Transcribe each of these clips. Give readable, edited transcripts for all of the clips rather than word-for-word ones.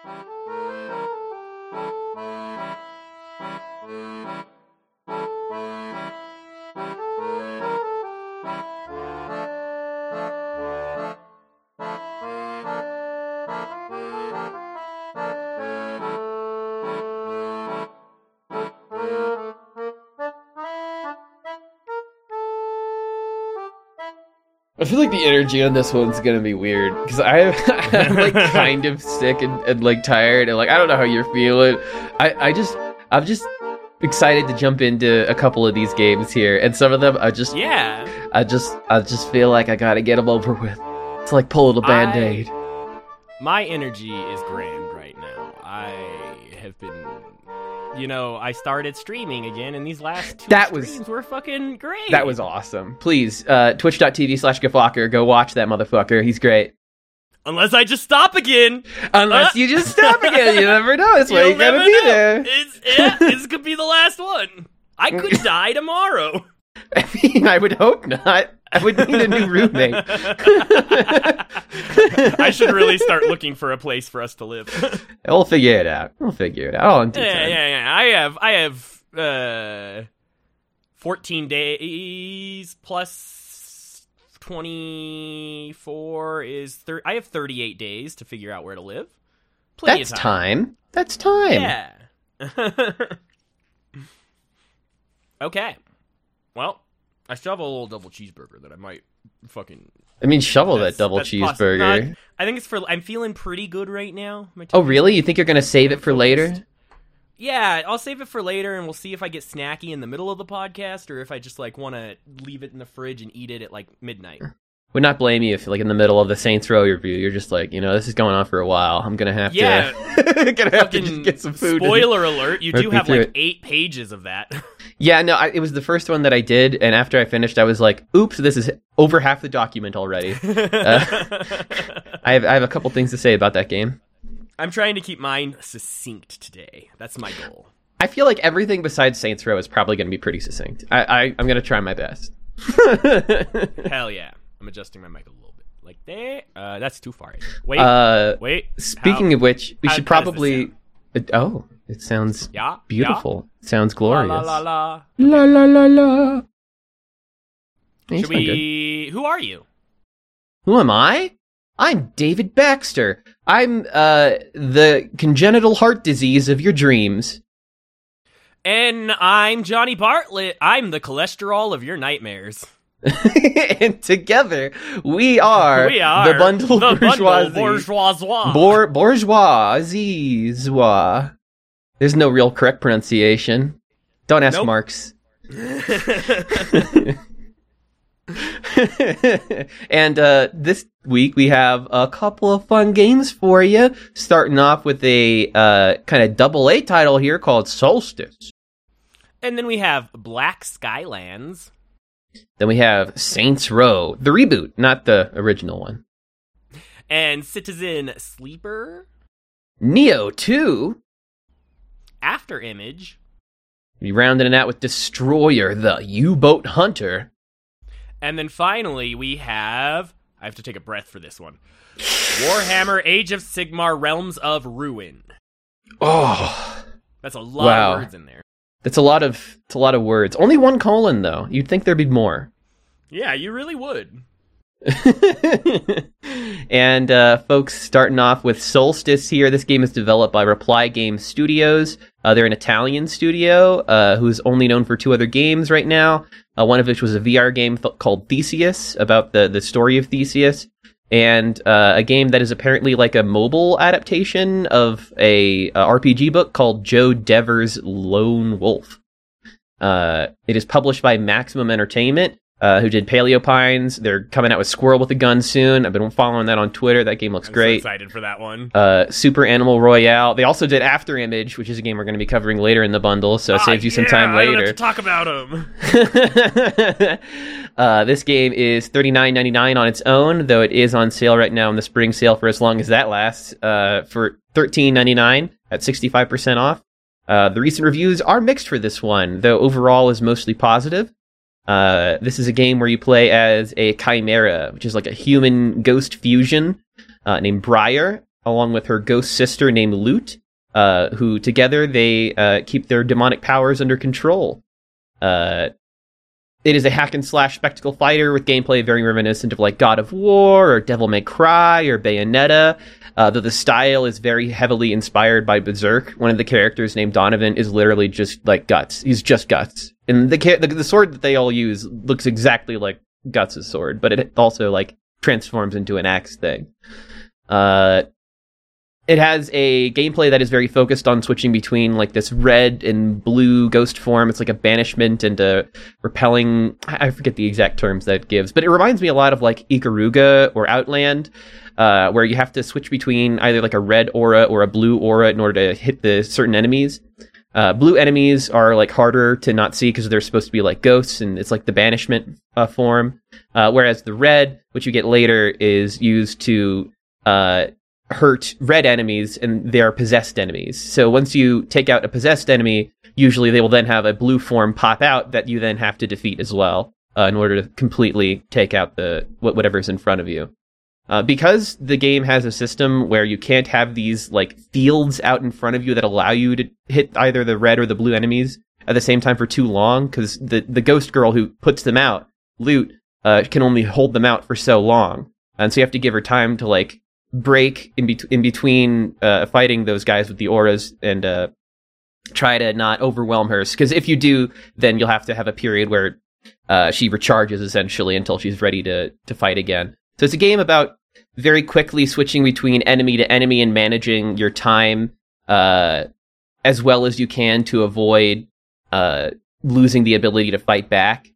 I feel like the energy on this one's gonna be weird because I'm like kind of sick and like tired and like I don't know how you're feeling. I'm just excited to jump into a couple of these games here, and some of them I just feel like I gotta get them over with. It's like pulling a Band-Aid. My energy is grand right now. I have been, I started streaming again, and these last two streams were fucking great. That was awesome. Please, twitch.tv/Gafalker, go watch that motherfucker. He's great. Unless I just stop again. Unless you just stop again. You never know. That's why you gotta be there. This could be the last one. I could die tomorrow. I mean, I would hope not. I would need a new roommate. I should really start looking for a place for us to live. We'll figure it out. All in due time. Yeah. I have 14 days plus 24 is I have 38 days to figure out where to live. Plenty of time. That's time. Yeah. Okay. Well, I still have a little double cheeseburger that I might fucking... shovel that double cheeseburger. I think it's I'm feeling pretty good right now. Oh, really? You think you're going to save it for later? Yeah, I'll save it for later, and we'll see if I get snacky in the middle of the podcast, or if I just, want to leave it in the fridge and eat it at, midnight. Would not blame you if, in the middle of the Saints Row review, you're just this is going on for a while. I'm going to have to... just get some food. Spoiler alert, you do have, 8 pages of that. Yeah, no, it was the first one that I did, and after I finished, I was like, oops, this is over half the document already. I have a couple things to say about that game. I'm trying to keep mine succinct today. That's my goal. I feel like everything besides Saints Row is probably going to be pretty succinct. I'm going to try my best. Hell yeah. I'm adjusting my mic a little bit. Like there. That's too far. Wait. Speaking of which, we should probably... it sounds beautiful. It sounds glorious. La la la la. La la la la. Should we... Who are you? Who am I? I'm David Baxter. I'm the congenital heart disease of your dreams. And I'm Johnny Bartlett. I'm the cholesterol of your nightmares. And together we are the Bundle Bourgeoisie. Bourgeoisie. There's no real correct pronunciation. Don't ask Marx. And this week we have a couple of fun games for you. Starting off with a kind of AA title here called Solstice. And then we have Black Skylands. Then we have Saints Row, the reboot, not the original one. And Citizen Sleeper. Neo 2. After Image. We rounded it out with Destroyer, the U-Boat Hunter. And then finally we have... I have to take a breath for this one. Warhammer Age of Sigmar Realms of Ruin. Oh. That's a lot of words in there. It's a lot of words. Only one colon, though. You'd think there'd be more. Yeah, you really would. And folks, starting off with Solstice here. This game is developed by Reply Game Studios. They're an Italian studio who's only known for 2 other games right now. One of which was a VR game called Theseus, about the story of Theseus. And a game that is apparently like a mobile adaptation of a RPG book called Joe Dever's Lone Wolf. It is published by Maximum Entertainment, who did Paleopines. They're coming out with Squirrel with a Gun soon. I've been following that on Twitter. That game looks great. I'm so excited for that one. Super Animal Royale. They also did After Image, which is a game we're going to be covering later in the bundle, so it saves you some time later. I don't have to talk about them. This game is $39.99 on its own, though it is on sale right now in the spring sale for as long as that lasts, for $13.99 at 65% off. The recent reviews are mixed for this one, though overall is mostly positive. This is a game where you play as a chimera, which is like a human ghost fusion, named Briar. along with her ghost sister named Lute, who together they keep their demonic powers under control. It is a hack and slash spectacle fighter with gameplay very reminiscent of like God of War or Devil May Cry or Bayonetta, though the style is very heavily inspired by Berserk. One of the characters named Donovan is literally just like Guts. He's just Guts. And the sword that they all use looks exactly like Guts' sword, but it also like transforms into an axe thing. It has a gameplay that is very focused on switching between like this red and blue ghost form. It's like a banishment and a repelling. I forget the exact terms that it gives, but it reminds me a lot of like Ikaruga or Outland, where you have to switch between either like a red aura or a blue aura in order to hit the certain enemies. Blue enemies are like harder to not see because they're supposed to be like ghosts, and it's like the banishment form. Whereas the red, which you get later, is used to hurt red enemies, and they are possessed enemies. So once you take out a possessed enemy, usually they will then have a blue form pop out that you then have to defeat as well in order to completely take out the whatever's in front of you. Because the game has a system where you can't have these like fields out in front of you that allow you to hit either the red or the blue enemies at the same time for too long, because the ghost girl who puts them out, Lute, can only hold them out for so long, and so you have to give her time to like break in between fighting those guys with the auras and try to not overwhelm her, because if you do, then you'll have to have a period where she recharges essentially until she's ready to fight again. So it's a game about very quickly switching between enemy to enemy and managing your time as well as you can to avoid losing the ability to fight back.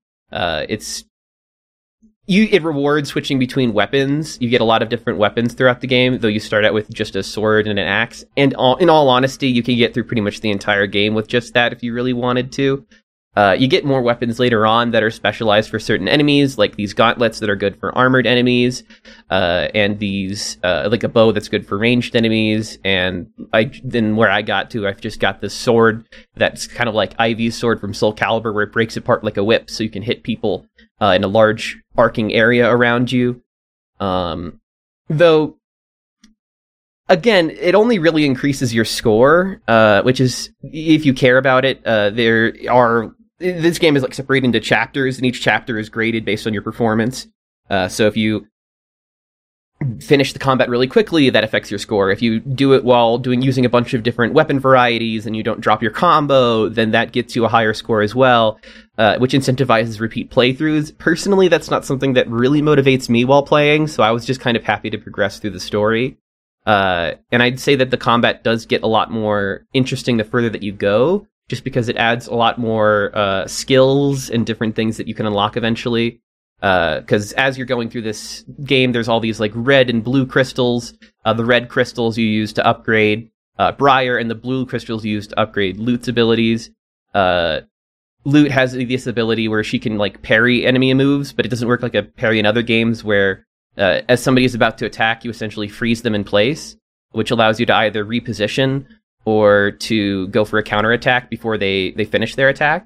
It rewards switching between weapons. You get a lot of different weapons throughout the game, though you start out with just a sword and an axe. And in all honesty, you can get through pretty much the entire game with just that if you really wanted to. You get more weapons later on that are specialized for certain enemies, like these gauntlets that are good for armored enemies, and these like a bow that's good for ranged enemies. And where I got to, I've just got this sword that's kind of like Ivy's sword from Soul Calibur, where it breaks apart like a whip, so you can hit people in a large arcing area around you. Though, again, it only really increases your score, which is, if you care about it, this game is like separated into chapters, and each chapter is graded based on your performance. So if you finish the combat really quickly, that affects your score. If you do it while using a bunch of different weapon varieties and you don't drop your combo, then that gets you a higher score as well, which incentivizes repeat playthroughs. Personally, that's not something that really motivates me while playing, so I was just kind of happy to progress through the story. And I'd say that the combat does get a lot more interesting the further that you go, just because it adds a lot more skills and different things that you can unlock eventually. Because as you're going through this game, there's all these like red and blue crystals. The red crystals you use to upgrade Briar, and the blue crystals you use to upgrade Lute's abilities. Lute has this ability where she can like parry enemy moves, but it doesn't work like a parry in other games where as somebody is about to attack, you essentially freeze them in place, which allows you to either reposition or to go for a counterattack before they finish their attack.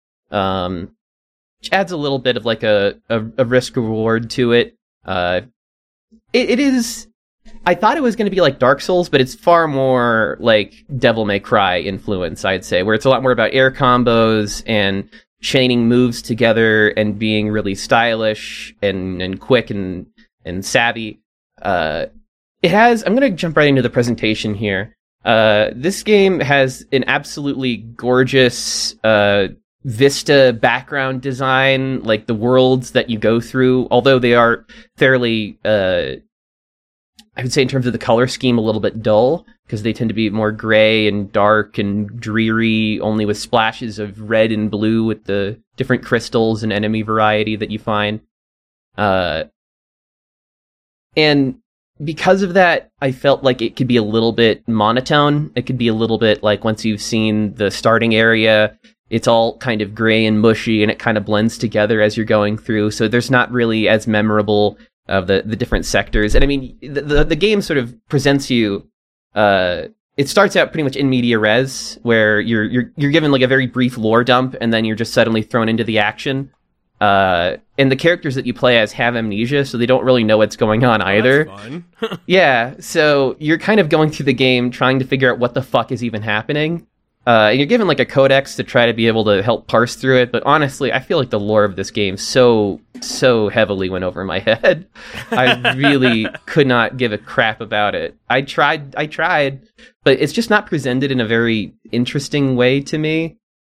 Which adds a little bit of like a risk reward to it. It is. I thought it was going to be like Dark Souls, but it's far more like Devil May Cry influence, I'd say, where it's a lot more about air combos and chaining moves together and being really stylish and quick and savvy. It has. I'm going to jump right into the presentation here. This game has an absolutely gorgeous Vista background design, like the worlds that you go through, although they are fairly, I would say in terms of the color scheme, a little bit dull, because they tend to be more gray and dark and dreary, only with splashes of red and blue with the different crystals and enemy variety that you find. And because of that, I felt like it could be a little bit monotone. It could be a little bit like once you've seen the starting area, it's all kind of gray and mushy, and it kind of blends together as you're going through. So there's not really as memorable of the different sectors. And I mean, the game sort of presents you. It starts out pretty much in media res, where you're given like a very brief lore dump, and then you're just suddenly thrown into the action. And the characters that you play as have amnesia, so they don't really know what's going on either. That's fun. Yeah, so you're kind of going through the game trying to figure out what the fuck is even happening. And you're given like a codex to try to be able to help parse through it, but honestly, I feel like the lore of this game so heavily went over my head. I really could not give a crap about it. I tried, but it's just not presented in a very interesting way to me.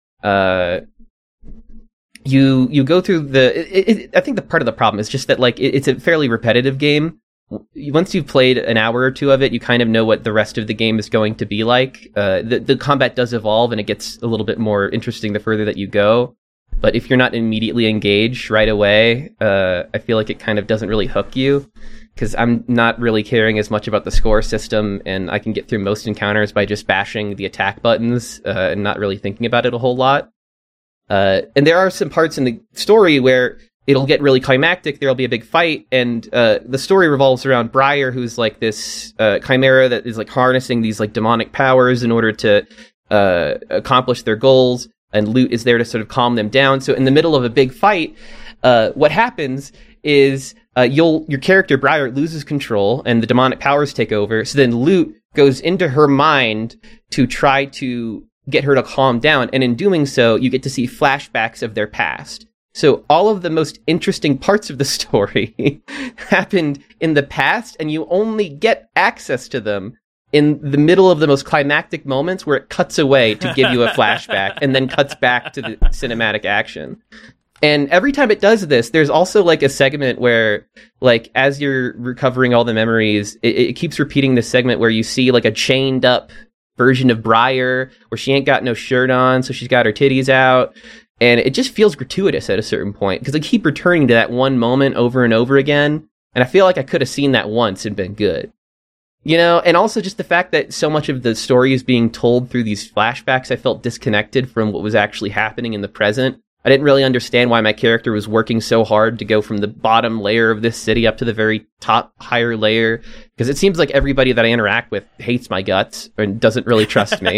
You go through I think the part of the problem is just that like it's a fairly repetitive game. Once you've played an hour or two of it, you kind of know what the rest of the game is going to be like. The combat does evolve, and it gets a little bit more interesting the further that you go. But if you're not immediately engaged right away, I feel like it kind of doesn't really hook you, because I'm not really caring as much about the score system, and I can get through most encounters by just bashing the attack buttons and not really thinking about it a whole lot. And there are some parts in the story where it'll get really climactic. There'll be a big fight, and the story revolves around Briar, who's like this chimera that is like harnessing these like demonic powers in order to accomplish their goals, and Lute is there to sort of calm them down. So in the middle of a big fight, what happens is your character Briar loses control, and the demonic powers take over. So then Lute goes into her mind to try to get her to calm down, and in doing so, you get to see flashbacks of their past. So all of the most interesting parts of the story happened in the past, and you only get access to them in the middle of the most climactic moments, where it cuts away to give you a flashback and then cuts back to the cinematic action. And every time it does this, there's also like a segment where, like, as you're recovering all the memories, it keeps repeating this segment where you see like a chained up version of Briar, where she ain't got no shirt on, so she's got her titties out. And it just feels gratuitous at a certain point, because I keep returning to that one moment over and over again, and I feel like I could have seen that once and been good. You know, and also just the fact that so much of the story is being told through these flashbacks, I felt disconnected from what was actually happening in the present. I didn't really understand why my character was working so hard to go from the bottom layer of this city up to the very top higher layer, because it seems like everybody that I interact with hates my guts and doesn't really trust me.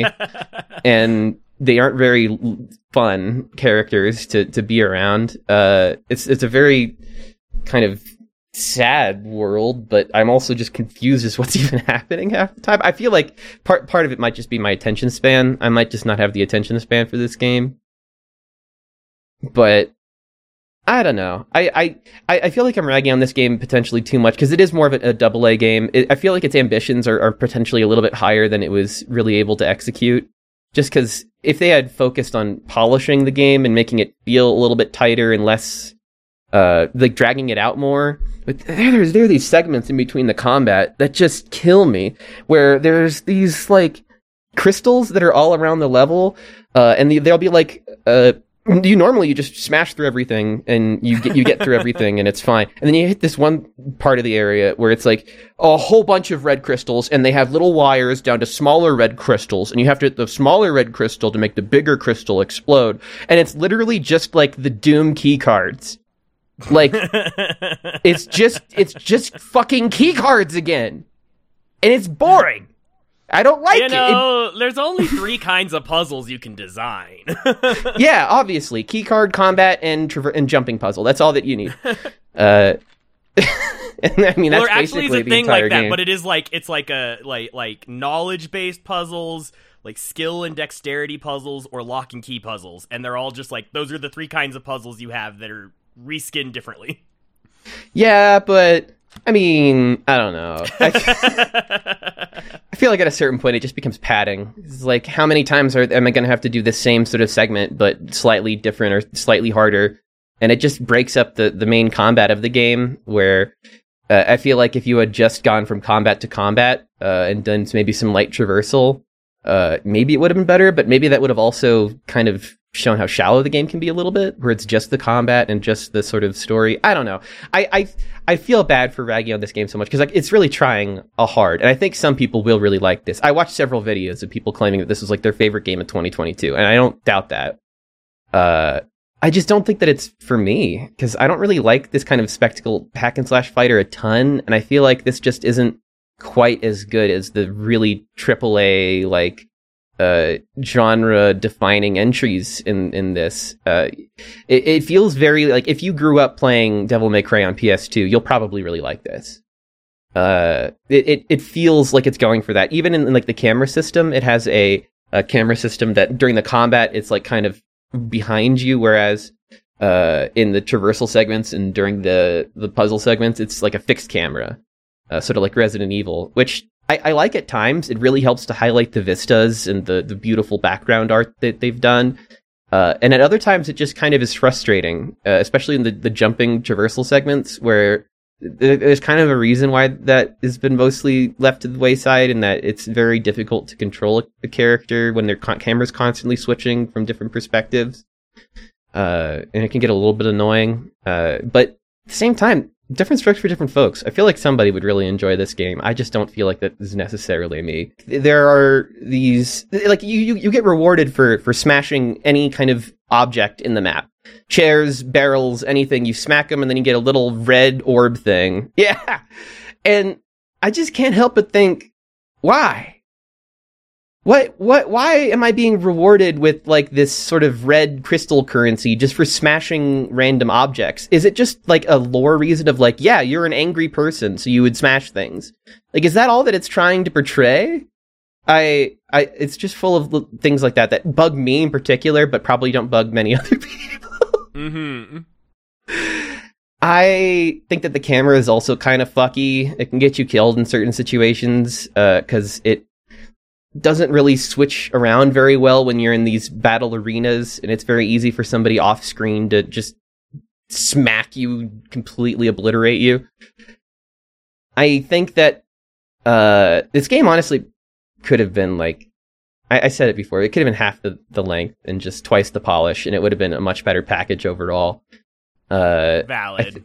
And they aren't very fun characters to be around. It's a very kind of sad world, but I'm also just confused as what's even happening half the time. I feel like part of it might just be my attention span. I might just not have the attention span for this game. But I don't know. I feel like I'm ragging on this game potentially too much, because it is more of a AA game. I feel like its ambitions are potentially a little bit higher than it was really able to execute. Just because if they had focused on polishing the game and making it feel a little bit tighter and less, like dragging it out more. But there are these segments in between the combat that just kill me, where there's these like crystals that are all around the level, and they'll be like, you just smash through everything and you get through everything and it's fine. And then you hit this one part of the area where it's like a whole bunch of red crystals, and they have little wires down to smaller red crystals, and you have to hit the smaller red crystal to make the bigger crystal explode. And it's literally just like the Doom key cards. Like it's just fucking key cards again. And it's boring. I don't like it. There's only 3 kinds of puzzles you can design. Yeah, obviously. Keycard, combat, and jumping puzzle. That's all that you need. And I mean, that's basically the entire game. But it is like, it's like a like knowledge-based puzzles, like skill and dexterity puzzles, or lock and key puzzles. And they're all just like, those are the 3 kinds of puzzles you have that are reskinned differently. Yeah, but I mean, I don't know. I feel like at a certain point it just becomes padding. It's like, how many times am I going to have to do the same sort of segment, but slightly different or slightly harder? And it just breaks up the main combat of the game, where I feel like if you had just gone from combat to combat and done maybe some light traversal, maybe it would have been better, but maybe that would have also kind of shown how shallow the game can be a little bit, where it's just the combat and just the sort of story. I don't know. I feel bad for ragging on this game so much, because like, it's really trying hard, and I think some people will really like this. I watched several videos of people claiming that this was like their favorite game of 2022, and I don't doubt that. I just don't think that it's for me, because I don't really like this kind of spectacle hack and slash fighter a ton, and I feel like this just isn't quite as good as the really AAA, like, genre defining entries in this. It feels very like if you grew up playing Devil May Cry on PS2, you'll probably really like this. It feels like it's going for that. Even in like the camera system, it has a camera system that during the combat it's like kind of behind you, whereas in the traversal segments and during the puzzle segments, it's like a fixed camera, sort of like Resident Evil, which I like at times. It really helps to highlight the vistas and the beautiful background art that they've done. And at other times, it just kind of is frustrating, especially in the jumping traversal segments, where there's kind of a reason why that has been mostly left to the wayside, and that it's very difficult to control a character when their camera's constantly switching from different perspectives. And it can get a little bit annoying. But at the same time, different strokes for different folks. I feel like somebody would really enjoy this game. I just don't feel like that is necessarily me. There are these, like, you get rewarded for smashing any kind of object in the map. Chairs, barrels, anything. You smack them and then you get a little red orb thing. Yeah. And I just can't help but think, why? Why am I being rewarded with like this sort of red crystal currency just for smashing random objects? Is it just like a lore reason of like, yeah, you're an angry person, so you would smash things? Like, is that all that it's trying to portray? It's just full of things like that bug me in particular, but probably don't bug many other people. Mm-hmm. I think that the camera is also kind of fucky. It can get you killed in certain situations, because it doesn't really switch around very well when you're in these battle arenas, and it's very easy for somebody off screen to just smack you, completely obliterate you. I think that this game honestly could have been like, I said it before, it could have been half the length and just twice the polish, and it would have been a much better package overall. Valid.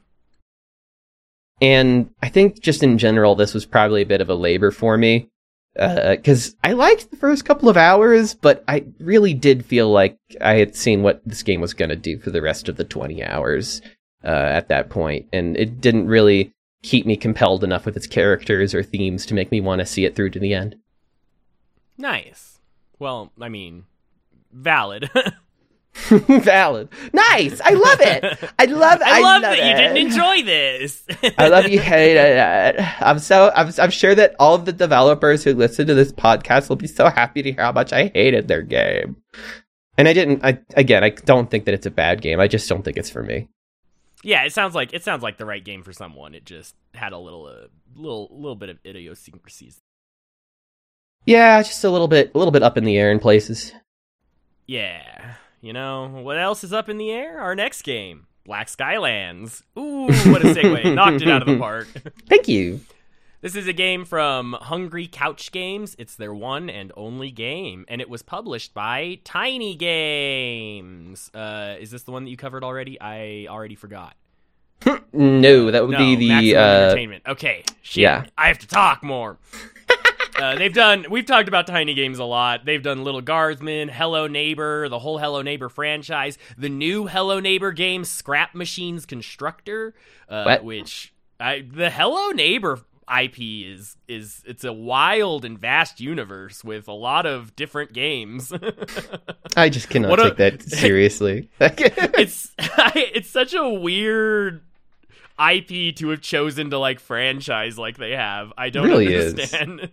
And I think just in general, this was probably a bit of a labor for me. Because I liked the first couple of hours, but I really did feel like I had seen what this game was going to do for the rest of the 20 hours at that point, and it didn't really keep me compelled enough with its characters or themes to make me want to see it through to the end. Nice. Well, I mean, valid. Valid. Nice. I love it. I love that it. You didn't enjoy this. I love you hated it. I'm sure that all of the developers who listen to this podcast will be so happy to hear how much I hated their game. And I don't think that it's a bad game. I just don't think it's for me. Yeah, it sounds like the right game for someone. It just had a little bit of idiosyncrasies. Yeah, just a little bit up in the air in places. Yeah. You know, what else is up in the air? Our next game, Black Skylands. Ooh, what a segue. Knocked it out of the park. Thank you. This is a game from Hungry Couch Games. It's their one and only game, and it was published by Tiny Games. Is this the one that you covered already? I already forgot. No, that would be the Maximum Entertainment. Okay, shit. Yeah. I have to talk more. We've talked about Tiny Games a lot. They've done Little Guardsman, Hello Neighbor, the whole Hello Neighbor franchise, the new Hello Neighbor game, Scrap Machines Constructor, the Hello Neighbor IP is it's a wild and vast universe with a lot of different games. I just cannot take that seriously. It's such a weird IP to have chosen to like franchise like they have. I don't really understand.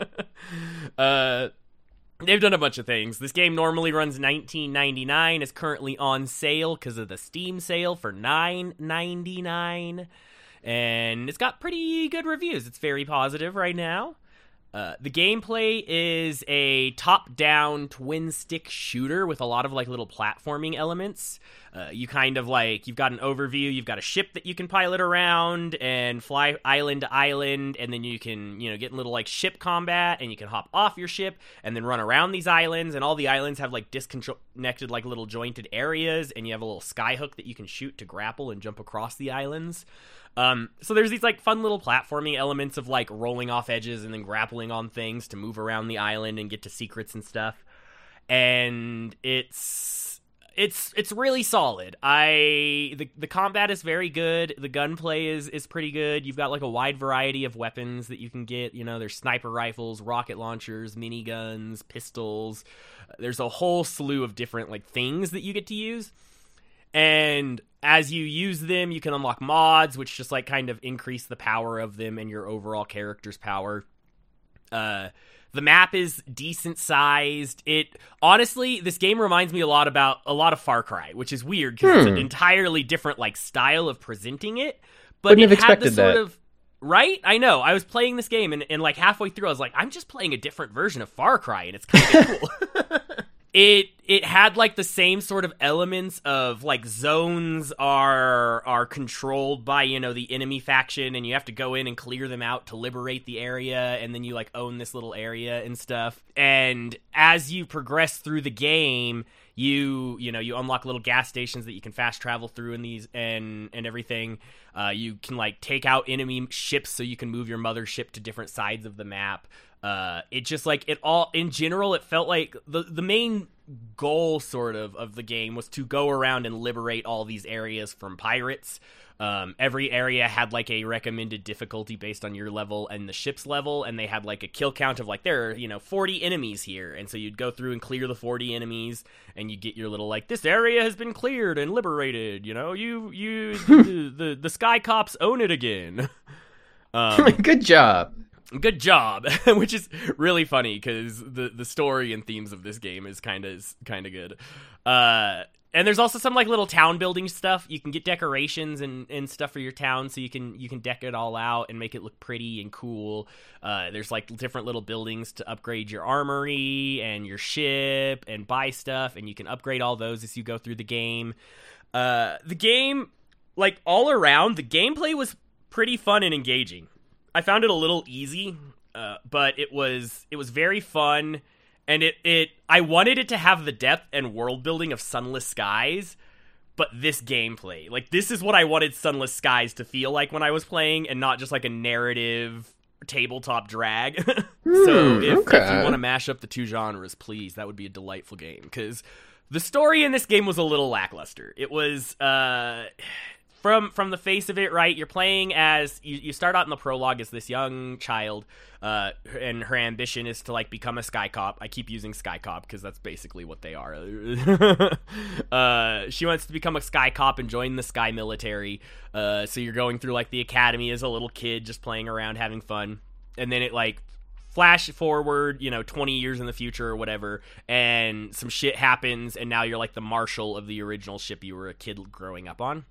They've done a bunch of things. This game normally runs $19.99. It's currently on sale because of the Steam sale for $9.99. And it's got pretty good reviews. It's very positive right now. The gameplay is a top-down twin-stick shooter with a lot of like little platforming elements. You kind of like, you've got an overview, you've got a ship that you can pilot around and fly island to island, and then you can, get in little like ship combat, and you can hop off your ship and then run around these islands, and all the islands have like disconnected like little jointed areas, and you have a little skyhook that you can shoot to grapple and jump across the islands. So there's these like fun little platforming elements of like rolling off edges and then grappling on things to move around the island and get to secrets and stuff. And it's It's really solid. The combat is very good. The gunplay is pretty good. You've got like a wide variety of weapons that you can get. You know, there's sniper rifles, rocket launchers, miniguns, pistols. There's a whole slew of different like things that you get to use. And as you use them, you can unlock mods, which just like kind of increase the power of them and your overall character's power. The map is decent sized. Honestly, this game reminds me a lot of Far Cry, which is weird because it's an entirely different like style of presenting it. But Wouldn't have it had expected the sort that. of right. I know. I was playing this game and like halfway through, I was like, I'm just playing a different version of Far Cry, and it's kind of cool. It had like the same sort of elements of like zones are controlled by, you know, the enemy faction, and you have to go in and clear them out to liberate the area, and then you like own this little area and stuff. And as you progress through the game, you unlock little gas stations that you can fast travel through in these and everything. You can like take out enemy ships so you can move your mothership to different sides of the map. It just like it all in general, it felt like the main goal sort of the game was to go around and liberate all these areas from pirates. Every area had like a recommended difficulty based on your level and the ship's level, and they had like a kill count of like there are 40 enemies here, and so you'd go through and clear the 40 enemies, and you get your little like this area has been cleared and liberated. You know, the Sky Cops own it again. Good job. Good job, which is really funny because the story and themes of this game is kind of good. And there's also some like little town building stuff. You can get decorations and stuff for your town, so you can deck it all out and make it look pretty and cool. There's like different little buildings to upgrade your armory and your ship and buy stuff, and you can upgrade all those as you go through the game. The game, like all around, the gameplay was pretty fun and engaging. I found it a little easy, but it was very fun, and I wanted it to have the depth and world building of Sunless Skies, but this gameplay, like this is what I wanted Sunless Skies to feel like when I was playing, and not just like a narrative tabletop drag. So if you want to mash up the two genres, please, that would be a delightful game, because the story in this game was a little lackluster. It was From the face of it, right, you're playing as, you start out in the prologue as this young child, and her ambition is to, like, become a Sky Cop. I keep using Sky Cop because that's basically what they are. She wants to become a Sky Cop and join the Sky Military, so you're going through, like, the academy as a little kid, just playing around, having fun, and then it, like, flash forward, 20 years in the future or whatever, and some shit happens, and now you're, like, the marshal of the original ship you were a kid growing up on.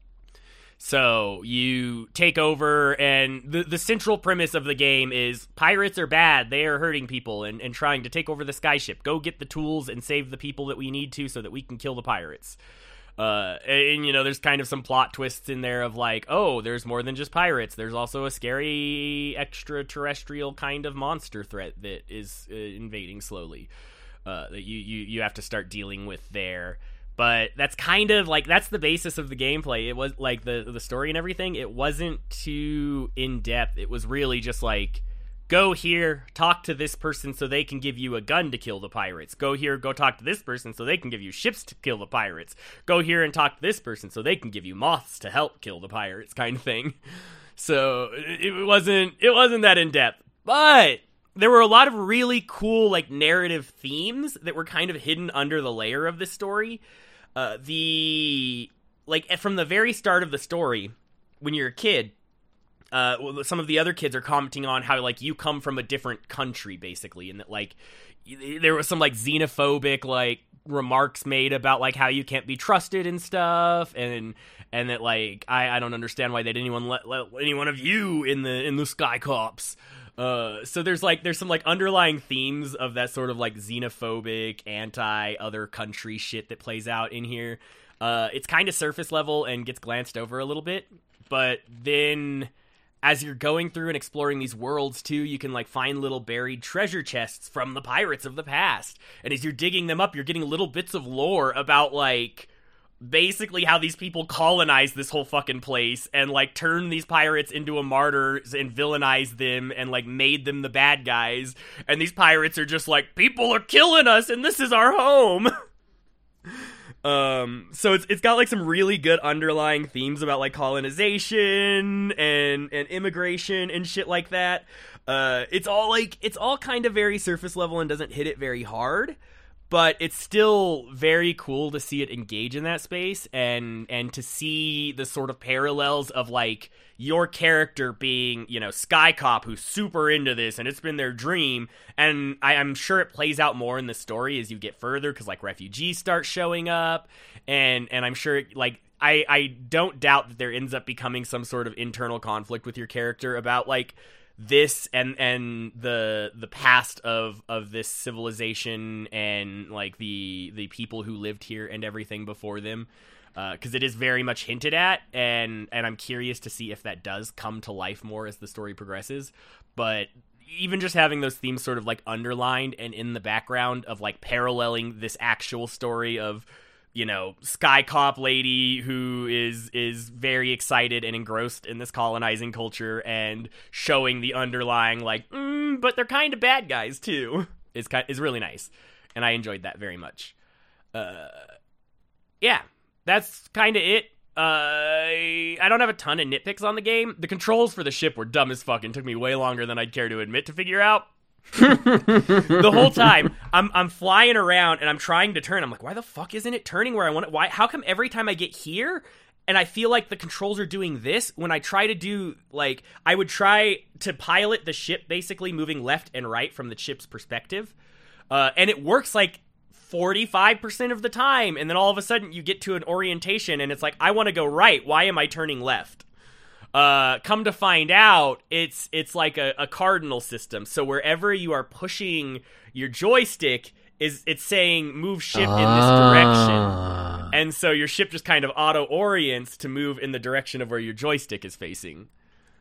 So you take over, and the central premise of the game is pirates are bad. They are hurting people and trying to take over the skyship. Go get the tools and save the people that we need to so that we can kill the pirates. And there's kind of some plot twists in there of like, oh, there's more than just pirates. There's also a scary extraterrestrial kind of monster threat that is invading slowly, that you have to start dealing with there. But that's kind of like, that's the basis of the gameplay. It was like the story and everything. It wasn't too in depth. It was really just like, go here, talk to this person so they can give you a gun to kill the pirates. Go here, go talk to this person so they can give you ships to kill the pirates. Go here and talk to this person so they can give you moths to help kill the pirates, kind of thing. So it wasn't that in depth. But there were a lot of really cool like narrative themes that were kind of hidden under the layer of this story. From the very start of the story, when you're a kid, some of the other kids are commenting on how like you come from a different country, basically, and that like there was some like xenophobic like remarks made about like how you can't be trusted and stuff, and that like I don't understand why they didn't even let any one of you in the Sky Cops. So there's some like underlying themes of that sort of like xenophobic anti-other country shit that plays out in here. It's kind of surface level and gets glanced over a little bit, but then as you're going through and exploring these worlds too, you can like find little buried treasure chests from the pirates of the past. And as you're digging them up, you're getting little bits of lore about like basically how these people colonized this whole fucking place and like turned these pirates into a martyrs and villainized them and like made them the bad guys. And these pirates are just like, people are killing us and this is our home. So it's got like some really good underlying themes about like colonization and immigration and shit like that. It's all kind of very surface level and doesn't hit it very hard, but it's still very cool to see it engage in that space and to see the sort of parallels of like your character being, you know, Sky Cop, who's super into this and it's been their dream. And I'm sure it plays out more in the story as you get further, because like refugees start showing up, and I'm sure like I don't doubt that there ends up becoming some sort of internal conflict with your character about like this and the past of this civilization and like the people who lived here and everything before them, because it is very much hinted at, and I'm curious to see if that does come to life more as the story progresses. But even just having those themes sort of like underlined and in the background of like paralleling this actual story of, you know, Sky Cop lady who is very excited and engrossed in this colonizing culture, and showing the underlying like, but they're kind of bad guys too, is really nice, and I enjoyed that very much. Yeah, that's kind of it. I don't have a ton of nitpicks on the game. The controls for the ship were dumb as fuck and took me way longer than I'd care to admit to figure out. The whole time I'm flying around and I'm trying to turn. I'm like, why the fuck isn't it turning where I want it? Why? How come every time I get here and I feel like the controls are doing this, when I try to do like, I would try to pilot the ship basically moving left and right from the ship's perspective, and it works like 45% of the time, and then all of a sudden you get to an orientation and it's like, I want to go right, why am I turning left? Come to find out, it's like a cardinal system. So wherever you are pushing your joystick, it's saying move ship in this direction. And so your ship just kind of auto-orients to move in the direction of where your joystick is facing,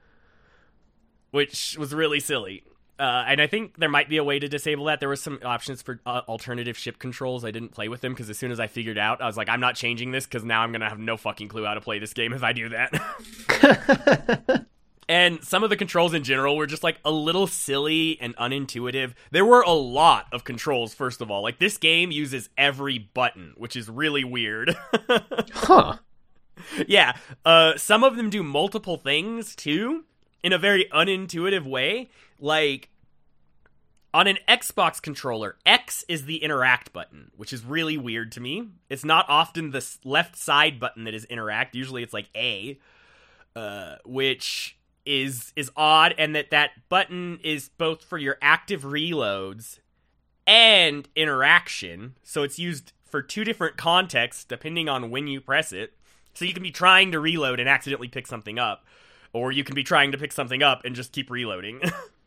which was really silly. And I think there might be a way to disable that. There was some options for alternative ship controls. I didn't play with them because as soon as I figured out, I was like, I'm not changing this because now I'm going to have no fucking clue how to play this game if I do that. And some of the controls in general were just like a little silly and unintuitive. There were a lot of controls, first of all. Like, this game uses every button, which is really weird. Huh. Yeah. Some of them do multiple things, too, in a very unintuitive way. Like, on an Xbox controller, X is the interact button, which is really weird to me. It's not often the left side button that is interact. Usually it's like A, which is odd, and that button is both for your active reloads and interaction. So it's used for two different contexts depending on when you press it. So you can be trying to reload and accidentally pick something up, or you can be trying to pick something up and just keep reloading.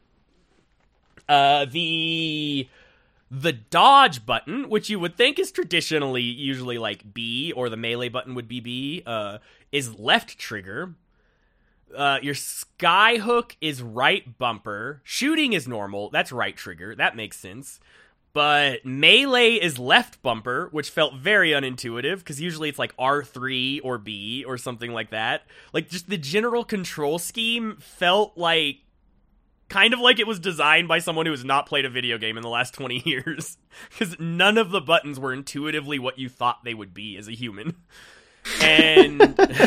The dodge button, which you would think is traditionally usually like B, or the melee button would be B, is left trigger. Your sky hook is right bumper. Shooting is normal. That's right trigger. That makes sense. But melee is left bumper, which felt very unintuitive, because usually it's like R3 or B or something like that. Like, just the general control scheme felt like kind of like it was designed by someone who has not played a video game in the last 20 years. Because none of the buttons were intuitively what you thought they would be as a human. And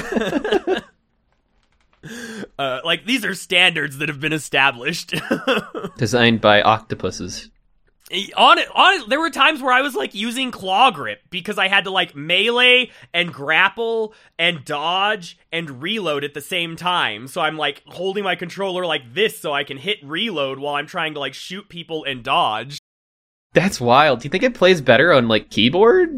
like, these are standards that have been established. Designed by octopuses. On it, there were times where I was like using claw grip because I had to like melee and grapple and dodge and reload at the same time. So I'm like holding my controller like this so I can hit reload while I'm trying to like shoot people and dodge. That's wild. Do you think it plays better on like keyboard?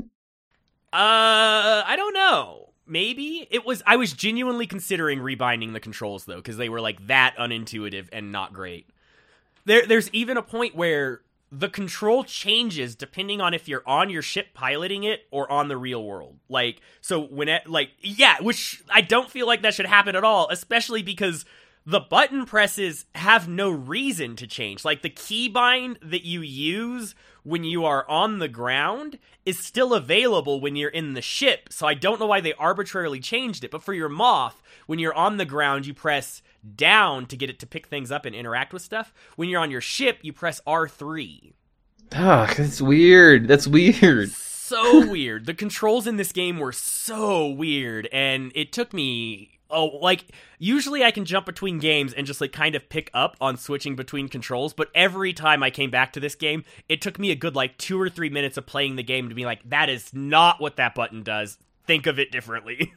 I don't know. Maybe I was genuinely considering rebinding the controls though, because they were like that unintuitive and not great. There's even a point where the control changes depending on if you're on your ship piloting it or on the real world. Like, so when it, like, yeah, which I don't feel like that should happen at all, especially because the button presses have no reason to change. Like, the keybind that you use when you are on the ground is still available when you're in the ship. So I don't know why they arbitrarily changed it. But for your Moth, when you're on the ground, you press down to get it to pick things up and interact with stuff. When you're on your ship, you press R3. Ah, that's weird. That's weird. so weird. The controls in this game were so weird, and it took me... usually I can jump between games and just, kind of pick up on switching between controls, but every time I came back to this game, it took me a good, 2 or 3 minutes of playing the game to be like, that is not what that button does. Think of it differently.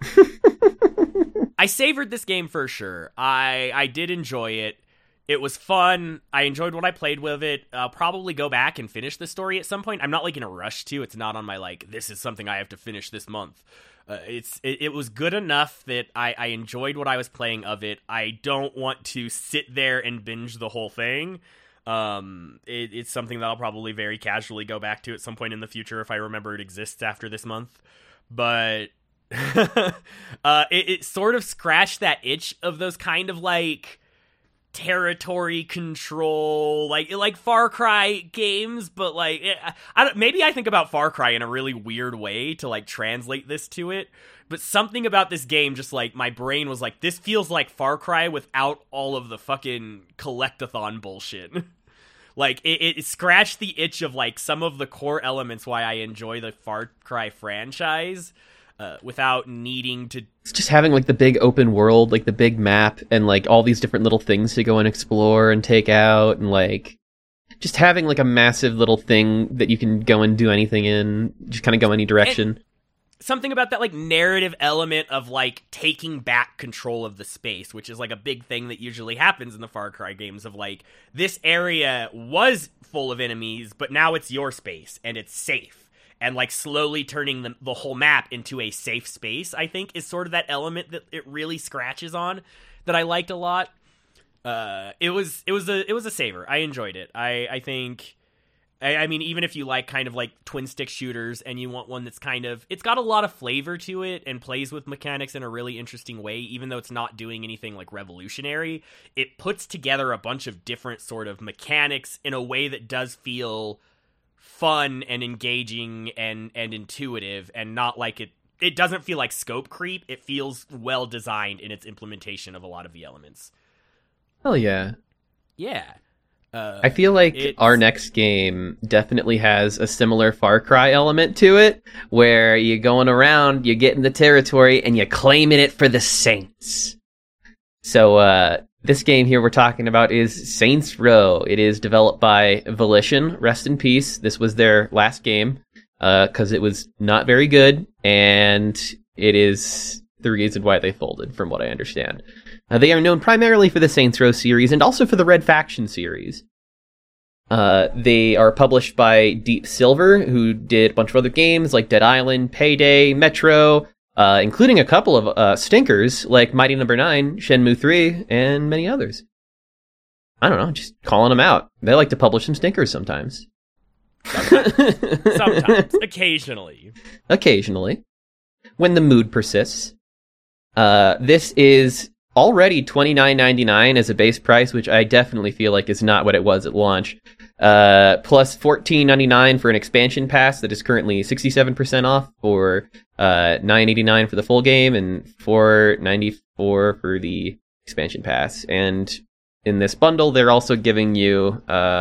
I savored this game for sure. I did enjoy it. It was fun. I enjoyed what I played with it. I'll probably go back and finish the story at some point. I'm not in a rush to. It's not on my this is something I have to finish this month. It was good enough that I enjoyed what I was playing of it. I don't want to sit there and binge the whole thing. It's something that I'll probably very casually go back to at some point in the future if I remember it exists after this month. But it sort of scratched that itch of those kind of territory control, like Far Cry games, but maybe I think about Far Cry in a really weird way to translate this to it, but something about this game just my brain was this feels like Far Cry without all of the fucking collectathon bullshit. It scratched the itch of some of the core elements why I enjoy the Far Cry franchise. Without needing to... It's just having the big open world, the big map, and all these different little things to go and explore and take out, and just having a massive little thing that you can go and do anything in, just kind of go any direction. And something about that narrative element of taking back control of the space, which is a big thing that usually happens in the Far Cry games of this area was full of enemies, but now it's your space and it's safe. And slowly turning the whole map into a safe space, I think, is sort of that element that it really scratches on that I liked a lot. It was a savor. I enjoyed it. I think, I mean, even if you kind of twin stick shooters and you want one that's it's got a lot of flavor to it and plays with mechanics in a really interesting way, even though it's not doing anything revolutionary, it puts together a bunch of different sort of mechanics in a way that does feel fun and engaging and intuitive, and not it doesn't feel like scope creep. It feels well designed in its implementation of a lot of the elements. Hell yeah. Yeah. I feel like our next game definitely has a similar Far Cry element to it, where you're going around, you get in the territory, and you're claiming it for the Saints. So, this game here we're talking about is Saints Row. It is developed by Volition. Rest in peace. This was their last game, because it was not very good, and it is the reason why they folded, from what I understand. They are known primarily for the Saints Row series, and also for the Red Faction series. They are published by Deep Silver, who did a bunch of other games, like Dead Island, Payday, Metro, including a couple of stinkers like Mighty Number 9, Shenmue 3, and many others. I don't know, just calling them out. They like to publish some stinkers sometimes. Sometimes. Occasionally. Occasionally. When the mood persists. This is already $29.99 as a base price, which I definitely feel like is not what it was at launch. Plus $14.99 for an expansion pass that is currently 67% off for $9.89 for the full game and $4.94 for the expansion pass. And in this bundle, they're also giving you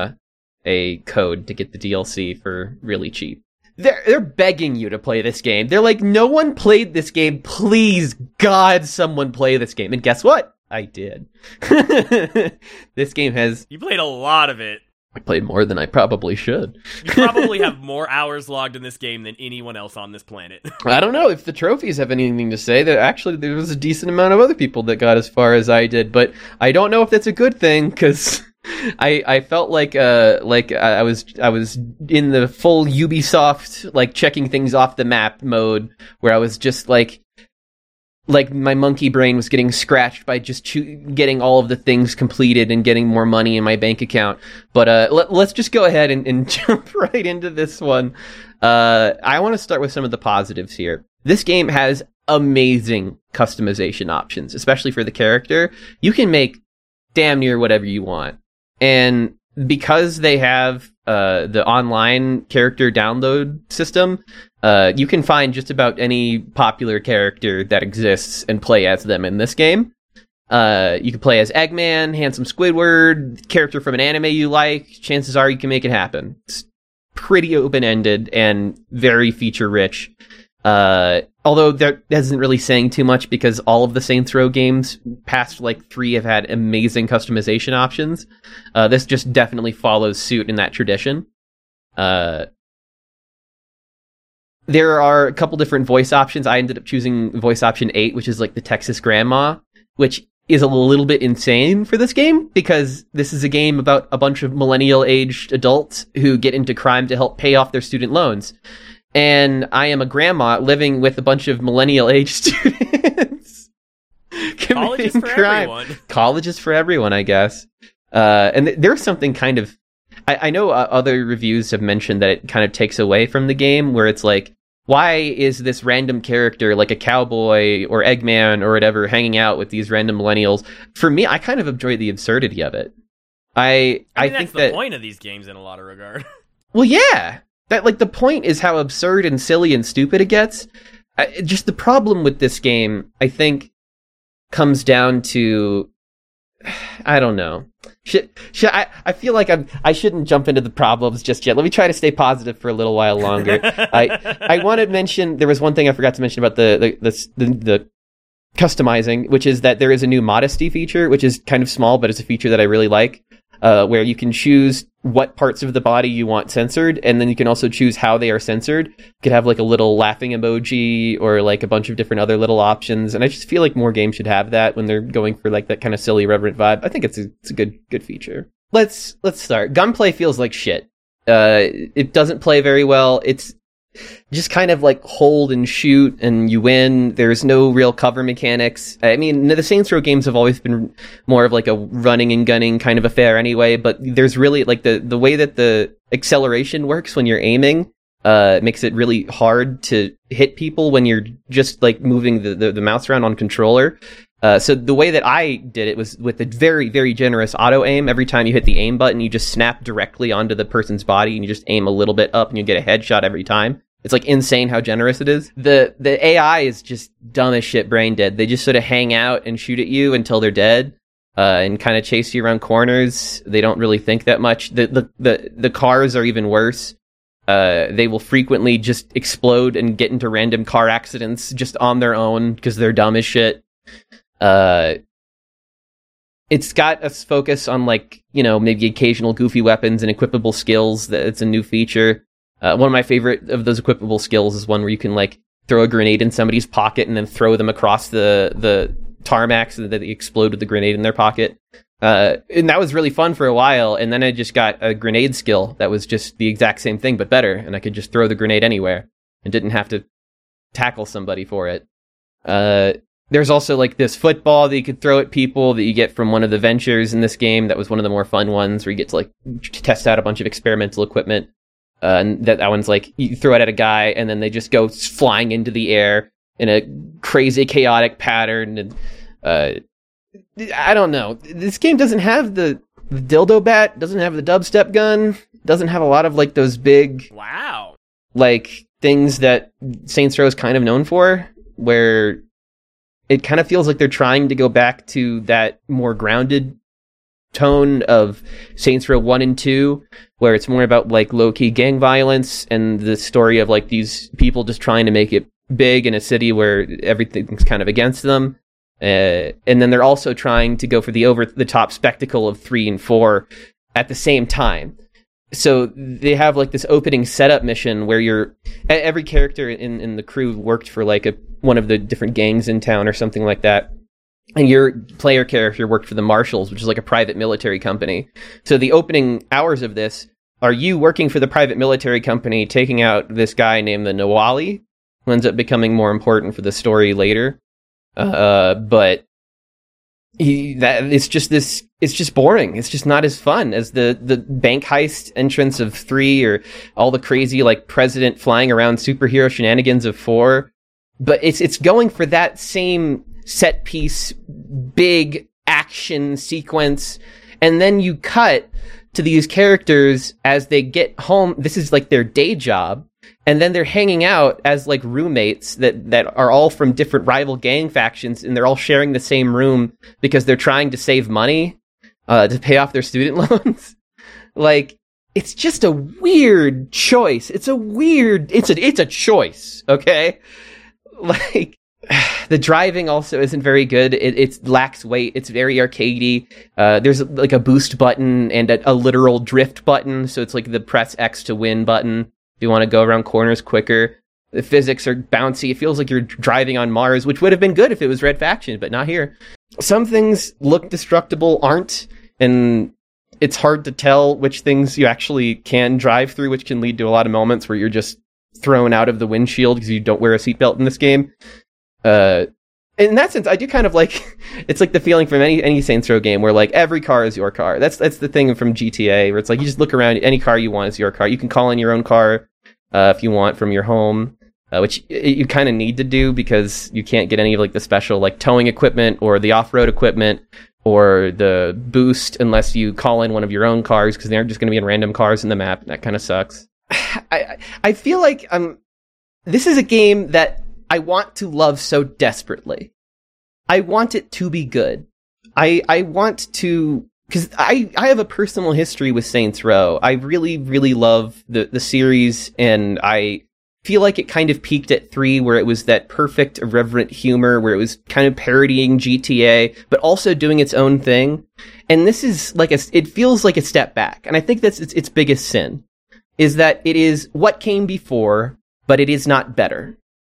a code to get the DLC for really cheap. They're begging you to play this game. They're like, no one played this game. Please, God, someone play this game. And guess what? I did. This game has... You played a lot of it. I played more than I probably should. You probably have more hours logged in this game than anyone else on this planet. I don't know if the trophies have anything to say. That actually, there was a decent amount of other people that got as far as I did. But I don't know if that's a good thing, because... I felt like I was in the full Ubisoft checking things off the map mode, where I was just like my monkey brain was getting scratched by just getting all of the things completed and getting more money in my bank account. But let's just go ahead and jump right into this one. I want to start with some of the positives here. This game has amazing customization options, especially for the character. You can make damn near whatever you want. And because they have the online character download system, you can find just about any popular character that exists and play as them in this game. You can play as Eggman, Handsome Squidward, character from an anime you like. Chances are you can make it happen. It's pretty open-ended and very feature-rich. Although that isn't really saying too much because all of the Saints Row games past like 3 have had amazing customization options. This just definitely follows suit in that tradition. There are a couple different voice options. I ended up choosing voice option 8, which is like the Texas grandma, which is a little bit insane for this game because this is a game about a bunch of millennial-aged adults who get into crime to help pay off their student loans. And I am a grandma living with a bunch of millennial-aged students. College is for everyone. College is for everyone, I guess. And there's something kind of... I know other reviews have mentioned that it kind of takes away from the game, where it's like, why is this random character, like a cowboy or Eggman or whatever, hanging out with these random millennials? For me, I kind of enjoy the absurdity of it. I think that's the point of these games in a lot of regard. Well, yeah. That, like, the point is how absurd and silly and stupid it gets. Just the problem with this game, I think, comes down to... I don't know. I feel like I shouldn't jump into the problems just yet. Let me try to stay positive for a little while longer. I want to mention, there was one thing I forgot to mention about the customizing, which is that there is a new modesty feature, which is kind of small, but it's a feature that I really like, where you can choose what parts of the body you want censored, and then you can also choose how they are censored. You could have like a little laughing emoji or like a bunch of different other little options, and I just feel like more games should have that when they're going for like that kind of silly, irreverent vibe. I think it's a good feature. Let's start. Gunplay feels like shit. It doesn't play very well. It's just kind of like hold and shoot and you win. There's no real cover mechanics. I mean, the Saints Row games have always been more of like a running and gunning kind of affair anyway, but there's really like the way that the acceleration works when you're aiming makes it really hard to hit people when you're just like moving the mouse around on controller. So the way that I did it was with a very, very generous auto aim. Every time you hit the aim button, you just snap directly onto the person's body and you just aim a little bit up and you get a headshot every time. It's like insane how generous it is. The AI is just dumb as shit, brain dead. They just sort of hang out and shoot at you until they're dead, and kind of chase you around corners. They don't really think that much. The cars are even worse. They will frequently just explode and get into random car accidents just on their own because they're dumb as shit. It's got a focus on like, you know, maybe occasional goofy weapons and equipable skills. It's a new feature. One of my favorite of those equipable skills is one where you can like throw a grenade in somebody's pocket and then throw them across the tarmac so that they explode with the grenade in their pocket. And that was really fun for a while. And then I just got a grenade skill that was just the exact same thing, but better. And I could just throw the grenade anywhere and didn't have to tackle somebody for it. There's also like this football that you could throw at people that you get from one of the ventures in this game. That was one of the more fun ones where you get to like test out a bunch of experimental equipment. And that one's like, you throw it at a guy and then they just go flying into the air in a crazy, chaotic pattern. And I don't know. This game doesn't have the dildo bat, doesn't have the dubstep gun, doesn't have a lot of like those big, wow, like things that Saints Row is kind of known for, where it kind of feels like they're trying to go back to that more grounded tone of Saints Row 1 and 2, where it's more about like low-key gang violence and the story of like these people just trying to make it big in a city where everything's kind of against them. And then they're also trying to go for the over-the-top spectacle of 3 and 4 at the same time. So they have like this opening setup mission where every character in the crew worked for like one of the different gangs in town or something like that. And your player character worked for the Marshals, which is like a private military company. So the opening hours of this are you working for the private military company, taking out this guy named the Nawali, who ends up becoming more important for the story later. But it's just boring. It's just not as fun as the bank heist entrance of 3 or all the crazy like president flying around superhero shenanigans of 4. But it's going for that same set piece, big action sequence, and then you cut to these characters as they get home. This is like their day job, and then they're hanging out as like roommates that are all from different rival gang factions, and they're all sharing the same room because they're trying to save money to pay off their student loans. Like, it's just a weird choice. It's a choice, okay? Like, the driving also isn't very good. It lacks weight. It's very arcadey. There's like a boost button and a literal drift button. So it's like the press X to win button if you want to go around corners quicker. The physics are bouncy. It feels like you're driving on Mars, which would have been good if it was Red Faction, but not here. Some things look destructible, aren't, and it's hard to tell which things you actually can drive through, which can lead to a lot of moments where you're just thrown out of the windshield because you don't wear a seatbelt in this game. In that sense, I do kind of like, it's like the feeling from any Saints Row game where like every car is your car. That's the thing from GTA where it's like you just look around, any car you want is your car. You can call in your own car if you want from your home, which you kind of need to do because you can't get any of like the special like towing equipment or the off-road equipment or the boost unless you call in one of your own cars because they're just going to be in random cars in the map. And that kind of sucks. I feel like this is a game that I want to love so desperately. I want it to be good. I want to, because I have a personal history with Saints Row. I really, really love the series, and I feel like it kind of peaked at 3, where it was that perfect, irreverent humor, where it was kind of parodying GTA, but also doing its own thing. And this is like it feels like a step back. And I think that's its biggest sin, is that it is what came before, but it is not better.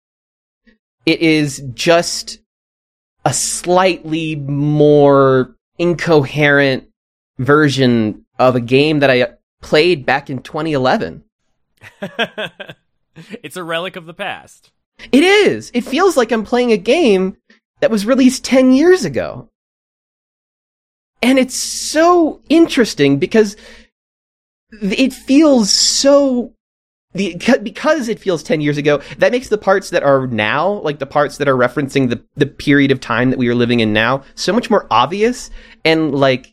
It is just a slightly more incoherent version of a game that I played back in 2011. It's a relic of the past. It is. It feels like I'm playing a game that was released 10 years ago. And it's so interesting because it feels so... because it feels 10 years ago, that makes the parts that are now, like the parts that are referencing the period of time that we are living in now, so much more obvious and like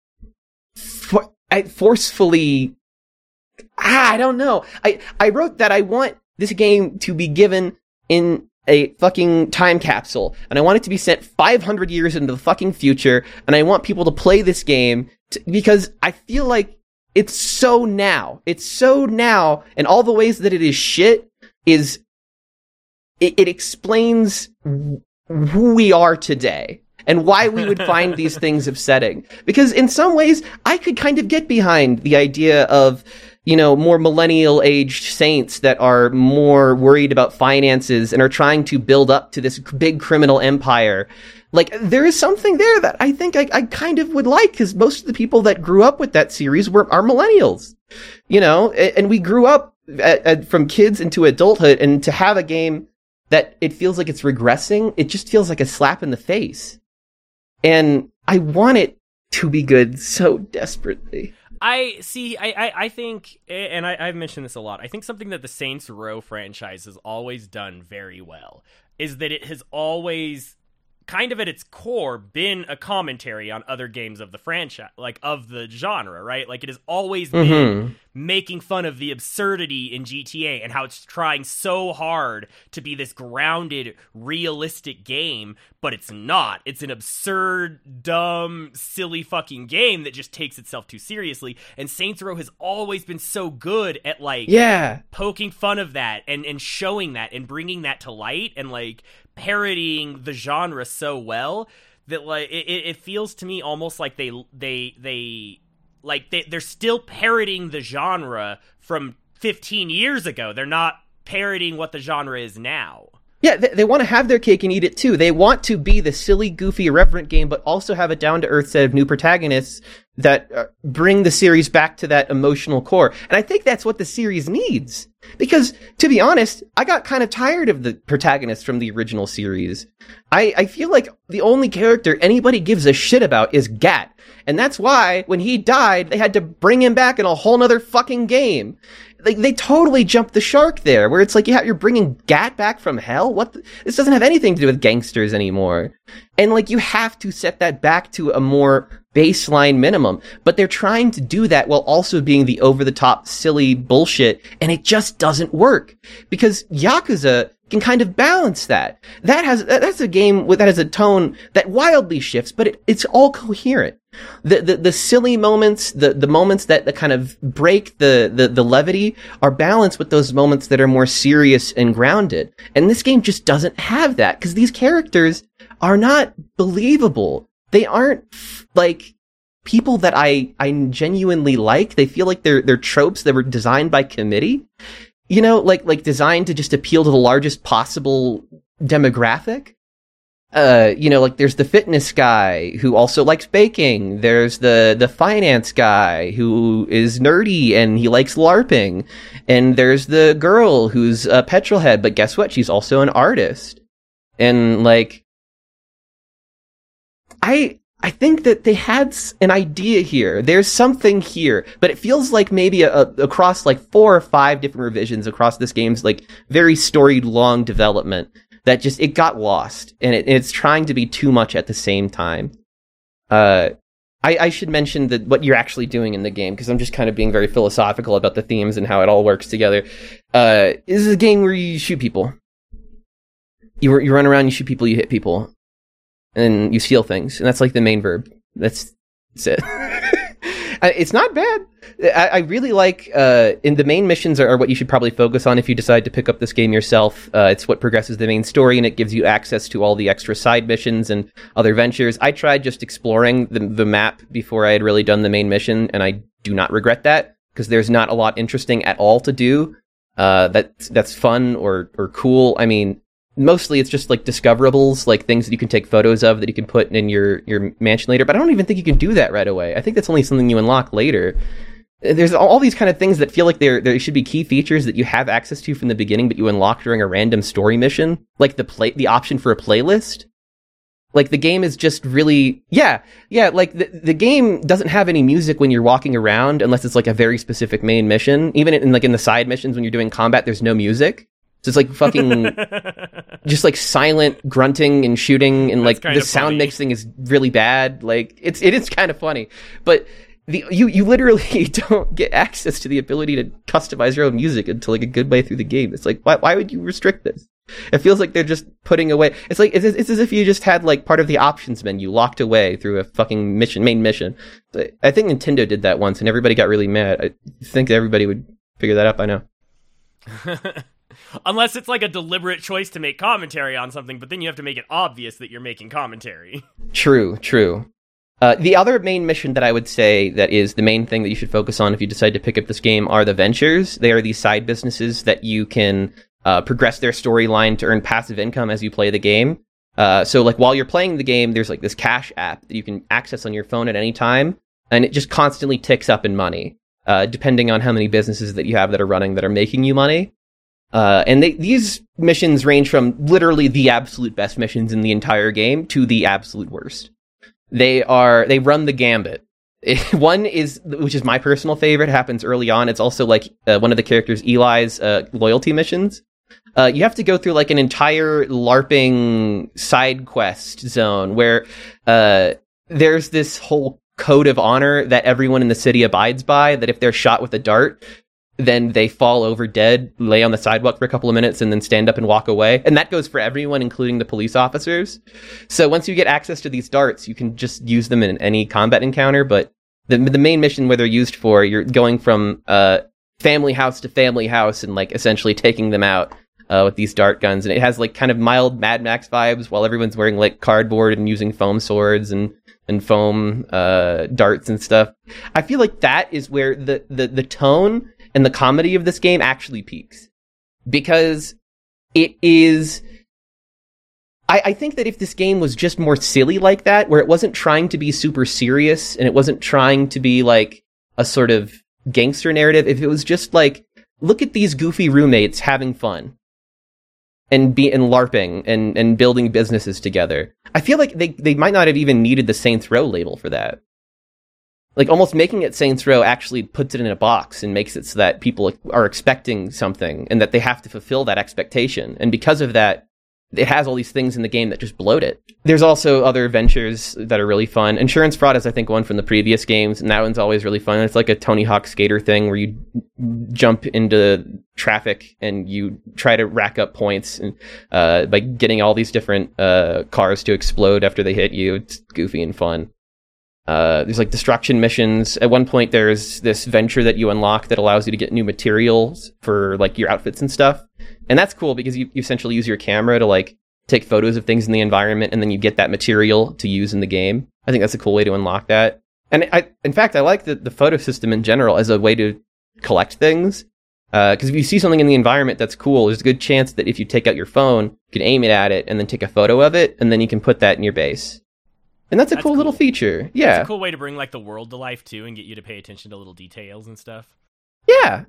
forcefully. I don't know. I wrote that I want this game to be given in a fucking time capsule, and I want it to be sent 500 years into the fucking future, and I want people to play this game because I feel like it's so now. It's so now, and all the ways that it is shit is... It explains who we are today, and why we would find these things upsetting. Because in some ways, I could kind of get behind the idea of, you know, more millennial-aged saints that are more worried about finances and are trying to build up to this big criminal empire. Like, there is something there that I think I kind of would like, because most of the people that grew up with that series are millennials, you know, and we grew up from kids into adulthood, and to have a game that it feels like it's regressing, it just feels like a slap in the face. And I want it to be good so desperately. I think, and I've mentioned this a lot, I think something that the Saints Row franchise has always done very well is that it has always... kind of at its core been a commentary on other games of the franchise, like of the genre, right? Like it has always been making fun of the absurdity in GTA and how it's trying so hard to be this grounded, realistic game, but it's not. It's an absurd, dumb, silly fucking game that just takes itself too seriously. And Saints Row has always been so good at like poking fun of that and showing that and bringing that to light and like parodying the genre so well that like it feels to me almost like they're still parodying the genre from 15 years ago. They're not parodying what the genre is now. Yeah, they want to have their cake and eat it too. They want to be the silly, goofy, irreverent game, but also have a down-to-earth set of new protagonists that bring the series back to that emotional core. And I think that's what the series needs. Because, to be honest, I got kind of tired of the protagonists from the original series. I feel like the only character anybody gives a shit about is Gat. And that's why, when he died, they had to bring him back in a whole nother fucking game. Like, they totally jumped the shark there, where it's like, yeah, you're bringing Gat back from hell? This doesn't have anything to do with gangsters anymore. And, like, you have to set that back to a more baseline minimum. But they're trying to do that while also being the over-the-top, silly bullshit, and it just doesn't work. Because Yakuza can kind of balance that. That's a game that has a tone that wildly shifts, but it's all coherent. The silly moments, the moments that kind of break the levity are balanced with those moments that are more serious and grounded. And this game just doesn't have that, because these characters are not believable. They aren't like people that I genuinely like. They feel like they're tropes that were designed by committee. You know, like designed to just appeal to the largest possible demographic. Like there's the fitness guy who also likes baking. There's the finance guy who is nerdy and he likes LARPing. And there's the girl who's a petrol head, but guess what? She's also an artist. And like, I think that they had an idea here. There's something here, but it feels like maybe across like 4 or 5 different revisions across this game's like very storied long development that just, it got lost, and it's trying to be too much at the same time. I should mention that what you're actually doing in the game, because I'm just kind of being very philosophical about the themes and how it all works together. This is a game where you shoot people. You run around, you shoot people, you hit people. And you steal things, and that's like the main verb. That's it. It's not bad. I really like, in the main missions are what you should probably focus on if you decide to pick up this game yourself. It's what progresses the main story, and it gives you access to all the extra side missions and other ventures. I tried just exploring the map before I had really done the main mission, and I do not regret that, because there's not a lot interesting at all to do. That's fun or cool. I mean, mostly it's just like discoverables, like things that you can take photos of that you can put in your mansion later, but I don't even think you can do that right away. I think that's only something you unlock later. There's all these kind of things that feel like there should be key features that you have access to from the beginning, but you unlock during a random story mission, like the option for a playlist. Like the game is just really, like the game doesn't have any music when you're walking around unless it's like a very specific main mission. Even in the side missions when you're doing combat, there's no music. So it's like fucking just like silent grunting and shooting, and like the sound mixing is really bad. Like it is kind of funny, but you literally don't get access to the ability to customize your own music until like a good way through the game. It's like, why would you restrict this? It feels like they're just putting away. It's like it's as if you just had like part of the options menu locked away through a fucking main mission. I think Nintendo did that once, and everybody got really mad. I think everybody would figure that out by now. Unless it's like a deliberate choice to make commentary on something, but then you have to make it obvious that you're making commentary. True. The other main mission that I would say that is the main thing that you should focus on if you decide to pick up this game are the ventures. They are these side businesses that you can progress their storyline to earn passive income as you play the game. So like while you're playing the game, there's like this cash app that you can access on your phone at any time, and it just constantly ticks up in money, depending on how many businesses that you have that are running that are making you money. And these missions range from literally the absolute best missions in the entire game to the absolute worst. They run the gambit. One is, which is my personal favorite, happens early on. It's also like one of the characters, Eli's loyalty missions. You have to go through like an entire LARPing side quest zone where there's this whole code of honor that everyone in the city abides by, that if they're shot with a dart, then they fall over dead, lay on the sidewalk for a couple of minutes, and then stand up and walk away. And that goes for everyone, including the police officers. So once you get access to these darts, you can just use them in any combat encounter. But the main mission where they're used for, you're going from family house to family house and like essentially taking them out with these dart guns. And it has like kind of mild Mad Max vibes while everyone's wearing like cardboard and using foam swords and foam darts and stuff. I feel like that is where the tone and the comedy of this game actually peaks, because it is. I think that if this game was just more silly like that, where it wasn't trying to be super serious and it wasn't trying to be like a sort of gangster narrative, if it was just like, look at these goofy roommates having fun and LARPing and building businesses together, I feel like they might not have even needed the Saints Row label for that. Like, almost making it Saints Row actually puts it in a box and makes it so that people are expecting something and that they have to fulfill that expectation. And because of that, it has all these things in the game that just bloat it. There's also other ventures that are really fun. Insurance Fraud is, I think, one from the previous games, and that one's always really fun. It's like a Tony Hawk Skater thing where you jump into traffic, and you try to rack up points and by getting all these different cars to explode after they hit you. It's goofy and fun. There's like destruction missions. At one point, there's this venture that you unlock that allows you to get new materials for like your outfits and stuff. And that's cool because you essentially use your camera to like take photos of things in the environment, and then you get that material to use in the game. I think that's a cool way to unlock that. And in fact, I like the photo system in general as a way to collect things. Because if you see something in the environment that's cool, there's a good chance that if you take out your phone, you can aim it at it and then take a photo of it, and then you can put that in your base. And that's a cool little feature. Yeah. It's a cool way to bring like the world to life too, and get you to pay attention to little details and stuff. Yeah.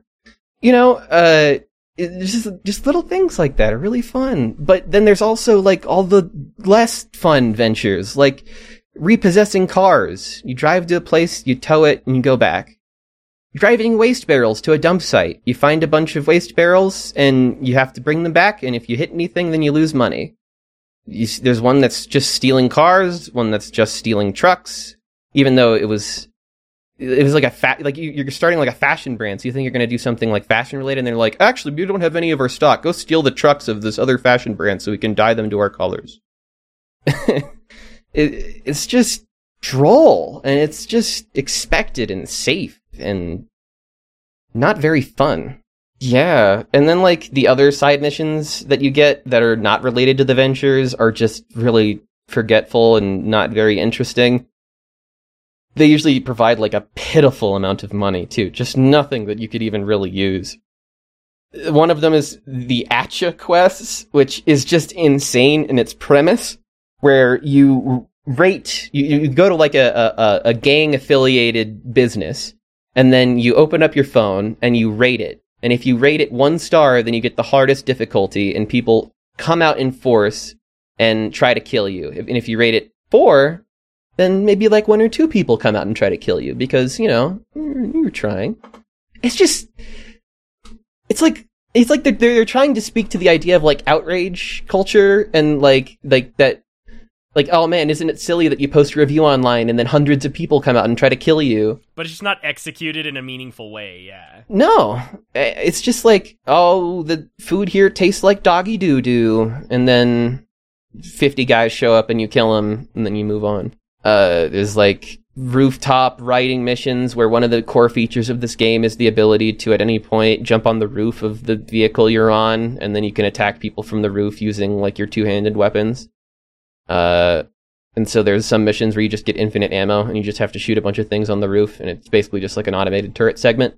Just little things like that are really fun. But then there's also like all the less fun ventures, like repossessing cars. You drive to a place, you tow it, and you go back. Driving waste barrels to a dump site. You find a bunch of waste barrels, and you have to bring them back, and if you hit anything, then you lose money. There's one that's just stealing cars, one that's just stealing trucks, even though it was like you're starting like a fashion brand, so you think you're going to do something like fashion related, and they're like, actually, we don't have any of our stock. Go steal the trucks of this other fashion brand so we can dye them to our colors. It's just droll, and it's just expected and safe and not very fun. Yeah, and then like the other side missions that you get that are not related to the ventures are just really forgetful and not very interesting. They usually provide like a pitiful amount of money too, just nothing that you could even really use. One of them is the Atcha quests, which is just insane in its premise, where you rate, you go to like a gang affiliated business, and then you open up your phone and you rate it. And if you rate it 1 star, then you get the hardest difficulty, and people come out in force and try to kill you. And if you rate it 4, then maybe like 1 or 2 people come out and try to kill you because, you're trying. It's like they're trying to speak to the idea of like outrage culture and like that. Like, oh man, isn't it silly that you post a review online and then hundreds of people come out and try to kill you? But it's just not executed in a meaningful way, yeah. No. It's just like, oh, the food here tastes like doggy doo-doo. And then 50 guys show up and you kill them, and then you move on. There's like rooftop writing missions where one of the core features of this game is the ability to, at any point, jump on the roof of the vehicle you're on, and then you can attack people from the roof using like your two-handed weapons. And so there's some missions where you just get infinite ammo and you just have to shoot a bunch of things on the roof, and it's basically just like an automated turret segment.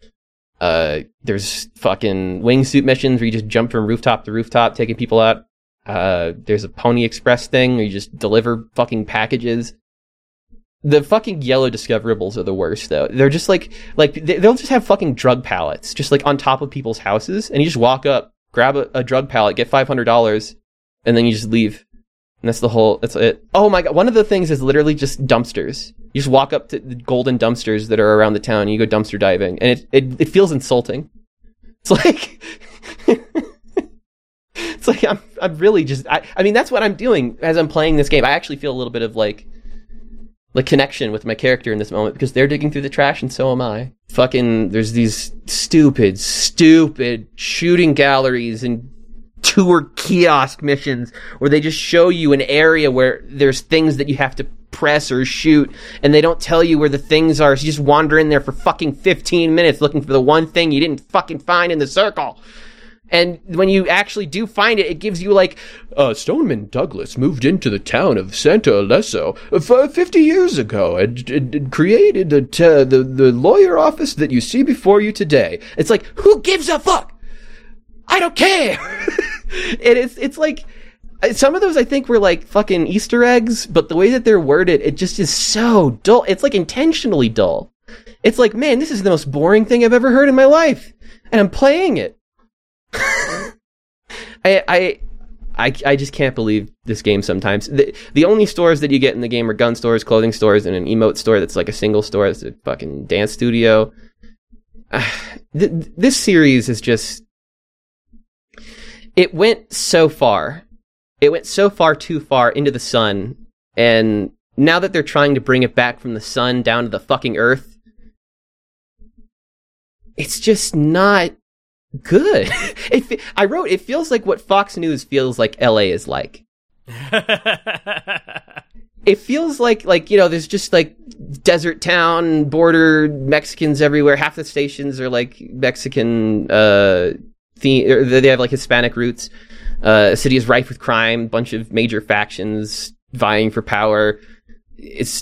There's fucking wingsuit missions where you just jump from rooftop to rooftop, taking people out. There's a Pony Express thing where you just deliver fucking packages. The fucking yellow discoverables are the worst, though. They're just like they'll just have fucking drug pallets just like on top of people's houses, and you just walk up, grab a drug pallet, get $500, and then you just leave. And that's it. Oh my god, one of the things is literally just dumpsters. You just walk up to the golden dumpsters that are around the town and you go dumpster diving, and it feels insulting. It's like it's like I'm really just I mean that's what I'm doing as I'm playing this game. I actually feel a little bit of like connection with my character in this moment because they're digging through the trash and so am I. Fucking there's these stupid shooting galleries and tour kiosk missions where they just show you an area where there's things that you have to press or shoot, and they don't tell you where the things are, so you just wander in there for fucking 15 minutes looking for the one thing you didn't fucking find in the circle. And when you actually do find it, it gives you like, Stoneman Douglas moved into the town of Santa Alesso 50 years ago and created the lawyer office that you see before you today. It's like, who gives a fuck? I don't care. It's like, some of those I think were like fucking Easter eggs, but the way that they're worded, it just is so dull. It's like intentionally dull. It's like, man, this is the most boring thing I've ever heard in my life, and I'm playing it. I just can't believe this game sometimes. The only stores that you get in the game are gun stores, clothing stores, and an emote store that's like a single store. It's a fucking dance studio. This series is just... It went so far. It went so far too far into the sun, and now that they're trying to bring it back from the sun down to the fucking earth, it's just not good. I wrote, it feels like what Fox News feels like LA is like. It feels like, there's just, desert town, border, Mexicans everywhere. Half the stations are, Mexican, theme, or they have, Hispanic roots. The city is rife with crime, bunch of major factions vying for power. It's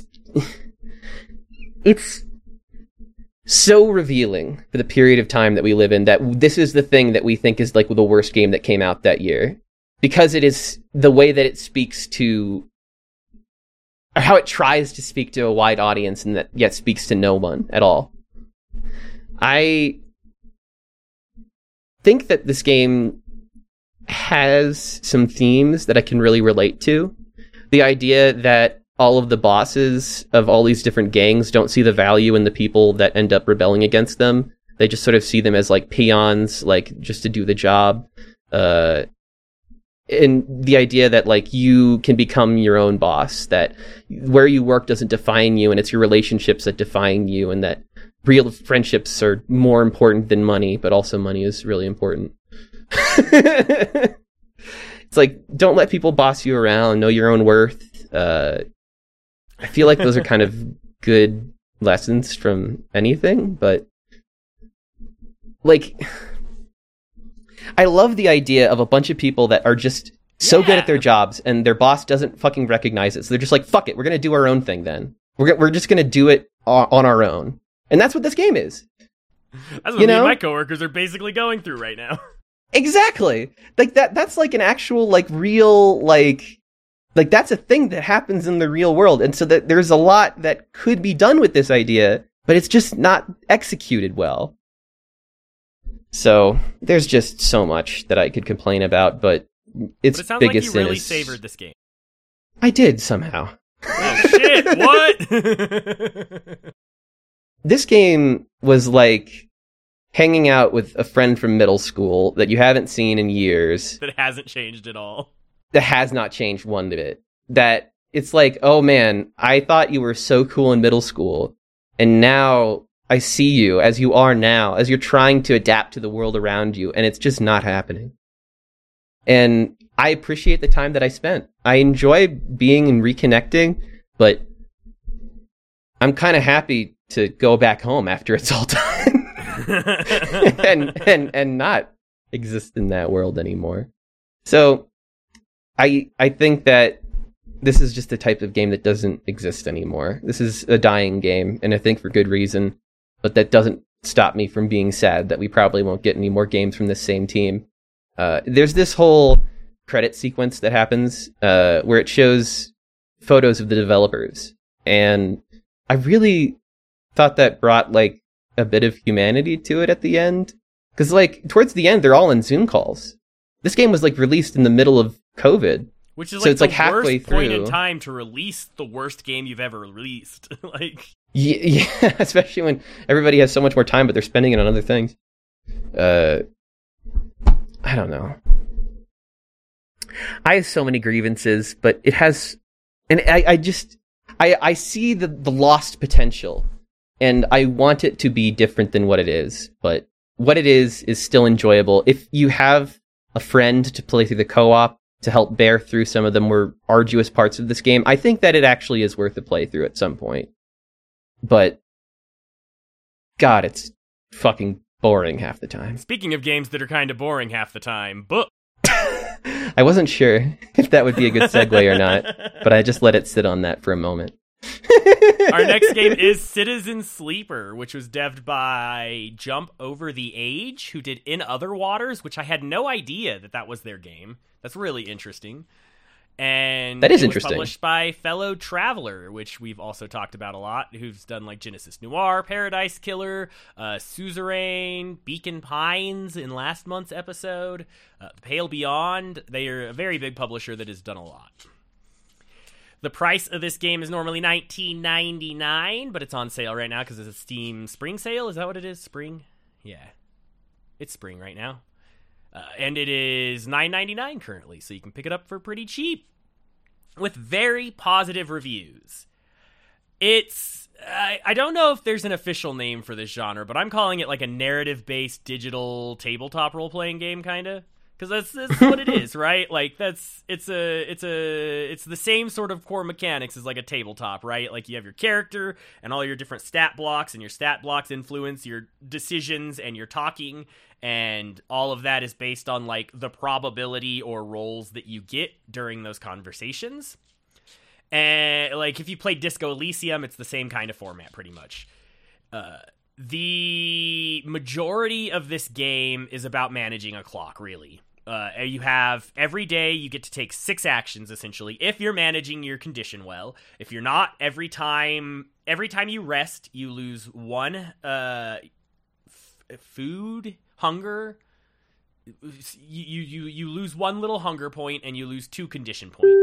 so revealing for the period of time that we live in, that this is the thing that we think is, the worst game that came out that year. Because it is the way that it speaks to, or how it tries to speak to a wide audience and that yet speaks to no one at all. I think that this game has some themes that I can really relate to. The idea that all of the bosses of all these different gangs don't see the value in the people that end up rebelling against them. They just sort of see them as peons, just to do the job. And the idea that you can become your own boss, that where you work doesn't define you, and it's your relationships that define you, and that real friendships are more important than money, but also money is really important. It's don't let people boss you around, know your own worth. I feel like those are kind of good lessons from anything, but I love the idea of a bunch of people that are just so good at their jobs and their boss doesn't fucking recognize it. So they're just fuck it, we're going to do our own thing then. We're just going to do it on our own. And that's what this game is. That's what me and my coworkers are basically going through right now. Exactly. That's an actual real that's a thing that happens in the real world. And so that there's a lot that could be done with this idea, but it's just not executed well. So there's just so much that I could complain about, but its it sounds biggest like you sin really is... savored this game. I did somehow. Oh shit! What? This game was hanging out with a friend from middle school that you haven't seen in years. That hasn't changed at all. That has not changed one bit. That it's oh man, I thought you were so cool in middle school, and now I see you as you are now, as you're trying to adapt to the world around you, and it's just not happening. And I appreciate the time that I spent. I enjoy being and reconnecting, but I'm kind of happy to go back home after it's all done and not exist in that world anymore. So I think that this is just the type of game that doesn't exist anymore. This is a dying game, and I think for good reason. But that doesn't stop me from being sad that we probably won't get any more games from this same team. There's this whole credit sequence that happens where it shows photos of the developers. And I really thought that brought a bit of humanity to it at the end. Because towards the end, they're all in Zoom calls. This game was released in the middle of COVID. Which is so it's the halfway worst through. Point in time to release the worst game you've ever released. Yeah, especially when everybody has so much more time, but they're spending it on other things. I don't know. I have so many grievances, but it has, and I see the lost potential, and I want it to be different than what it is, but what it is still enjoyable. If you have a friend to play through the co-op to help bear through some of the more arduous parts of this game, I think that it actually is worth a playthrough at some point. But God, it's fucking boring half the time. Speaking of games that are kind of boring half the time, but I wasn't sure if that would be a good segue or not, but I just let it sit on that for a moment. Our next game is Citizen Sleeper, which was devved by Jump Over the Age, who did In Other Waters, which I had no idea that was their game. That's really interesting. And that is it was interesting. Published by Fellow Traveler, which we've also talked about a lot, who's done Genesis Noir, Paradise Killer, Suzerain, Beacon Pines in last month's episode, The Pale Beyond. They are a very big publisher that has done a lot. The price of this game is normally $19.99, but it's on sale right now because it's a Steam spring sale. Is that what it is? Spring? Yeah. It's spring right now. And it is $9.99 currently, so you can pick it up for pretty cheap with very positive reviews. I don't know if there's an official name for this genre, but I'm calling it like a narrative-based digital tabletop role-playing game, kind of. Because that's what it is, right? Like it's the same sort of core mechanics as like a tabletop, right? Like you have your character and all your different stat blocks, and your stat blocks influence your decisions and your talking, and all of that is based on like the probability or rolls that you get during those conversations. And like if you play Disco Elysium, it's the same kind of format pretty much. The majority of this game is about managing a clock, really. You have every day you get to take 6 actions essentially if you're managing your condition well. If you're not, every time you rest, you lose 1 food hunger. You lose 1 little hunger point, and you lose 2 condition points.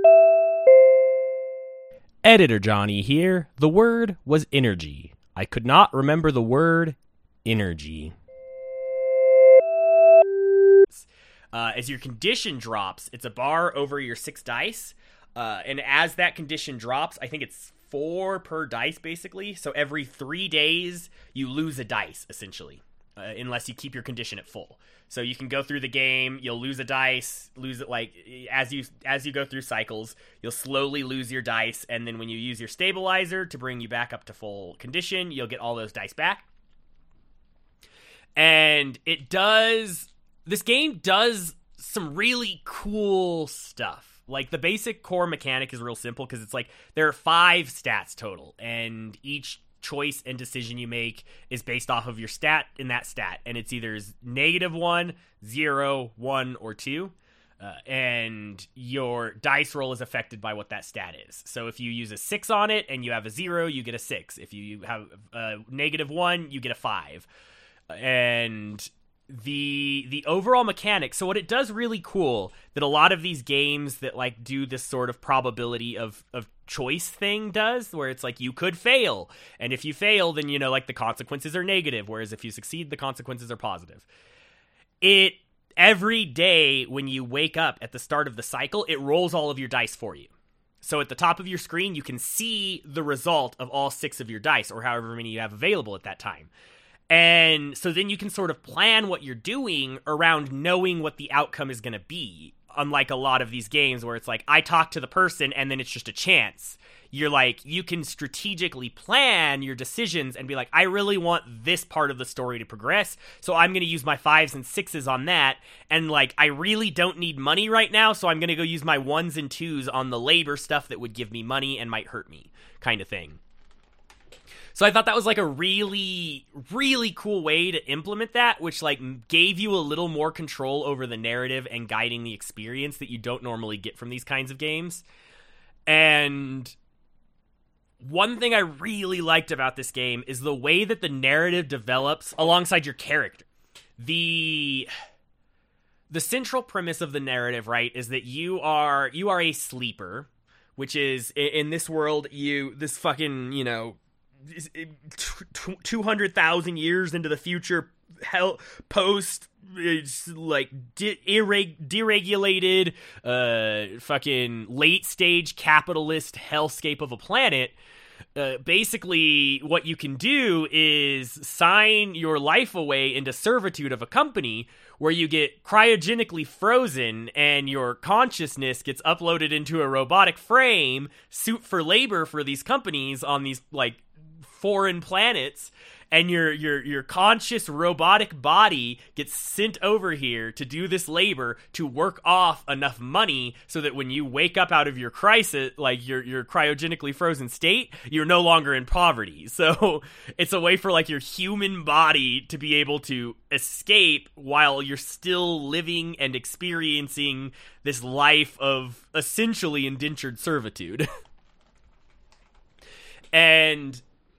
Editor Johnny here. The word was energy. I could not remember the word energy. As your condition drops, it's a bar over your 6 dice. And as that condition drops, I think it's 4 per dice, basically. So every 3 days, you lose a dice, essentially. Unless you keep your condition at full. So you can go through the game, you'll lose a dice, lose it like as you go through cycles, you'll slowly lose your dice, and then when you use your stabilizer to bring you back up to full condition, you'll get all those dice back. And this game does some really cool stuff. Like the basic core mechanic is real simple because it's like there are 5 stats total, and each choice and decision you make is based off of your stat in that stat, and it's either -1, 0, 1, or 2, and your dice roll is affected by what that stat is. So if you use a 6 on it and you have a 0, you get a 6. If you have a -1, you get a 5. And the overall mechanic, so what it does really cool that a lot of these games that like do this sort of probability of choice thing does, where it's like you could fail, and if you fail, then like the consequences are negative, whereas if you succeed, the consequences are positive. Every day when you wake up at the start of the cycle, it rolls all of your dice for you. So at the top of your screen, you can see the result of all 6 of your dice, or however many you have available at that time. And so then you can sort of plan what you're doing around knowing what the outcome is going to be. Unlike a lot of these games where it's like, I talk to the person and then it's just a chance. You're like, you can strategically plan your decisions and be like, I really want this part of the story to progress, so I'm going to use my 5s and 6s on that. And like, I really don't need money right now, so I'm going to go use my 1s and 2s on the labor stuff that would give me money and might hurt me, kind of thing. So I thought that was like a really, really cool way to implement that, which like gave you a little more control over the narrative and guiding the experience that you don't normally get from these kinds of games. And one thing I really liked about this game is the way that the narrative develops alongside your character. The central premise of the narrative, right, is that you are a sleeper, which is in this world, this fucking, 200,000 years into the future, post like deregulated fucking late stage capitalist hellscape of a planet. Basically what you can do is sign your life away into servitude of a company where you get cryogenically frozen and your consciousness gets uploaded into a robotic frame suit for labor for these companies on these like foreign planets, and your conscious robotic body gets sent over here to do this labor to work off enough money so that when you wake up out of your crisis, like your cryogenically frozen state, you're no longer in poverty. So it's a way for like your human body to be able to escape while you're still living and experiencing this life of essentially indentured servitude. And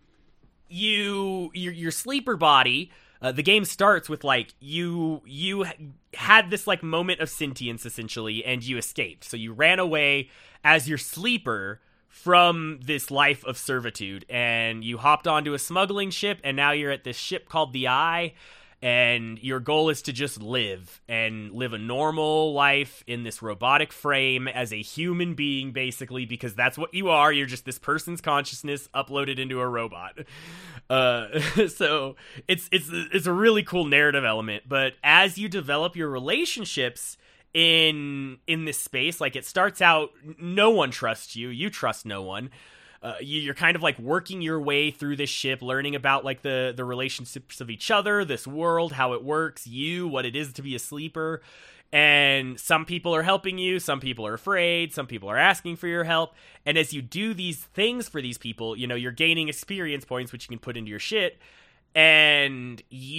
your sleeper body, the game starts with like you had this like moment of sentience essentially, and you escaped. So you ran away as your sleeper from this life of servitude, and you hopped onto a smuggling ship, and now you're at this ship called the Eye. and your goal is to just live a normal life in this robotic frame as a human being, basically, because that's what you are. You're just this person's consciousness uploaded into a robot. So it's a really cool narrative element. But as you develop your relationships in this space, like, it starts out, no one trusts you. You trust no one. You're kind of like working your way through this ship, learning about like the relationships of each other, this world, how it works, what it is to be a sleeper. And some people are helping you, some people are afraid, some people are asking for your help. And as you do these things for these people, you know, you're gaining experience points, which you can put into your shit. And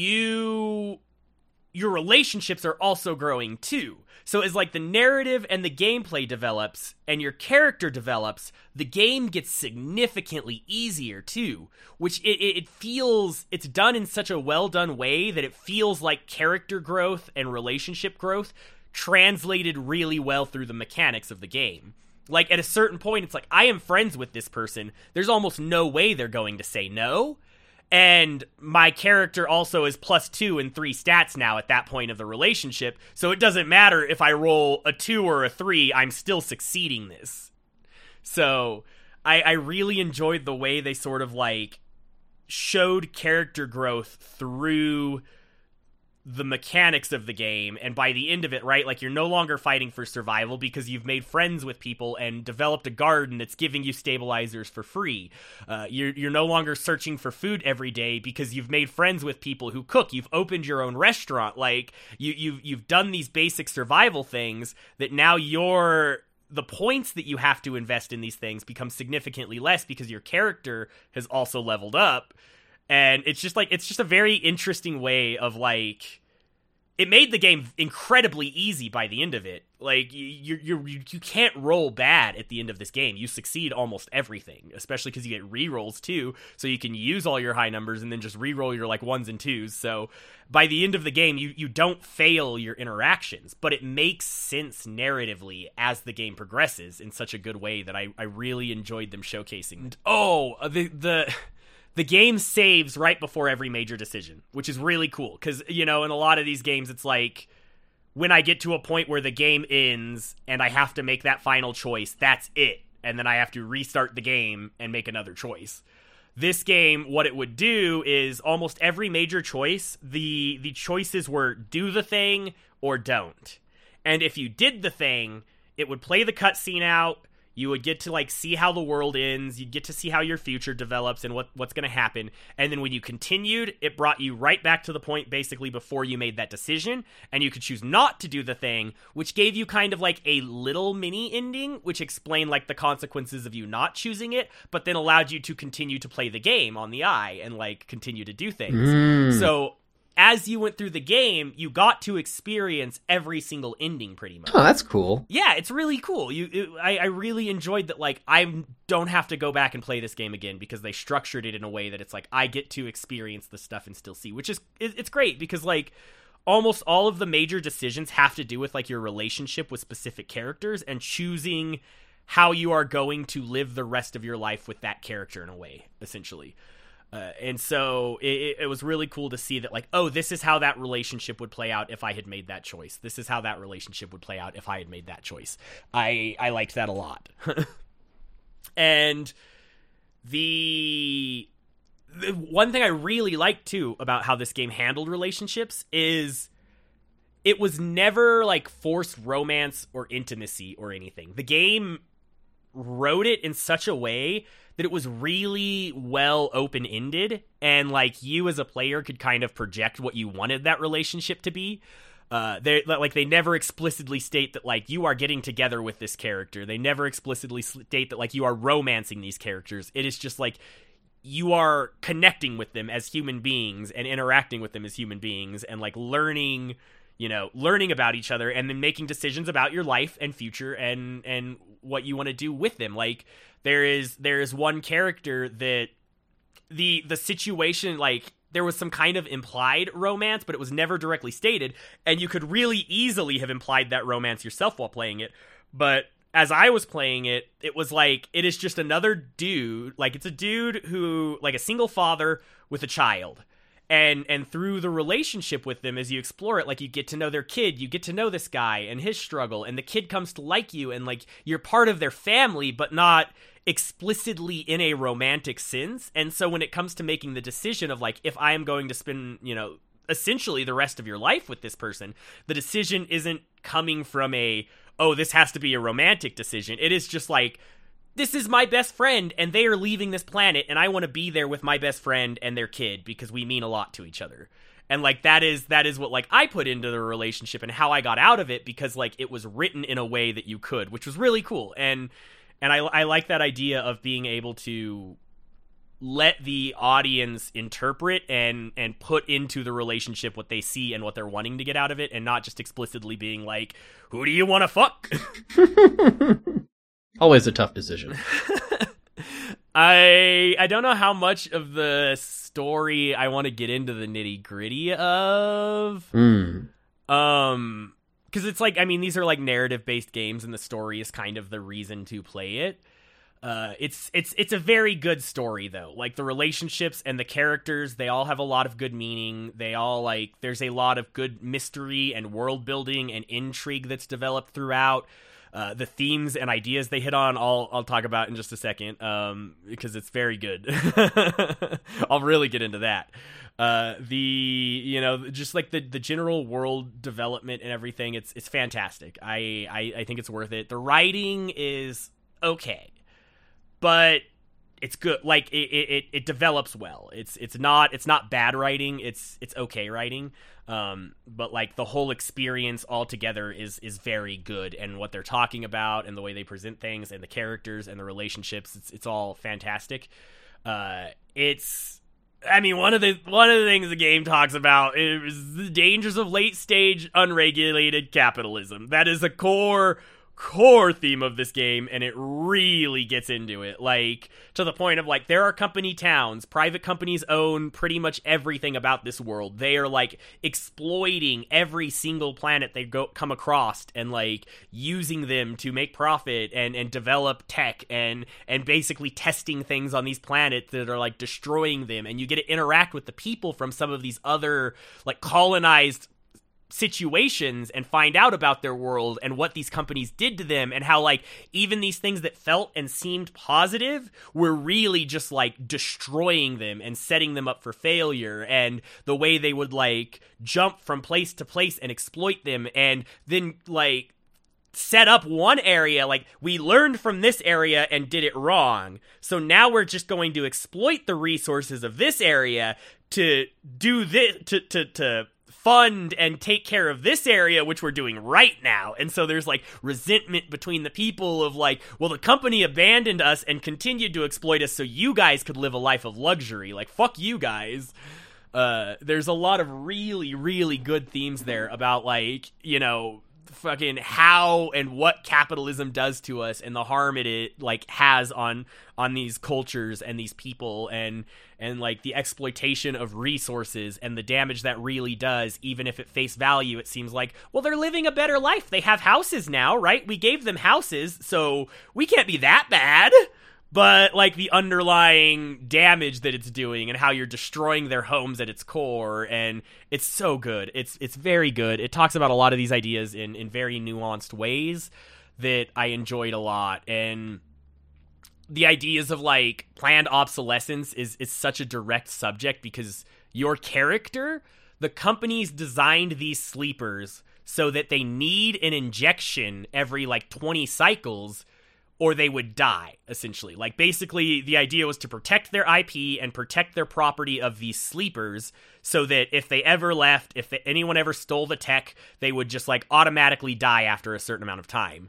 your relationships are also growing too. So as like the narrative and the gameplay develops and your character develops, the game gets significantly easier too, which it feels, it's done in such a well done way that it feels like character growth and relationship growth translated really well through the mechanics of the game. Like, at a certain point, it's like, I am friends with this person. There's almost no way they're going to say no. And my character also is +2 and 3 stats now at that point of the relationship, so it doesn't matter if I roll a 2 or a 3, I'm still succeeding this. So I really enjoyed the way they sort of like showed character growth through the mechanics of the game, and by the end of it, right, like, you're no longer fighting for survival because you've made friends with people and developed a garden that's giving you stabilizers for free. You're no longer searching for food every day because you've made friends with people who cook. You've opened your own restaurant. Like, you've done these basic survival things that now the points that you have to invest in these things become significantly less because your character has also leveled up. And it's just a very interesting way of, like, it made the game incredibly easy by the end of it. Like, you can't roll bad at the end of this game. You succeed almost everything, especially because you get rerolls too, so you can use all your high numbers and then just reroll your like 1s and 2s. So by the end of the game, you don't fail your interactions, but it makes sense narratively as the game progresses in such a good way that I really enjoyed them showcasing. The game saves right before every major decision, which is really cool. Because, you know, in a lot of these games, it's like, when I get to a point where the game ends and I have to make that final choice, that's it. And then I have to restart the game and make another choice. This game, what it would do is almost every major choice, the choices were do the thing or don't. And if you did the thing, it would play the cutscene out. You would get to, like, see how the world ends. You'd get to see how your future develops and what's going to happen. And then when you continued, it brought you right back to the point basically before you made that decision. And you could choose not to do the thing, which gave you kind of like a little mini ending, which explained like the consequences of you not choosing it, but then allowed you to continue to play the game on the eye and like continue to do things. So as you went through the game, you got to experience every single ending pretty much. Oh, that's cool. Yeah, it's really cool. I really enjoyed that. Like, I don't have to go back and play this game again because they structured it in a way that it's like I get to experience the stuff and still see, which is it's great because like almost all of the major decisions have to do with like your relationship with specific characters and choosing how you are going to live the rest of your life with that character in a way, essentially. And so it was really cool to see that, like, oh, this is how that relationship would play out if I had made that choice. This is how that relationship would play out if I had made that choice. I liked that a lot. And the one thing I really liked, too, about how this game handled relationships is it was never, like, forced romance or intimacy or anything. The game wrote it in such a way that it was really well open-ended, and like you as a player could kind of project what you wanted that relationship to be. They never explicitly state that like you are getting together with this character. They never explicitly state that like you are romancing these characters. It is just like you are connecting with them as human beings and interacting with them as human beings and like learning about each other and then making decisions about your life and future and what you want to do with them. Like there is one character that the situation, like there was some kind of implied romance, but it was never directly stated, and you could really easily have implied that romance yourself while playing it. But as I was playing it, it was like, it is just another dude, like it's a dude who, like a single father with a child. and through the relationship with them, as you explore it, like, you get to know their kid, you get to know this guy and his struggle, and the kid comes to like you, and like, you're part of their family, but not explicitly in a romantic sense. And so when it comes to making the decision of like, if I am going to spend, you know, essentially the rest of your life with this person, the decision isn't coming from a, oh, this has to be a romantic decision. It is just like, this is my best friend, and they are leaving this planet, and I want to be there with my best friend and their kid because we mean a lot to each other. And like, that is what like I put into the relationship and how I got out of it, because like, it was written in a way that you could, which was really cool. And I like that idea of being able to let the audience interpret and put into the relationship what they see and what they're wanting to get out of it, and not just explicitly being like, who do you want to fuck? Always a tough decision. I don't know how much of the story I want to get into the nitty-gritty of. Because it's like, I mean, these are like narrative-based games, and the story is kind of the reason to play it. It's a very good story, though. Like, the relationships and the characters, they all have a lot of good meaning. They all, like, there's a lot of good mystery and world building and intrigue that's developed throughout. The themes and ideas they hit on, I'll talk about in just a second, because it's very good. I'll really get into that. You know, just like the general world development and everything, it's fantastic. I think it's worth it. The writing is okay, but it's good. Like, it develops well. It's not bad writing. It's okay writing. But like, the whole experience altogether is very good, and what they're talking about and the way they present things and the characters and the relationships, it's all fantastic. I mean, one of the things the game talks about is the dangers of late stage unregulated capitalism. That is a core theme of this game, and it really gets into it, like, to the point of like, there are company towns, private companies own pretty much everything about this world. They are like exploiting every single planet they come across, and like using them to make profit and develop tech and basically testing things on these planets that are like destroying them. And you get to interact with the people from some of these other like colonized situations and find out about their world and what these companies did to them, and how like, even these things that felt and seemed positive were really just like destroying them and setting them up for failure, and the way they would like jump from place to place and exploit them, and then like set up one area, like, we learned from this area and did it wrong, so now we're just going to exploit the resources of this area to do this, to fund and take care of this area, which we're doing right now. And so there's like resentment between the people of like, well, the company abandoned us and continued to exploit us so you guys could live a life of luxury. Like, fuck you guys. There's a lot of really, really good themes there about like, you know, fucking how and what capitalism does to us, and the harm it like has on these cultures and these people, and like the exploitation of resources and the damage that really does. Even if at face value it seems like, well, they're living a better life, they have houses now, right? We gave them houses, so we can't be that bad. But like, the underlying damage that it's doing and how you're destroying their homes at its core, and it's so good. It's very good. It talks about a lot of these ideas in very nuanced ways that I enjoyed a lot. And the ideas of like planned obsolescence is such a direct subject, because your character, the company's designed these sleepers so that they need an injection every like 20 cycles, or they would die, essentially. Like, basically, the idea was to protect their IP and protect their property of these sleepers, so that if they ever left, if anyone ever stole the tech, they would just, like, automatically die after a certain amount of time.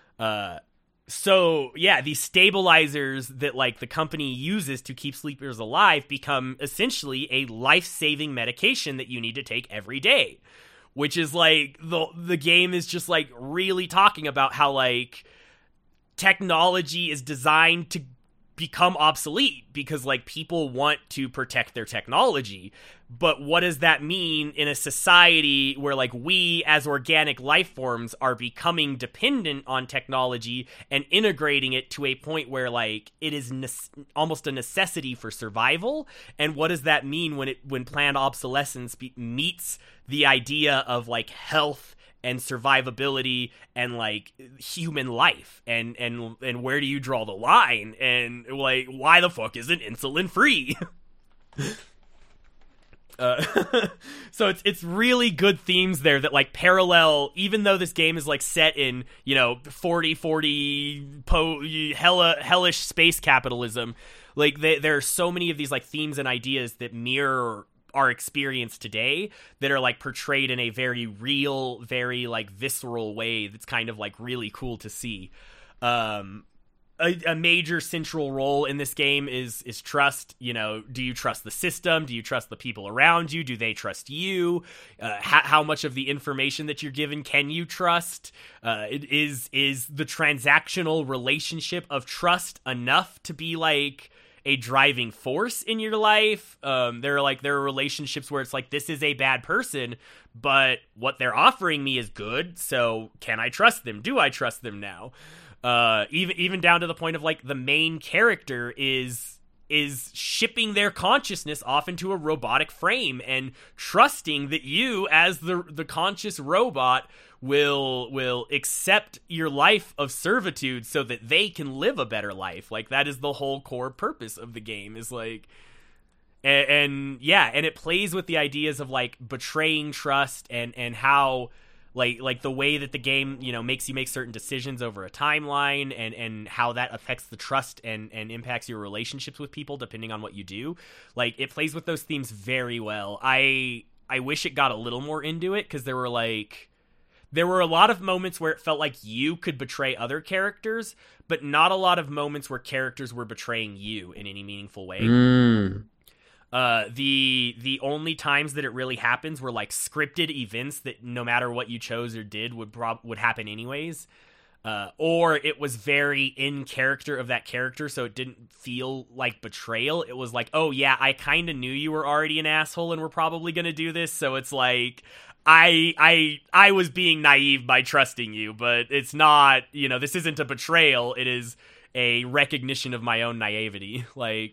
So, yeah, these stabilizers that, like, the company uses to keep sleepers alive become, essentially, a life-saving medication that you need to take every day. Which is, like, the game is just, like, really talking about how, like, technology is designed to become obsolete because like people want to protect their technology. But what does that mean in a society where like we as organic life forms are becoming dependent on technology and integrating it to a point where like it is almost a necessity for survival? And what does that mean when planned obsolescence meets the idea of like health and survivability and like human life, and where do you draw the line, and like why the fuck isn't insulin free? So it's really good themes there that like parallel, even though this game is like set in, you know, 40 hellish space capitalism, like there are so many of these like themes and ideas that mirror our experience today that are like portrayed in a very real, very like visceral way that's kind of like really cool to see. A major central role in this game is trust. You know, do you trust the system? Do you trust the people around you? Do they trust you? How much of the information that you're given can you trust? Is the transactional relationship of trust enough to be like a driving force in your life? There are relationships where it's like, this is a bad person, but what they're offering me is good, so can I trust them? Do I trust them now? Even down to the point of like the main character is shipping their consciousness off into a robotic frame and trusting that you as the conscious robot will accept your life of servitude so that they can live a better life. Like that is the whole core purpose of the game, is like, and it plays with the ideas of like betraying trust and how like the way that the game, you know, makes you make certain decisions over a timeline and how that affects the trust and impacts your relationships with people depending on what you do. Like it plays with those themes very well. I wish it got a little more into it, because there were a lot of moments where it felt like you could betray other characters, but not a lot of moments where characters were betraying you in any meaningful way. The only times that it really happens were like scripted events that no matter what you chose or did would happen anyways. Or it was very in character of that character, so it didn't feel like betrayal. It was like, oh yeah, I kind of knew you were already an asshole and were probably gonna do this, so it's like I was being naive by trusting you, but it's not, you know, this isn't a betrayal, it is a recognition of my own naivety. Like,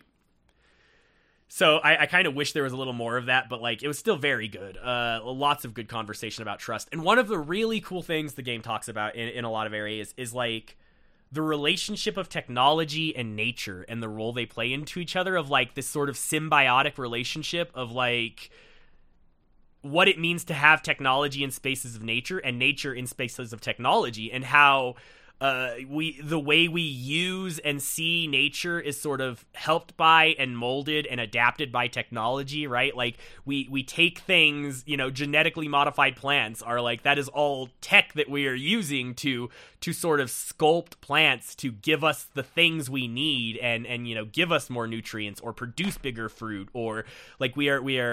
so I kind of wish there was a little more of that, but like it was still very good. Lots of good conversation about trust. And one of the really cool things the game talks about in a lot of areas is like the relationship of technology and nature and the role they play into each other, of like this sort of symbiotic relationship of like what it means to have technology in spaces of nature and nature in spaces of technology, and how the way we use and see nature is sort of helped by and molded and adapted by technology, right? Like we take things, you know, genetically modified plants are like, that is all tech that we are using to sort of sculpt plants to give us the things we need and you know, give us more nutrients or produce bigger fruit, or like we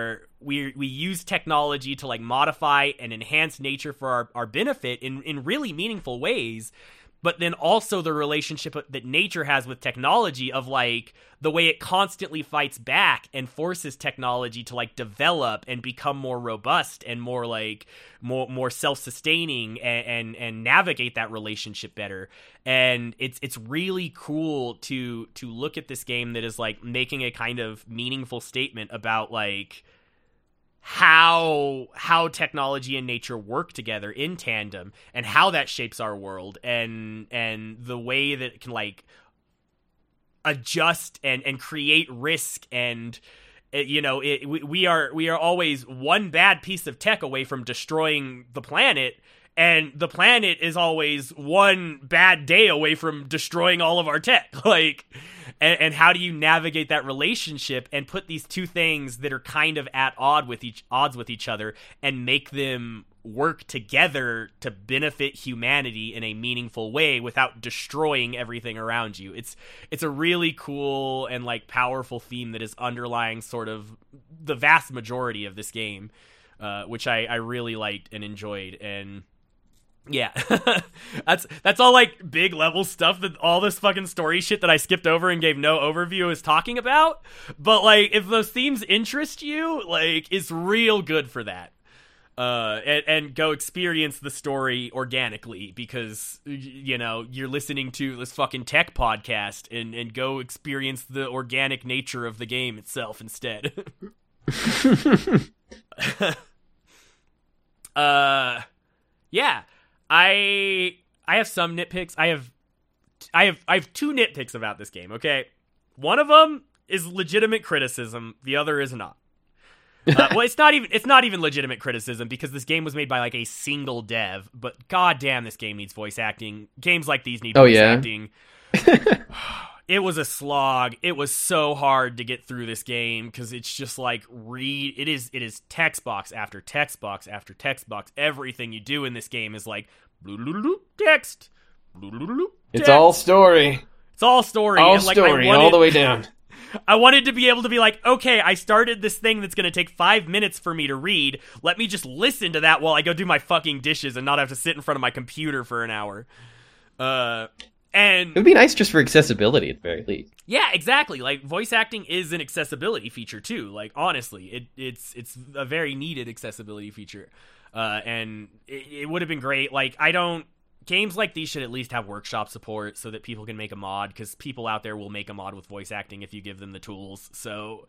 use technology to like modify and enhance nature for our benefit in really meaningful ways. But then also the relationship that nature has with technology, of like the way it constantly fights back and forces technology to like develop and become more robust and more like more self-sustaining and navigate that relationship better. And it's really cool to look at this game that is like making a kind of meaningful statement about like how technology and nature work together in tandem, and how that shapes our world, and the way that it can like adjust and create risk. And you know, we are always one bad piece of tech away from destroying the planet, and the planet is always one bad day away from destroying all of our tech. Like, and how do you navigate that relationship and put these two things that are kind of at odds with each other and make them work together to benefit humanity in a meaningful way without destroying everything around you? It's a really cool and like powerful theme that is underlying sort of the vast majority of this game, which I really liked and enjoyed. And Yeah. that's all like big level stuff that all this fucking story shit that I skipped over and gave no overview is talking about. But like if those themes interest you, like it's real good for that. And go experience the story organically because you know you're listening to this fucking tech podcast and go experience the organic nature of the game itself instead. Yeah. I have some nitpicks. I have two nitpicks about this game, okay? One of them is legitimate criticism, the other is not. Well, it's not even legitimate criticism because this game was made by like a single dev, but goddamn this game needs voice acting. Games like these need voice acting. It was a slog. It was so hard to get through this game because it's just like it is text box after text box after text box. Everything you do in this game is like text. It's all story. It's all story. All and, like, story all the way down. I wanted to be able to be like, okay, I started this thing that's going to take 5 minutes for me to read. Let me just listen to that while I go do my fucking dishes and not have to sit in front of my computer for an hour. And it would be nice just for accessibility at the very least. Yeah, exactly. Like voice acting is an accessibility feature too. Like honestly, it's a very needed accessibility feature. And it would have been great. Like games like these should at least have workshop support so that people can make a mod because people out there will make a mod with voice acting if you give them the tools. So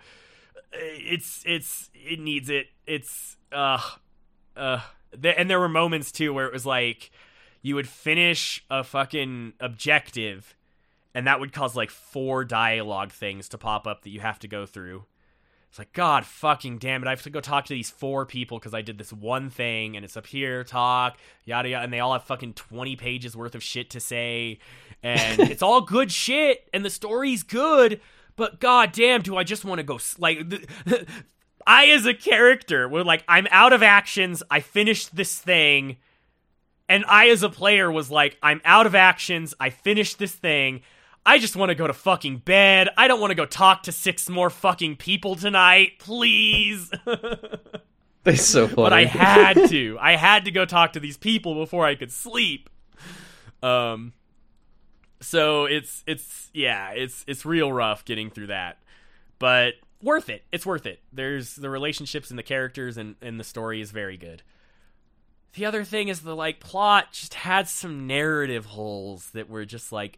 it needs it. It's and there were moments too where it was like you would finish a fucking objective and that would cause like 4 dialogue things to pop up that you have to go through. It's like, God fucking damn it, I have to go talk to these 4 people because I did this one thing, and it's up here, talk, yada yada, and they all have fucking 20 pages worth of shit to say, and it's all good shit, and the story's good, but god damn, do I just want to go, like, I as a character, were like, I'm out of actions, I finished this thing, and I as a player was like, I'm out of actions, I finished this thing, I just want to go to fucking bed. I don't want to go talk to 6 more fucking people tonight. Please. That's so funny. But I had to. I had to go talk to these people before I could sleep. So it's real rough getting through that. But worth it. It's worth it. There's the relationships and the characters and the story is very good. The other thing is the like plot just had some narrative holes that were just like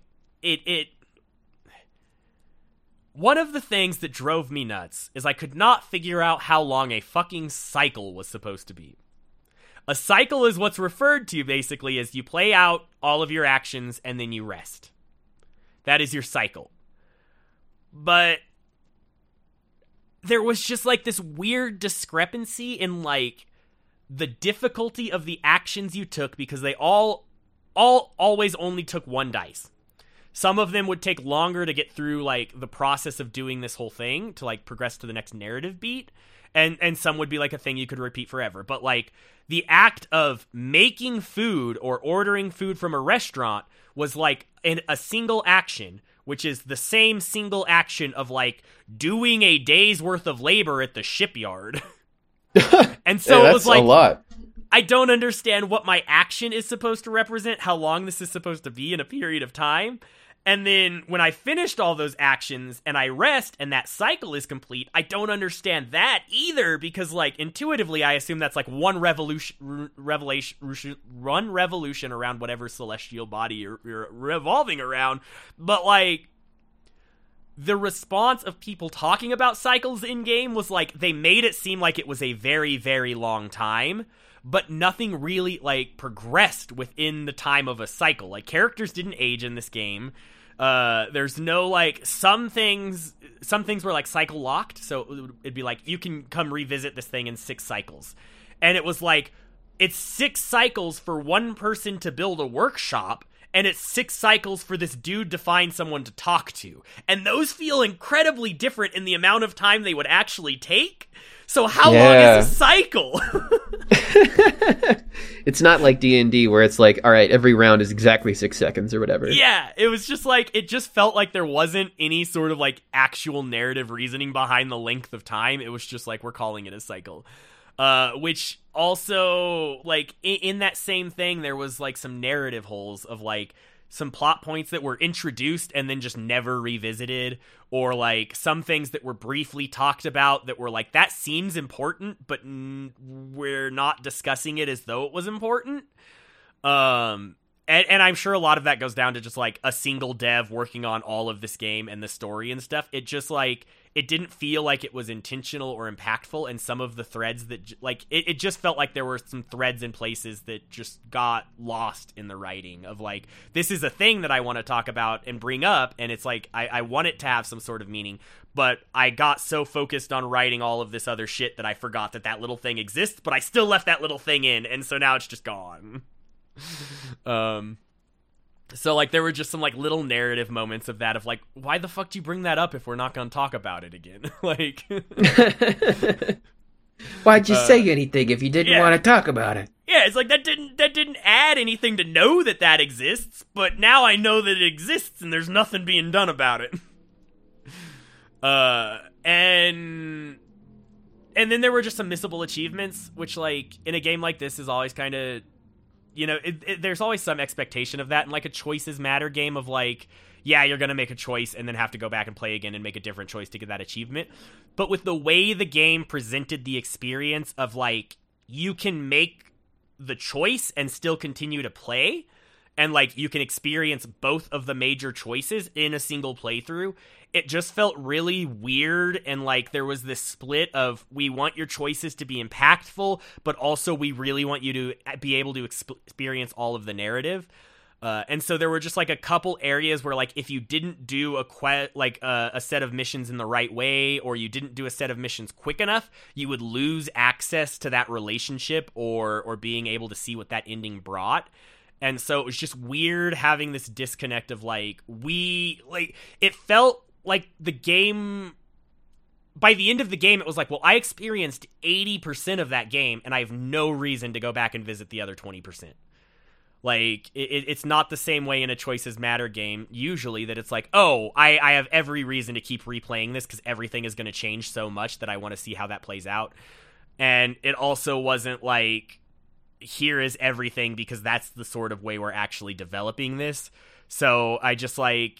one of the things that drove me nuts is I could not figure out how long a fucking cycle was supposed to be. A cycle is what's referred to basically as you play out all of your actions and then you rest. That is your cycle. But there was just like this weird discrepancy in like the difficulty of the actions you took because they all always only took 1 dice. Some of them would take longer to get through, like, the process of doing this whole thing to, like, progress to the next narrative beat. And some would be, like, a thing you could repeat forever. But, like, the act of making food or ordering food from a restaurant was, like, a single action, which is the same single action of, like, doing a day's worth of labor at the shipyard. And so yeah, it was, like, a lot. I don't understand what my action is supposed to represent, how long this is supposed to be in a period of time. And then when I finished all those actions and I rest and that cycle is complete, I don't understand that either because, like, intuitively I assume that's like one revolution around whatever celestial body you're revolving around. But, like, the response of people talking about cycles in game was like they made it seem like it was a very, very long time. But nothing really, like, progressed within the time of a cycle. Like, characters didn't age in this game. There's no, like, some things were, like, cycle locked. So it'd be like, you can come revisit this thing in 6 cycles. And it was like, it's 6 cycles for one person to build a workshop. And it's 6 cycles for this dude to find someone to talk to. And those feel incredibly different in the amount of time they would actually take. So how long is a cycle? It's not like D&D where it's like, all right, every round is exactly 6 seconds or whatever. Yeah, it was just like, it just felt like there wasn't any sort of like actual narrative reasoning behind the length of time. It was just like, we're calling it a cycle. Which also, like, in that same thing, there was, like, some narrative holes of, like, some plot points that were introduced and then just never revisited, or, like, some things that were briefly talked about that were, like, that seems important, but we're not discussing it as though it was important. And I'm sure a lot of that goes down to just, like, a single dev working on all of this game and the story and stuff. It just, like, it didn't feel like it was intentional or impactful, and some of the threads that, like, it just felt like there were some threads in places that just got lost in the writing of, like, this is a thing that I want to talk about and bring up, and it's like, I want it to have some sort of meaning, but I got so focused on writing all of this other shit that I forgot that little thing exists, but I still left that little thing in, and so now it's just gone. So, like, there were just some, like, little narrative moments of that, of, like, why the fuck do you bring that up if we're not gonna talk about it again? Like, Why'd you say anything if you didn't want to talk about it? Yeah, it's like, that didn't add anything to know that exists, but now I know that it exists and there's nothing being done about it. And then there were just some missable achievements, which, like, in a game like this is always kind of, you know, there's always some expectation of that in, like, a choices matter game of, like, yeah, you're going to make a choice and then have to go back and play again and make a different choice to get that achievement. But with the way the game presented the experience of, like, you can make the choice and still continue to play, and, like, you can experience both of the major choices in a single playthrough, it just felt really weird, and, like, there was this split of, we want your choices to be impactful, but also we really want you to be able to experience all of the narrative. And so there were just, like, a couple areas where, like, if you didn't do a set of missions in the right way, or you didn't do a set of missions quick enough, you would lose access to that relationship or being able to see what that ending brought. And so it was just weird having this disconnect of, like, it felt like the game, by the end of the game, it was like, well, I experienced 80% of that game, and I have no reason to go back and visit the other 20%. Like, it's not the same way in a Choices Matter game, usually, that it's like, oh, I have every reason to keep replaying this because everything is going to change so much that I want to see how that plays out. And it also wasn't like, here is everything, because that's the sort of way we're actually developing this. So I just, like,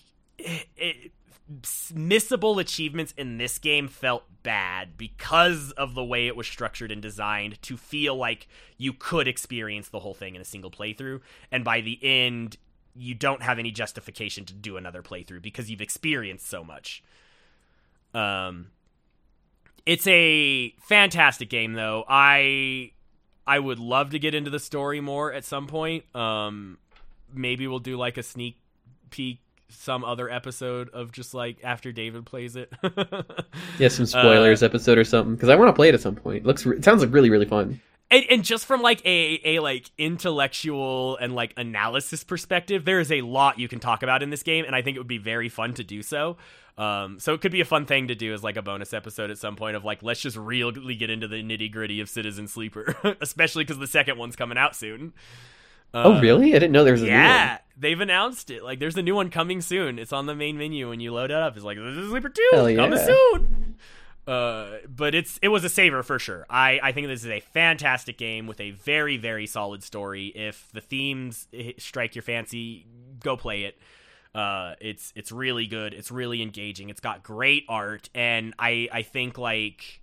missable achievements in this game felt bad because of the way it was structured and designed to feel like you could experience the whole thing in a single playthrough, and by the end you don't have any justification to do another playthrough because you've experienced so much. It's a fantastic game, though. I would love to get into the story more at some point. Maybe we'll do, like, a sneak peek some other episode of just, like, after David plays it. Yeah, some spoilers episode or something, because I want to play it at some point. It sounds like really, really fun. And just from, like, a like intellectual and, like, analysis perspective, there is a lot you can talk about in this game, and I think it would be very fun to do so. So it could be a fun thing to do as, like, a bonus episode at some point of, like, let's just really get into the nitty gritty of Citizen Sleeper, especially because the second one's coming out soon. Oh, really? I didn't know there was a new one. Yeah, they've announced it. Like, there's a new one coming soon. It's on the main menu when you load it up. It's like, this is Sleeper 2, coming soon. But it was a saver for sure. I think this is a fantastic game with a very, very solid story. If the themes strike your fancy, go play it. It's really good. It's really engaging. It's got great art, and I think like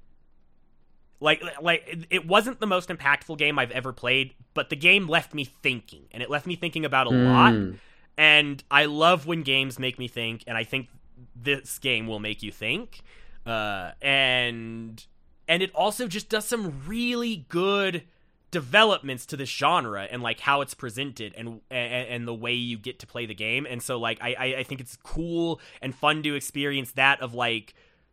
it wasn't the most impactful game I've ever played, but the game left me thinking, and it left me thinking about a lot. And I love when games make me think, and I think this game will make you think. And it also just does some really good developments to this genre and, like, how it's presented and the way you get to play the game. And so, like, I think it's cool and fun to experience that of, like,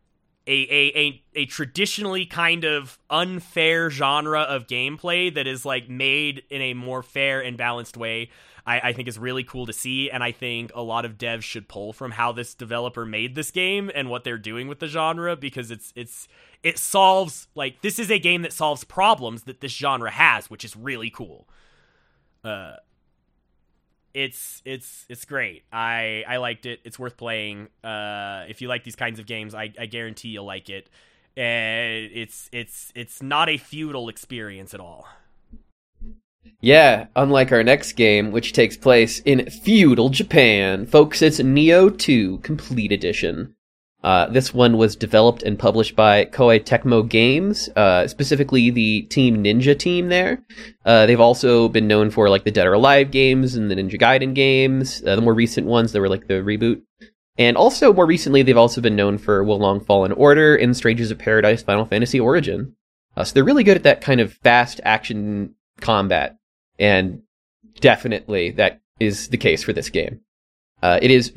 a traditionally kind of unfair genre of gameplay that is, like, made in a more fair and balanced way. I think is really cool to see, and I think a lot of devs should pull from how this developer made this game and what they're doing with the genre, because it solves, like, this is a game that solves problems that this genre has, which is really cool. It's great. I liked it. It's worth playing. If you like these kinds of games, I guarantee you'll like it. and it's not a feudal experience at all. Yeah, unlike our next game, which takes place in feudal Japan. Folks, it's Nioh 2 Complete Edition. This one was developed and published by Koei Tecmo Games, specifically the Team Ninja team there. They've also been known for like the Dead or Alive games and the Ninja Gaiden games, the more recent ones that were like the reboot. And also, more recently, they've also been known for Wo Long Fallen Order and Strangers of Paradise Final Fantasy Origin. So they're really good at that kind of fast action combat. And definitely that is the case for this game. It is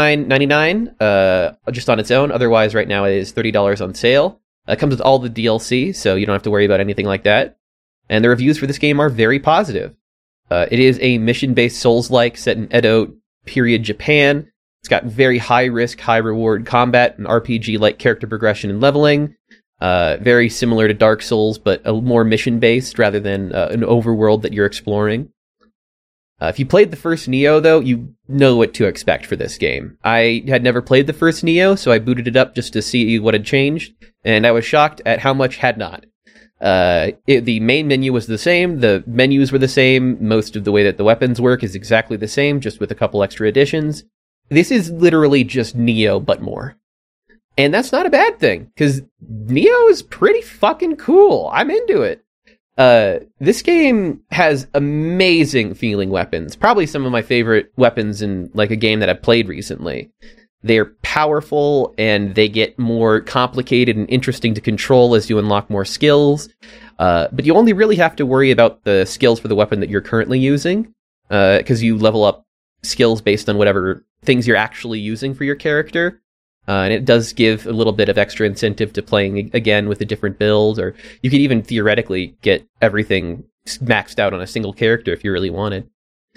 $49.99 just on its own. Otherwise, right now it is $30 on sale. It comes with all the DLC, so you don't have to worry about anything like that. And the reviews for this game are very positive. It is a mission-based Souls-like set in Edo period Japan. It's got very high-risk, high-reward combat and RPG-like character progression and leveling. Very similar to Dark Souls, but a more mission-based rather than an overworld that you're exploring. If you played the first Nioh, though, you know what to expect for this game. I had never played the first Nioh, so I booted it up just to see what had changed, and I was shocked at how much had not. The main menu was the same, the menus were the same, most of the way that the weapons work is exactly the same, just with a couple extra additions. This is literally just Nioh, but more. And that's not a bad thing, because Nioh is pretty fucking cool. I'm into it. This game has amazing feeling weapons. Probably some of my favorite weapons in like a game that I've played recently. They're powerful, and they get more complicated and interesting to control as you unlock more skills. But you only really have to worry about the skills for the weapon that you're currently using, because you level up skills based on whatever things you're actually using for your character. And it does give a little bit of extra incentive to playing again with a different build, or you could even theoretically get everything maxed out on a single character if you really wanted.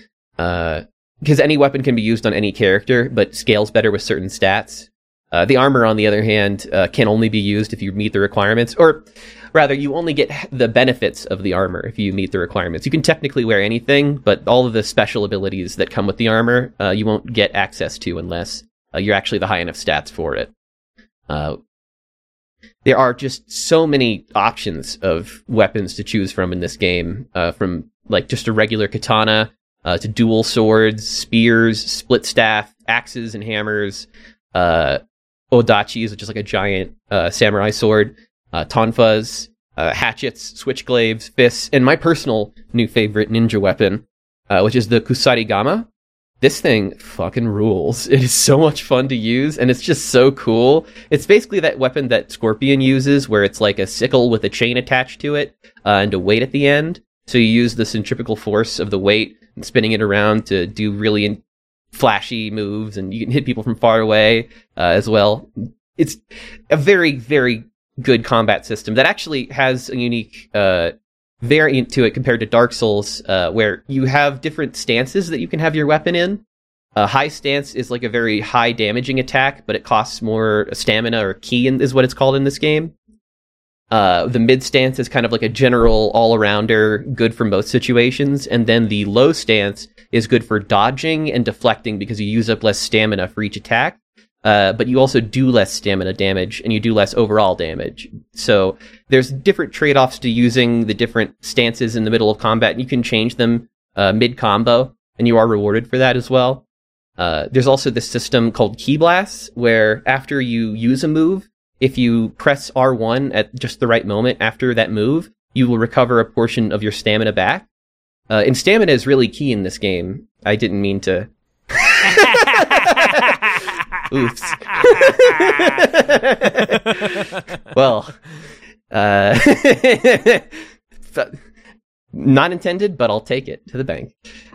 Because any weapon can be used on any character, but scales better with certain stats. The armor, on the other hand, can only be used if you meet the requirements, or rather, you only get the benefits of the armor if you meet the requirements. You can technically wear anything, but all of the special abilities that come with the armor, you won't get access to unless you're actually the high enough stats for it. There are just so many options of weapons to choose from in this game, from like just a regular katana to dual swords, spears, split staff, axes and hammers, odachis, which is like a giant samurai sword, tonfas, hatchets, switchglaives, fists, and my personal new favorite ninja weapon, which is the kusarigama. This thing fucking rules. It is so much fun to use, and it's just so cool. It's basically that weapon that Scorpion uses, where it's like a sickle with a chain attached to it, and a weight at the end. So you use the centrifugal force of the weight and spinning it around to do really flashy moves, and you can hit people from far away as well. It's a very, very good combat system that actually has a unique variant to it compared to Dark Souls, where you have different stances that you can have your weapon in. High stance is like a very high damaging attack, but it costs more stamina, or ki is what it's called in this game. The mid stance is kind of like a general all-arounder, good for most situations, and then the low stance is good for dodging and deflecting because you use up less stamina for each attack. But you also do less stamina damage, and you do less overall damage. So there's different trade-offs to using the different stances in the middle of combat, and you can change them mid-combo, and you are rewarded for that as well. There's also this system called Ki Blasts, where after you use a move, if you press R1 at just the right moment after that move, you will recover a portion of your stamina back. And stamina is really key in this game. I didn't mean to... Oops. Well, not intended, but I'll take it to the bank.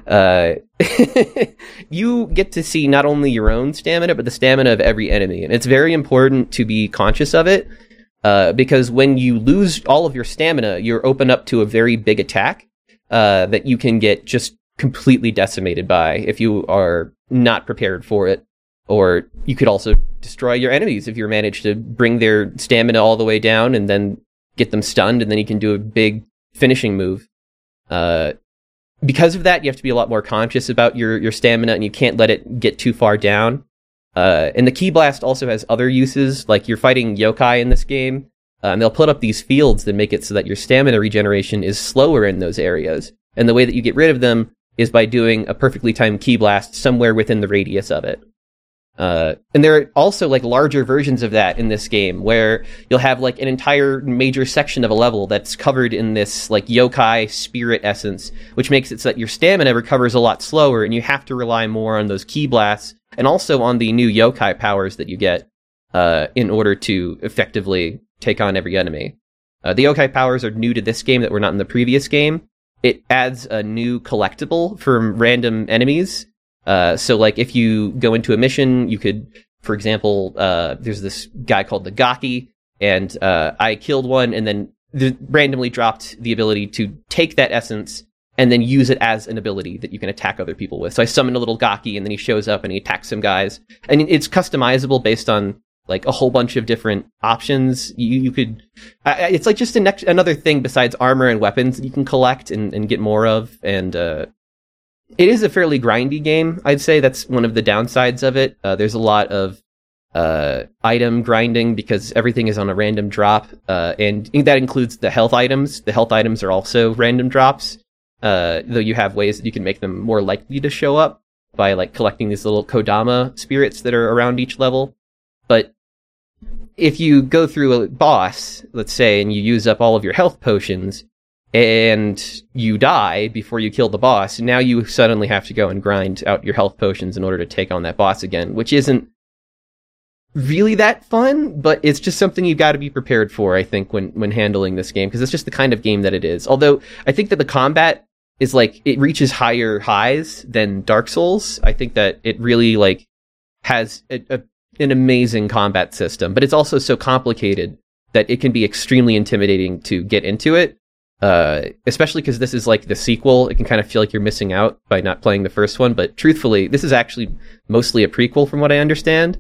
You get to see not only your own stamina, but the stamina of every enemy. And it's very important to be conscious of it, because when you lose all of your stamina, you're open up to a very big attack that you can get just completely decimated by if you are not prepared for it. Or you could also destroy your enemies if you manage to bring their stamina all the way down and then get them stunned, and then you can do a big finishing move. Because of that, you have to be a lot more conscious about your stamina, and you can't let it get too far down. And the Ki Blast also has other uses, like you're fighting yokai in this game, And they'll put up these fields that make it so that your stamina regeneration is slower in those areas. And the way that you get rid of them is by doing a perfectly timed ki blast somewhere within the radius of it. And there are also like larger versions of that in this game where you'll have like an entire major section of a level that's covered in this like yokai spirit essence, which makes it so that your stamina recovers a lot slower and you have to rely more on those ki blasts and also on the new yokai powers that you get in order to effectively take on every enemy. The yokai powers are new to this game that were not in the previous game. It adds a new collectible from random enemies. So like if you go into a mission, you could, for example, there's this guy called the Gaki, and I killed one and then randomly dropped the ability to take that essence and then use it as an ability that you can attack other people with. So I summon a little Gaki and then he shows up and he attacks some guys. And it's customizable based on like a whole bunch of different options. You could, it's like just another thing besides armor and weapons that you can collect and get more of. And it is a fairly grindy game, I'd say. That's one of the downsides of it. There's a lot of item grinding because everything is on a random drop, and that includes the health items. The health items are also random drops, though you have ways that you can make them more likely to show up by like collecting these little Kodama spirits that are around each level. But if you go through a boss, let's say, and you use up all of your health potions, and you die before you kill the boss, now you suddenly have to go and grind out your health potions in order to take on that boss again, which isn't really that fun, but it's just something you've got to be prepared for, I think, when handling this game, because it's just the kind of game that it is. Although, I think that the combat is, like, it reaches higher highs than Dark Souls. I think that it really, like, has an amazing combat system, but it's also so complicated that it can be extremely intimidating to get into it. Especially because this is like the sequel. It can kind of feel like you're missing out by not playing the first one, but truthfully, this is actually mostly a prequel from what I understand.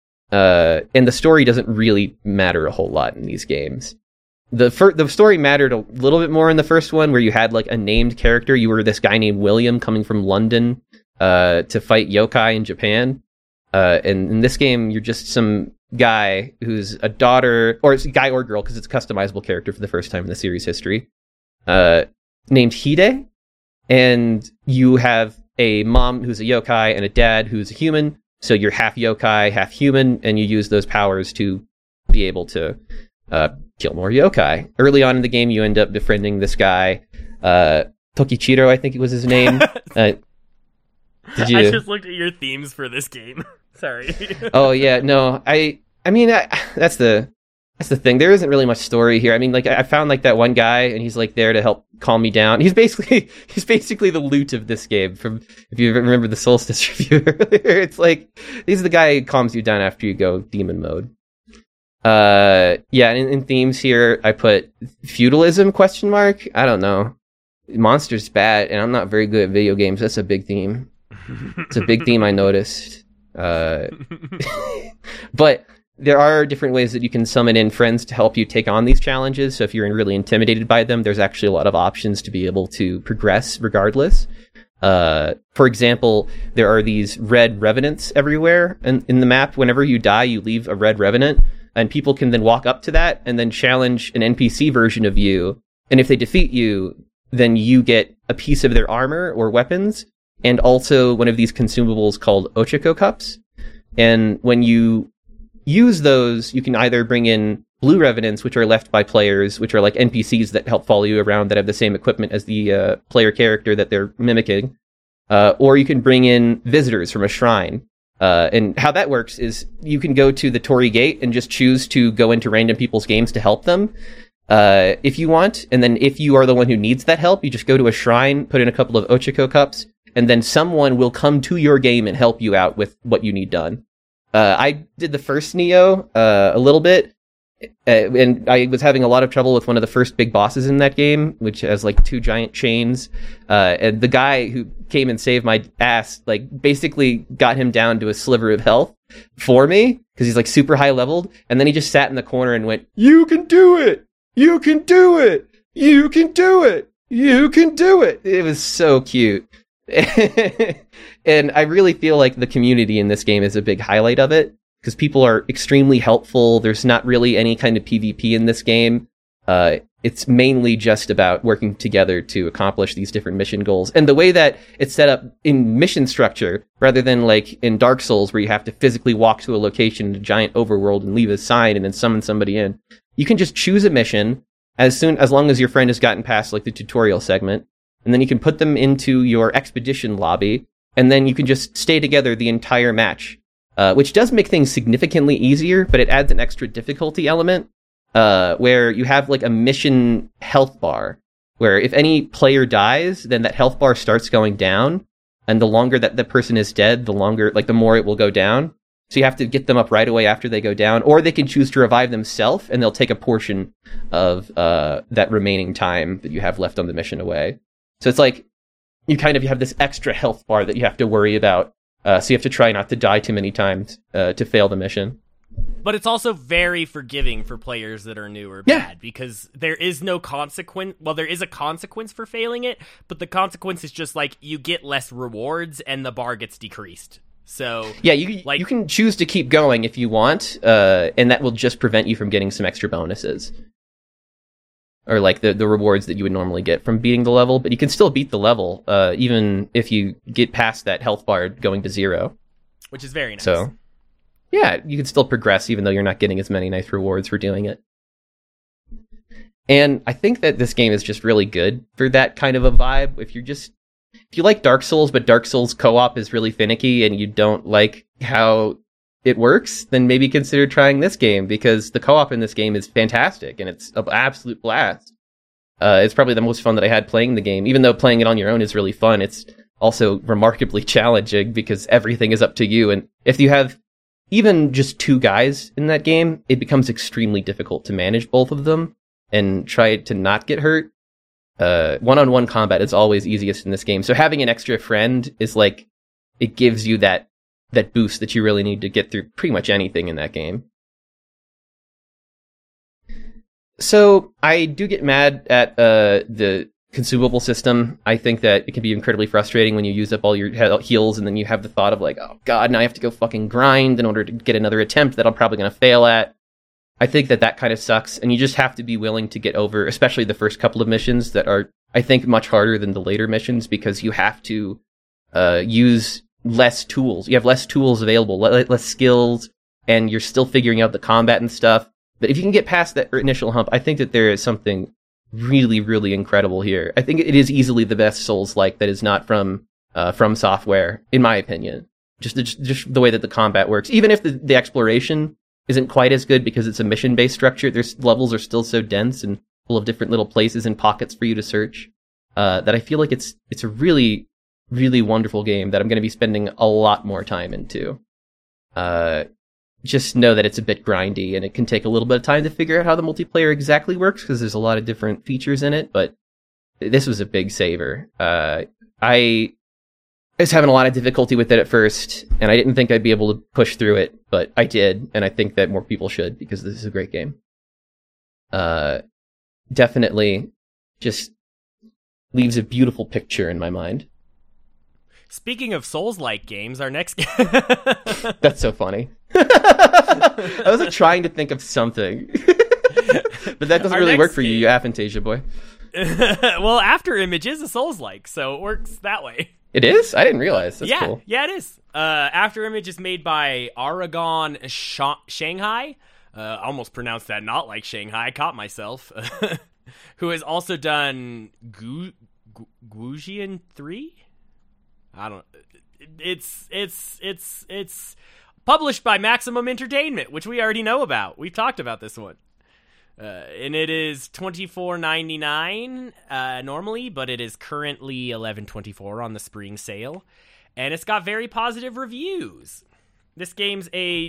And the story doesn't really matter a whole lot in these games. The story mattered a little bit more in the first one, where you had like a named character. You were this guy named William coming from London to fight yokai in Japan. And in this game, you're just some guy who's a daughter, or it's a guy or girl, because it's a customizable character for the first time in the series history, named Hide, and you have a mom who's a yokai and a dad who's a human, so you're half yokai, half human, and you use those powers to be able to kill more yokai. Early on in the game, you end up befriending this guy, Tokichiro, I think it was his name. Did you... I just looked at your themes for this game. Sorry. Oh yeah, no, I mean, that's the thing. There isn't really much story here. I mean, like I found like that one guy, and he's like there to help calm me down. He's basically the loot of this game. From if you remember the Solstice review earlier, it's like he's the guy who calms you down after you go demon mode. Yeah, in themes here, I put feudalism ? I don't know. Monsters bad, and I'm not very good at video games. That's a big theme. It's a big theme I noticed. But there are different ways that you can summon in friends to help you take on these challenges. So if you're really intimidated by them, there's actually a lot of options to be able to progress regardless. For example, there are these red revenants everywhere in the map. Whenever you die, you leave a red revenant, and people can then walk up to that and then challenge an NPC version of you. And if they defeat you, then you get a piece of their armor or weapons, and also one of these consumables called Ochako cups. And when you use those, you can either bring in blue revenants, which are left by players, which are like NPCs that help follow you around that have the same equipment as the player character that they're mimicking, or you can bring in visitors from a shrine. And how that works is you can go to the Torii Gate and just choose to go into random people's games to help them if you want. And then if you are the one who needs that help, you just go to a shrine, put in a couple of Ochako cups, and then someone will come to your game and help you out with what you need done. I did the first Nioh a little bit, and I was having a lot of trouble with one of the first big bosses in that game, which has like 2 giant chains. And the guy who came and saved my ass, like basically got him down to a sliver of health for me, because he's like super high leveled. And then he just sat in the corner and went, "You can do it! You can do it! You can do it! You can do it!" It was so cute. And I really feel like the community in this game is a big highlight of it, because people are extremely helpful. There's not really any kind of PvP in this game. It's mainly just about working together to accomplish these different mission goals. And the way that it's set up in mission structure, rather than like in Dark Souls where you have to physically walk to a location in a giant overworld and leave a sign and then summon somebody in, you can just choose a mission as long as your friend has gotten past like the tutorial segment, and then you can put them into your expedition lobby, and then you can just stay together the entire match, which does make things significantly easier, but it adds an extra difficulty element. Where you have like a mission health bar, where if any player dies, then that health bar starts going down, and the longer that the person is dead, the more it will go down. So you have to get them up right away after they go down, or they can choose to revive themselves, and they'll take a portion of that remaining time that you have left on the mission away. So it's like you have this extra health bar that you have to worry about, so you have to try not to die too many times to fail the mission. But it's also very forgiving for players that are new or bad, because there is no consequence. Well, there is a consequence for failing it, but the consequence is just like you get less rewards and the bar gets decreased. So yeah, you can choose to keep going if you want, and that will just prevent you from getting some extra bonuses, or like the rewards that you would normally get from beating the level. But you can still beat the level, even if you get past that health bar going to 0, which is very nice. So yeah, you can still progress even though you're not getting as many nice rewards for doing it. And I think that this game is just really good for that kind of a vibe. If you like Dark Souls, but Dark Souls co-op is really finicky and you don't like how it works, then maybe consider trying this game, because the co-op in this game is fantastic and it's an absolute blast. It's probably the most fun that I had playing the game. Even though playing it on your own is really fun, it's also remarkably challenging because everything is up to you. And if you have even just 2 guys in that game, it becomes extremely difficult to manage both of them and try to not get hurt. One-on-one combat is always easiest in this game. So having an extra friend is like, it gives you that boost that you really need to get through pretty much anything in that game. So I do get mad at the consumable system. I think that it can be incredibly frustrating when you use up all your heals and then you have the thought of like, oh god, now I have to go fucking grind in order to get another attempt that I'm probably going to fail at. I think that kind of sucks, and you just have to be willing to get over, especially the first couple of missions that are, I think, much harder than the later missions, because you have to use less tools. You have less tools available, less skills, and you're still figuring out the combat and stuff. But if you can get past that initial hump, I think that there is something really, really incredible here. I think it is easily the best Souls-like that is not from Software, in my opinion. Just the way that the combat works. Even if the exploration isn't quite as good because it's a mission-based structure, their levels are still so dense and full of different little places and pockets for you to search, that I feel like it's a really, really wonderful game that I'm going to be spending a lot more time into. Just know that it's a bit grindy and it can take a little bit of time to figure out how the multiplayer exactly works, because there's a lot of different features in it, but this was a big saver. I was having a lot of difficulty with it at first, and I didn't think I'd be able to push through it, but I did, and I think that more people should, because this is a great game. Definitely just leaves a beautiful picture in my mind. Speaking of Souls-like games, our next game... That's so funny. I was like trying to think of something. But that doesn't really work for you Aphantasia boy. Well, Afterimage is a Souls-like, so it works that way. It is? I didn't realize. That's cool. Yeah, it is. Afterimage is made by Aragon Shanghai. I almost pronounced that not like Shanghai. I caught myself. Who has also done Gujian 3? I don't. It's published by Maximum Entertainment, which we already know about. We've talked about this one, and it is $24.99 normally, but it is currently $11.24 on the spring sale, and it's got very positive reviews. This game's a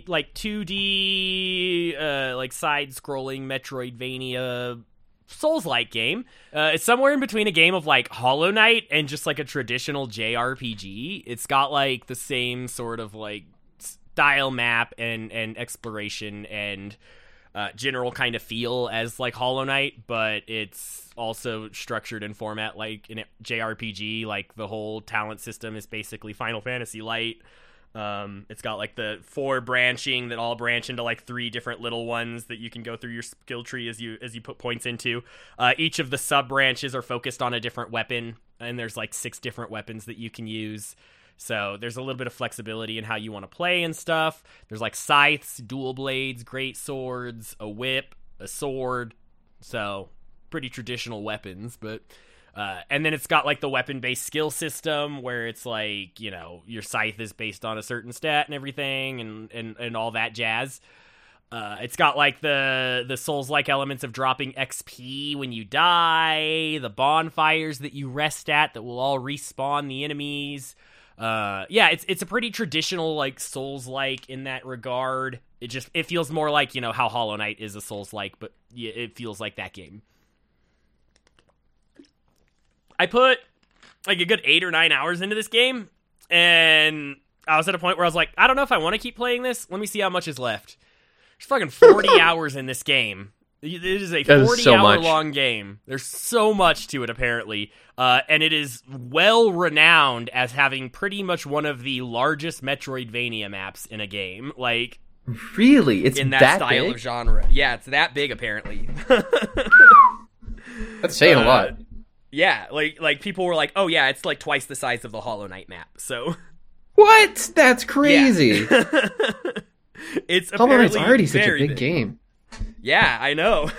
2D side-scrolling Metroidvania Souls-like game. It's somewhere in between a game of Hollow Knight and just a traditional JRPG. It's got the same sort of style map and exploration and general kind of feel as Hollow Knight, but it's also structured in format like in a JRPG. The whole talent system is basically Final Fantasy Light. It's got like the 4 branching that all branch into like 3 different little ones that you can go through your skill tree as you put points into. Each of the sub branches are focused on a different weapon, and there's like 6 different weapons that you can use. So there's a little bit of flexibility in how you want to play and stuff. There's like scythes, dual blades, great swords, a whip, a sword. So pretty traditional weapons, but and then it's got like the weapon-based skill system where it's like, you know, your scythe is based on a certain stat and everything and all that jazz. It's got like the Souls-like elements of dropping XP when you die, the bonfires that you rest at that will all respawn the enemies. It's a pretty traditional like Souls-like in that regard. It feels more like, you know, how Hollow Knight is a Souls-like, but yeah, it feels like that game. I put like a good 8 or 9 hours into this game, and I was at a point where I was like, I don't know if I want to keep playing this. Let me see how much is left. There's fucking 40 hours in this game. It is a 40-hour long game. There's so much to it, apparently. And it is well-renowned as having pretty much one of the largest Metroidvania maps in a game. Like, really? It's in that style big? of genre. Yeah, it's that big, apparently. That's saying a lot. Yeah, like people were like, oh yeah, it's like twice the size of the Hollow Knight map, so... What? That's crazy. Yeah. It's Hollow Knight's apparently already such a very big big game. Yeah, I know.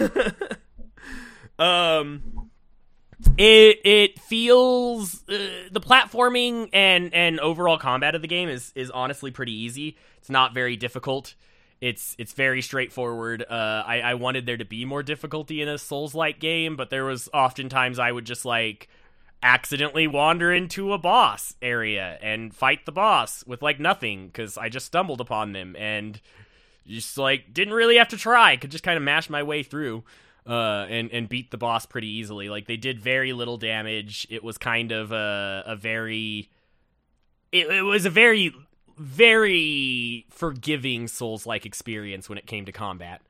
It feels... the platforming and overall combat of the game is honestly pretty easy. It's not very difficult. It's very straightforward. I wanted there to be more difficulty in a Souls-like game, but there was oftentimes I would just like accidentally wander into a boss area and fight the boss with like nothing because I just stumbled upon them and just like didn't really have to try. Could just kind of mash my way through and beat the boss pretty easily. Like they did very little damage. It was kind of a very very forgiving Souls-like experience when it came to combat.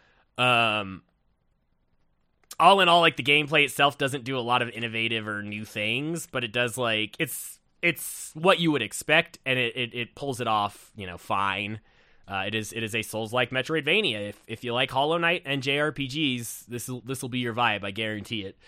All in all, like the gameplay itself doesn't do a lot of innovative or new things, but it does like it's what you would expect, and it pulls it off, you know, fine. It is a Souls-like Metroidvania. If you like Hollow Knight and JRPGs, this will be your vibe. I guarantee it.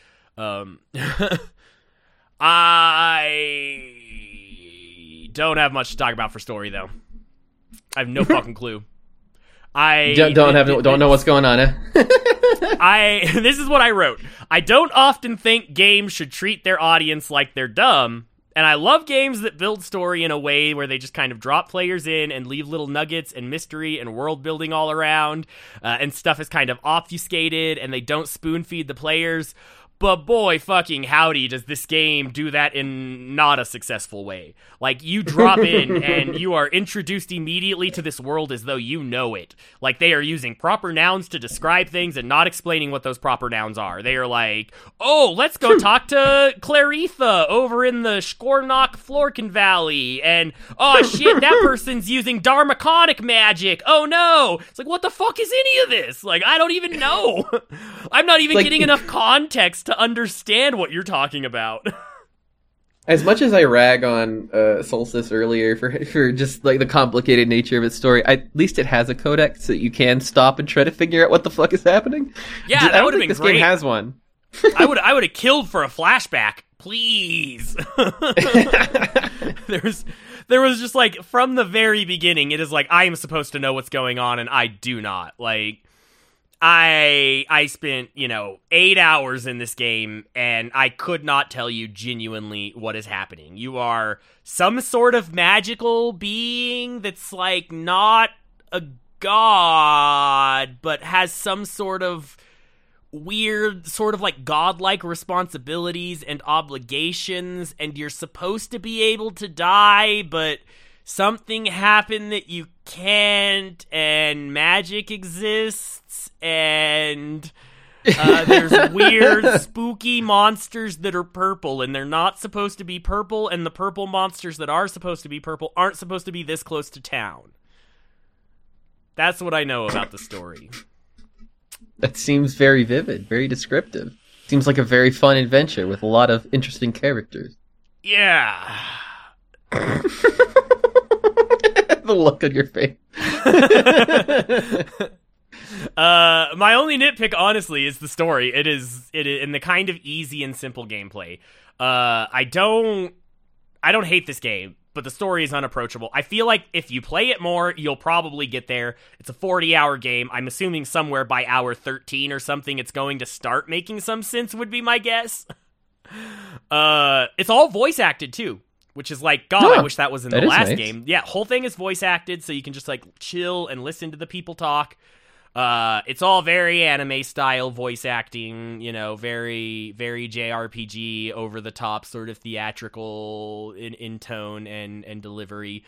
I don't have much to talk about for story though. I have no fucking clue. Don't know what's going on. This is what I wrote. I don't often think games should treat their audience like they're dumb, and I love games that build story in a way where they just kind of drop players in and leave little nuggets and mystery and world building all around, and stuff is kind of obfuscated and they don't spoon feed the players. But boy fucking howdy does this game do that in not a successful way. Like, you drop in and you are introduced immediately to this world as though you know it. Like, they are using proper nouns to describe things and not explaining what those proper nouns are. They are like, oh, let's go talk to Claritha over in the Shkornok Florkin Valley. And, oh shit, that person's using Dharmakonic magic. Oh no. It's like, what the fuck is any of this? Like, I don't even know. I'm not even getting enough context to understand what you're talking about. As much as I rag on Solstice earlier for just like the complicated nature of its story, at least it has a codex so that you can stop and try to figure out what the fuck is happening. Yeah, that would have been this great. Game has one. I would have killed for a flashback, please. There was just like from the very beginning, it is like I am supposed to know what's going on and I do not. Like, I spent, 8 hours in this game, and I could not tell you genuinely what is happening. You are some sort of magical being that's, like, not a god, but has some sort of weird, sort of, like, godlike responsibilities and obligations, and you're supposed to be able to die, but something happened that you can't, and magic exists, and there's weird, spooky monsters that are purple, and they're not supposed to be purple, and the purple monsters that are supposed to be purple aren't supposed to be this close to town. That's what I know about the story. That seems very vivid, very descriptive. Seems like a very fun adventure with a lot of interesting characters. Yeah. The look on your face. My only nitpick, honestly, is the story. It is in the kind of easy and simple gameplay. I don't hate this game, but the story is unapproachable. I feel like if you play it more, you'll probably get there. It's a 40-hour game. I'm assuming somewhere by hour 13 or something, it's going to start making some sense, would be my guess. It's all voice acted too, which is like, God, I wish that was in the last game. Yeah, whole thing is voice acted, so you can just like chill and listen to the people talk. It's all very anime style voice acting, you know, very, very JRPG, over the top, sort of theatrical in tone and delivery.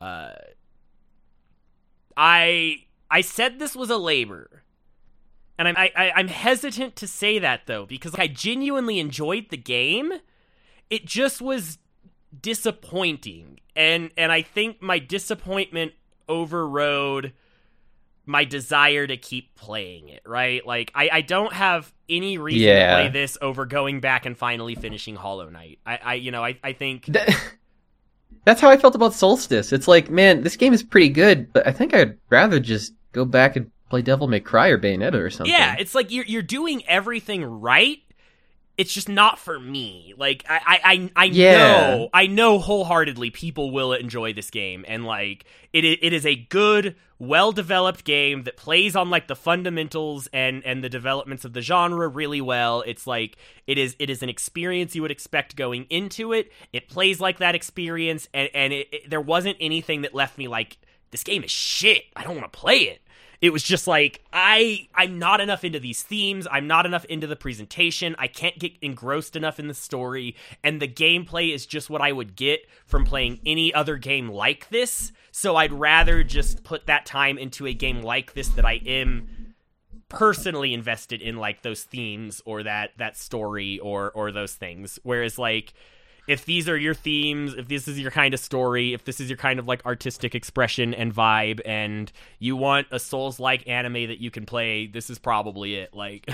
I said this was a labor, and I'm hesitant to say that though, because I genuinely enjoyed the game. It just was disappointing, and I think my disappointment overrode my desire to keep playing it, right? Like, I don't have any reason to play this over going back and finally finishing Hollow Knight. I think... That's how I felt about Solstice. It's like, man, this game is pretty good, but I think I'd rather just go back and play Devil May Cry or Bayonetta or something. Yeah, it's like you're doing everything right. It's just not for me. Like, I know wholeheartedly people will enjoy this game, and like it is a good, well-developed game that plays on like the fundamentals and the developments of the genre really well. It's like it is an experience you would expect going into it. It plays like that experience, and there wasn't anything that left me like, this game is shit, I don't want to play it. It was just like, I'm not enough into these themes, I'm not enough into the presentation, I can't get engrossed enough in the story, and the gameplay is just what I would get from playing any other game like this, so I'd rather just put that time into a game like this that I am personally invested in, like those themes or that story or those things. Whereas like, if these are your themes, if this is your kind of story, if this is your kind of like artistic expression and vibe, and you want a Souls-like anime that you can play, this is probably it. Like,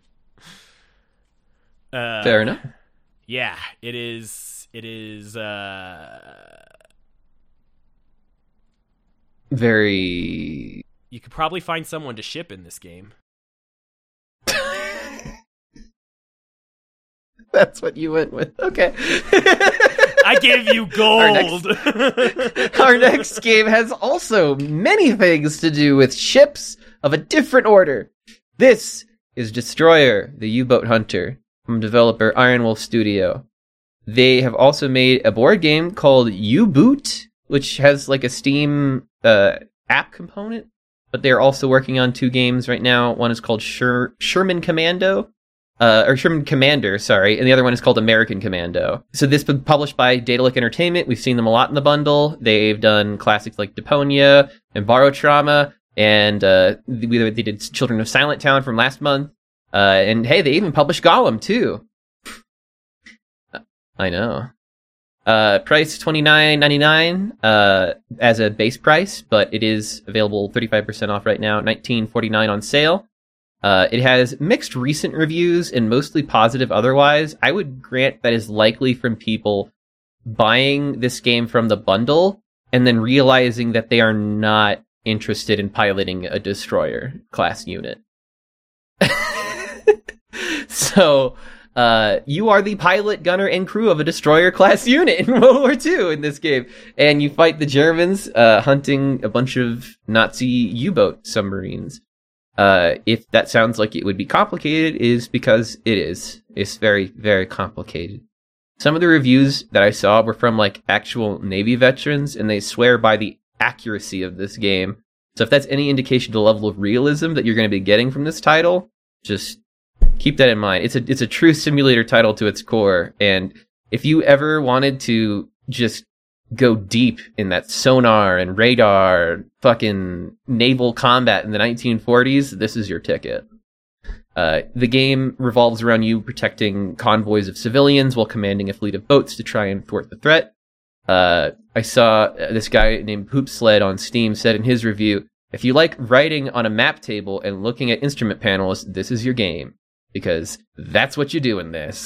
fair enough. Yeah, it is. Very. You could probably find someone to ship in this game. That's what you went with. Okay. I gave you gold. Our next game has also many things to do with ships of a different order. This is Destroyer, the U-Boat Hunter, from developer Iron Wolf Studio. They have also made a board game called U-Boot, which has like a Steam app component, but they're also working on 2 games right now. One is called Sherman Commander, and the other one is called American Commando. So this was published by Daedalic Entertainment. We've seen them a lot in the bundle. They've done classics like Deponia and Barotrauma, and they did Children of Silent Town from last month. And hey, they even published Gollum too. I know. Price $29.99 as a base price, but it is available 35% off right now, $19.49 on sale. It has mixed recent reviews and mostly positive otherwise. I would grant that is likely from people buying this game from the bundle and then realizing that they are not interested in piloting a destroyer class unit. So, you are the pilot, gunner, and crew of a destroyer class unit in World War II in this game. And you fight the Germans, hunting a bunch of Nazi U-boat submarines. If that sounds like it would be complicated, is because it is. It's very, very complicated. Some of the reviews that I saw were from like actual Navy veterans, and they swear by the accuracy of this game. So if that's any indication to the level of realism that you're going to be getting from this title, just keep that in mind. It's a true simulator title to its core, and if you ever wanted to just go deep in that sonar and radar fucking naval combat in the 1940s, this is your ticket. The game revolves around you protecting convoys of civilians while commanding a fleet of boats to try and thwart the threat. I saw this guy named Poop Sled on Steam said in his review, if you like writing on a map table and looking at instrument panels, this is your game. Because that's what you do in this.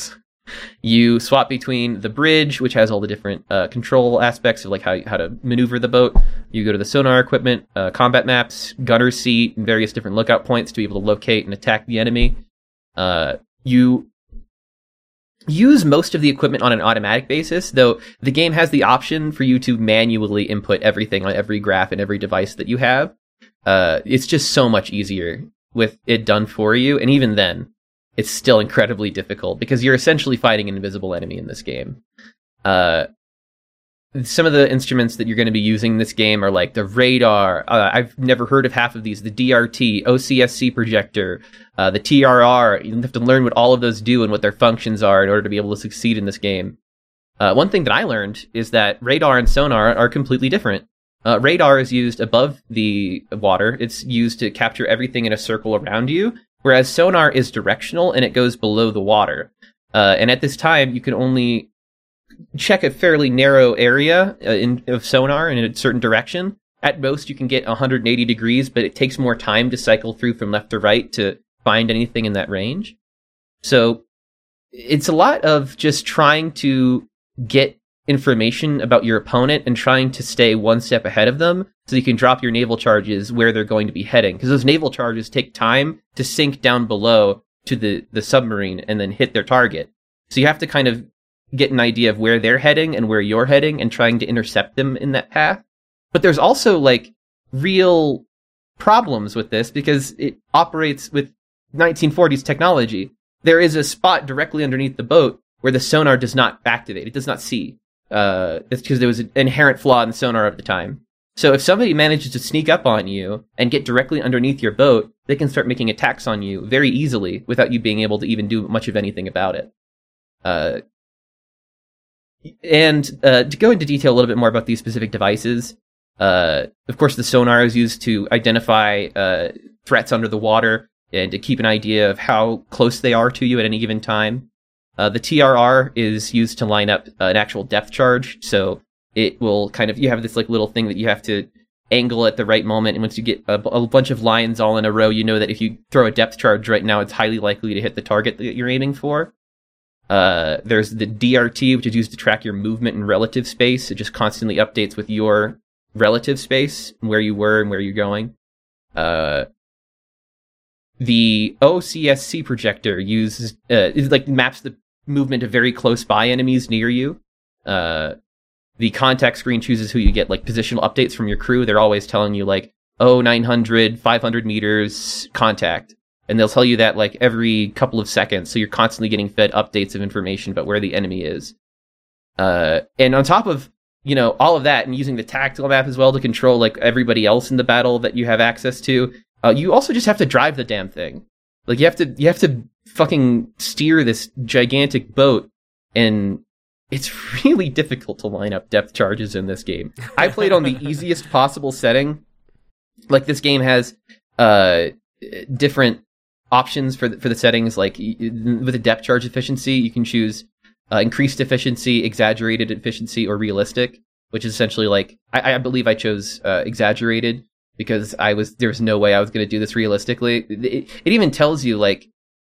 You swap between the bridge, which has all the different control aspects of like how to maneuver the boat. You go to the sonar equipment, combat maps, gunner's seat, and various different lookout points to be able to locate and attack the enemy. You use most of the equipment on an automatic basis, though the game has the option for you to manually input everything on every graph and every device that you have. It's just so much easier with it done for you, and even then, it's still incredibly difficult because you're essentially fighting an invisible enemy in this game. Some of the instruments that you're going to be using in this game are like the radar. I've never heard of half of these. The DRT, OCSC projector, the TRR. You have to learn what all of those do and what their functions are in order to be able to succeed in this game. One thing that I learned is that radar and sonar are completely different. Radar is used above the water. It's used to capture everything in a circle around you, whereas sonar is directional and it goes below the water. And at this time, you can only check a fairly narrow area of sonar in a certain direction. At most, you can get 180 degrees, but it takes more time to cycle through from left to right to find anything in that range. So it's a lot of just trying to get information about your opponent and trying to stay one step ahead of them so you can drop your naval charges where they're going to be heading. Because those naval charges take time to sink down below to the submarine and then hit their target. So you have to kind of get an idea of where they're heading and where you're heading and trying to intercept them in that path. But there's also like real problems with this because it operates with 1940s technology. There is a spot directly underneath the boat where the sonar does not activate. It does not see. It's because there was an inherent flaw in the sonar of the time. So if somebody manages to sneak up on you and get directly underneath your boat, they can start making attacks on you very easily without you being able to even do much of anything about it. And to go into detail a little bit more about these specific devices, of course, the sonar is used to identify threats under the water and to keep an idea of how close they are to you at any given time. The TRR is used to line up an actual depth charge, so it will kind of, you have this like little thing that you have to angle at the right moment, and once you get a bunch of lines all in a row, you know that if you throw a depth charge right now, it's highly likely to hit the target that you're aiming for. There's the DRT, which is used to track your movement in relative space. It just constantly updates with your relative space, where you were and where you're going. The OCSC projector uses it like maps the movement of very close by enemies near you. The contact screen chooses who you get like positional updates from your crew. They're always telling you like, 900, 500 meters, contact. And they'll tell you that like every couple of seconds, so you're constantly getting fed updates of information about where the enemy is. And on top of, all of that, and using the tactical map as well to control like everybody else in the battle that you have access to, you also just have to drive the damn thing. Like you have to fucking steer this gigantic boat, and it's really difficult to line up depth charges in this game. I played on the easiest possible setting. Like this game has different options for the settings. Like with the depth charge efficiency, you can choose increased efficiency, exaggerated efficiency, or realistic, which is essentially like I believe I chose exaggerated because there was no way I was going to do this realistically. It even tells you like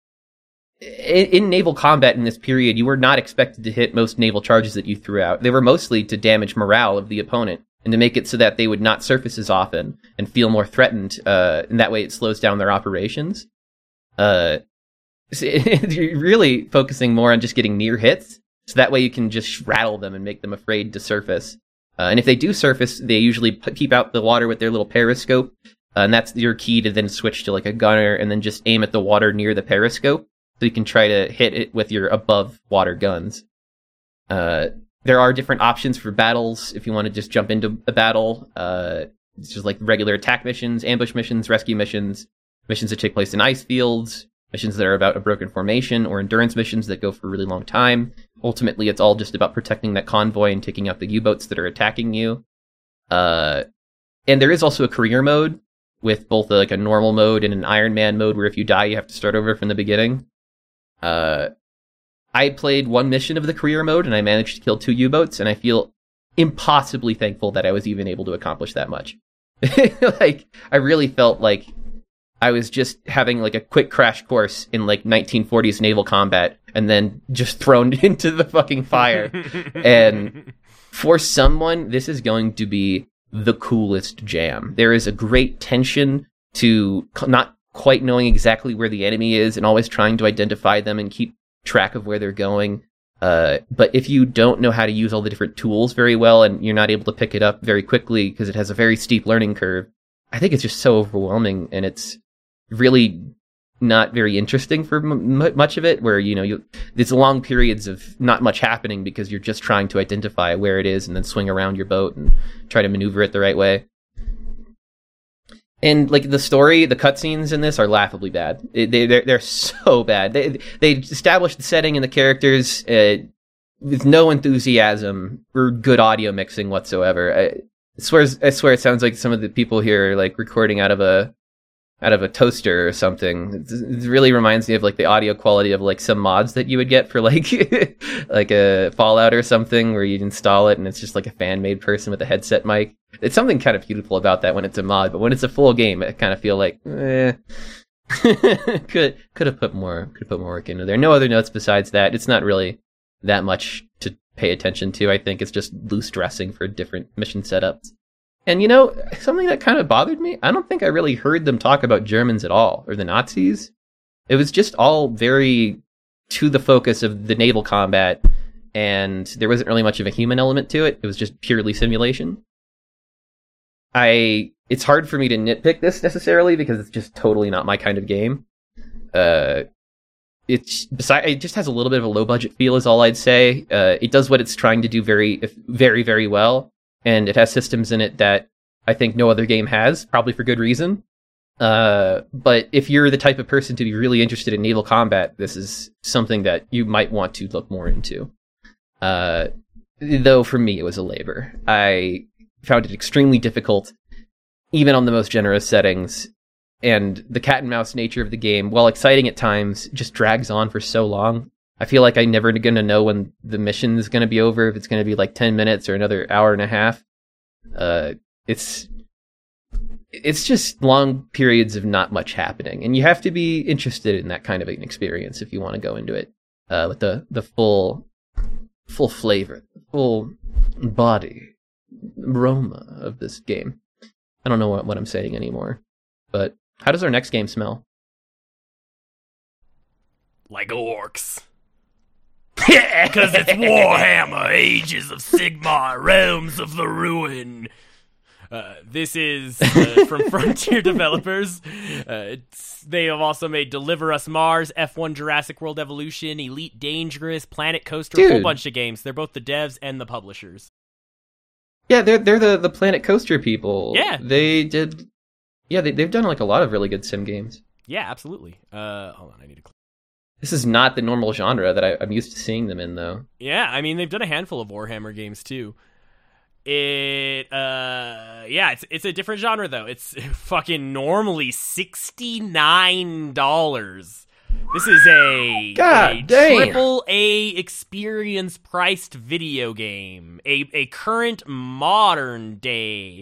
in naval combat in this period, you were not expected to hit most naval charges that you threw out. They were mostly to damage morale of the opponent and to make it so that they would not surface as often and feel more threatened. And that way it slows down their operations. You're really focusing more on just getting near hits, so that way you can just rattle them and make them afraid to surface. And if they do surface, they usually peep out the water with their little periscope, and that's your key to then switch to like a gunner and then just aim at the water near the periscope, so you can try to hit it with your above water guns. There are different options for battles if you want to just jump into a battle. It's just like regular attack missions, ambush missions, rescue missions, missions that take place in ice fields, missions that are about a broken formation, or endurance missions that go for a really long time. Ultimately, it's all just about protecting that convoy and taking out the U-boats that are attacking you. And there is also a career mode with both like a normal mode and an Iron Man mode, where if you die, you have to start over from the beginning. I played one mission of the career mode, and I managed to kill 2 U-boats, and I feel impossibly thankful that I was even able to accomplish that much. Like, I really felt like I was just having like a quick crash course in like 1940s naval combat and then just thrown into the fucking fire. And for someone, this is going to be the coolest jam. There is a great tension to not quite knowing exactly where the enemy is and always trying to identify them and keep track of where they're going. But if you don't know how to use all the different tools very well and you're not able to pick it up very quickly because it has a very steep learning curve, I think it's just so overwhelming, and it's really not very interesting for much of it, where, you know, there's long periods of not much happening because you're just trying to identify where it is and then swing around your boat and try to maneuver it the right way. And like the story, the cutscenes in this are laughably bad. They're so bad. They establish the setting and the characters with no enthusiasm or good audio mixing whatsoever. I swear it sounds like some of the people here are like recording out of a toaster or something. It really reminds me of like the audio quality of like some mods that you would get for like like a Fallout or something, where you'd install it and it's just like a fan-made person with a headset mic. It's something kind of beautiful about that when it's a mod, but when it's a full game, I kind of feel like could have put more work into there. No other notes besides that. It's not really that much to pay attention to. I think it's just loose dressing for different mission setups. And, you know, something that kind of bothered me, I don't think I really heard them talk about Germans at all, or the Nazis. It was just all very to the focus of the naval combat, and there wasn't really much of a human element to it. It was just purely simulation. It's hard for me to nitpick this necessarily, because it's just totally not my kind of game. It just has a little bit of a low-budget feel, is all I'd say. It does what it's trying to do very, very, very well. And it has systems in it that I think no other game has, probably for good reason. But if you're the type of person to be really interested in naval combat, this is something that you might want to look more into. Though for me, it was a labor. I found it extremely difficult, even on the most generous settings. And the cat and mouse nature of the game, while exciting at times, just drags on for so long. I feel like I'm never going to know when the mission is going to be over, if it's going to be like 10 minutes or another hour and a half. It's just long periods of not much happening, and you have to be interested in that kind of an experience if you want to go into it with the full flavor, full body aroma of this game. I don't know what I'm saying anymore, but how does our next game smell? Like orcs. Because it's Warhammer, Ages of Sigmar, Realms of the Ruin. This is from Frontier Developers. They have also made Deliver Us Mars, F1 Jurassic World Evolution, Elite Dangerous, Planet Coaster, a whole bunch of games. They're both the devs and the publishers. Yeah, they're the Planet Coaster people. Yeah. They've done like a lot of really good sim games. Yeah, absolutely. Hold on, I need to... This is not the normal genre that I'm used to seeing them in, though. Yeah, I mean, they've done a handful of Warhammer games, too. It's a different genre, though. It's fucking normally $69. This is a triple A experience priced video game. A current modern day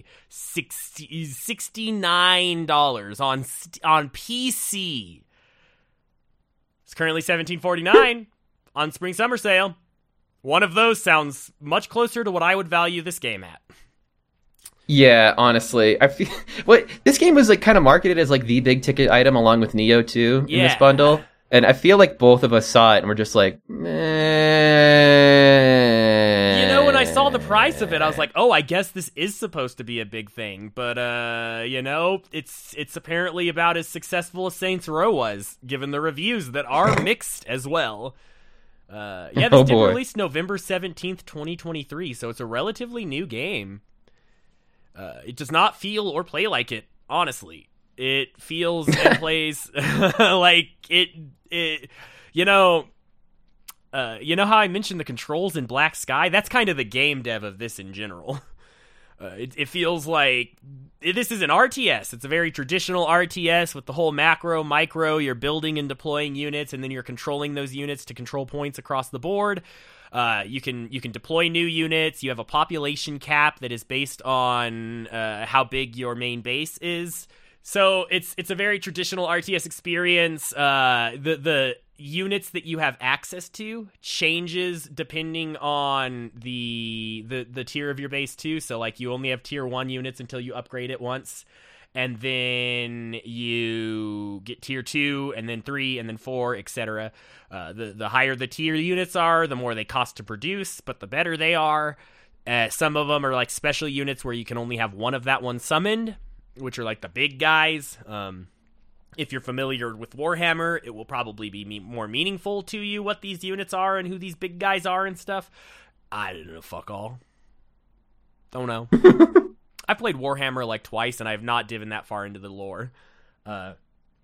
$69 on PC. It's currently $17.49 on spring summer sale. One of those sounds much closer to what I would value this game at. Yeah, honestly, I feel this game was like kind of marketed as like the big ticket item along with Nioh 2 in this bundle, and I feel like both of us saw it and we're just like, meh. You know, when I saw the price of it, I was like, oh, I guess this is supposed to be a big thing, but you know, it's apparently about as successful as Saints Row was, given the reviews that are mixed as well. This did release November 17th, 2023, so it's a relatively new game. It does not feel or play like it, honestly. It feels and plays like it you know how I mentioned the controls in Black Sky? That's kind of the game dev of this in general. It feels like this is an RTS. It's a very traditional RTS with the whole macro, micro. You're building and deploying units, and then you're controlling those units to control points across the board. You can deploy new units. You have a population cap that is based on how big your main base is. So it's a very traditional RTS experience. The units that you have access to changes depending on the tier of your base too. So like you only have tier 1 units until you upgrade it once, and then you get tier 2 and then 3 and then 4, etc. The higher the tier units are, the more they cost to produce, but the better they are. Some of them are like special units where you can only have one of that one summoned, which are like the big guys. If you're familiar with Warhammer, it will probably be more meaningful to you what these units are and who these big guys are and stuff. I don't know, fuck all. Don't know. I played Warhammer like twice, and I have not dived that far into the lore. But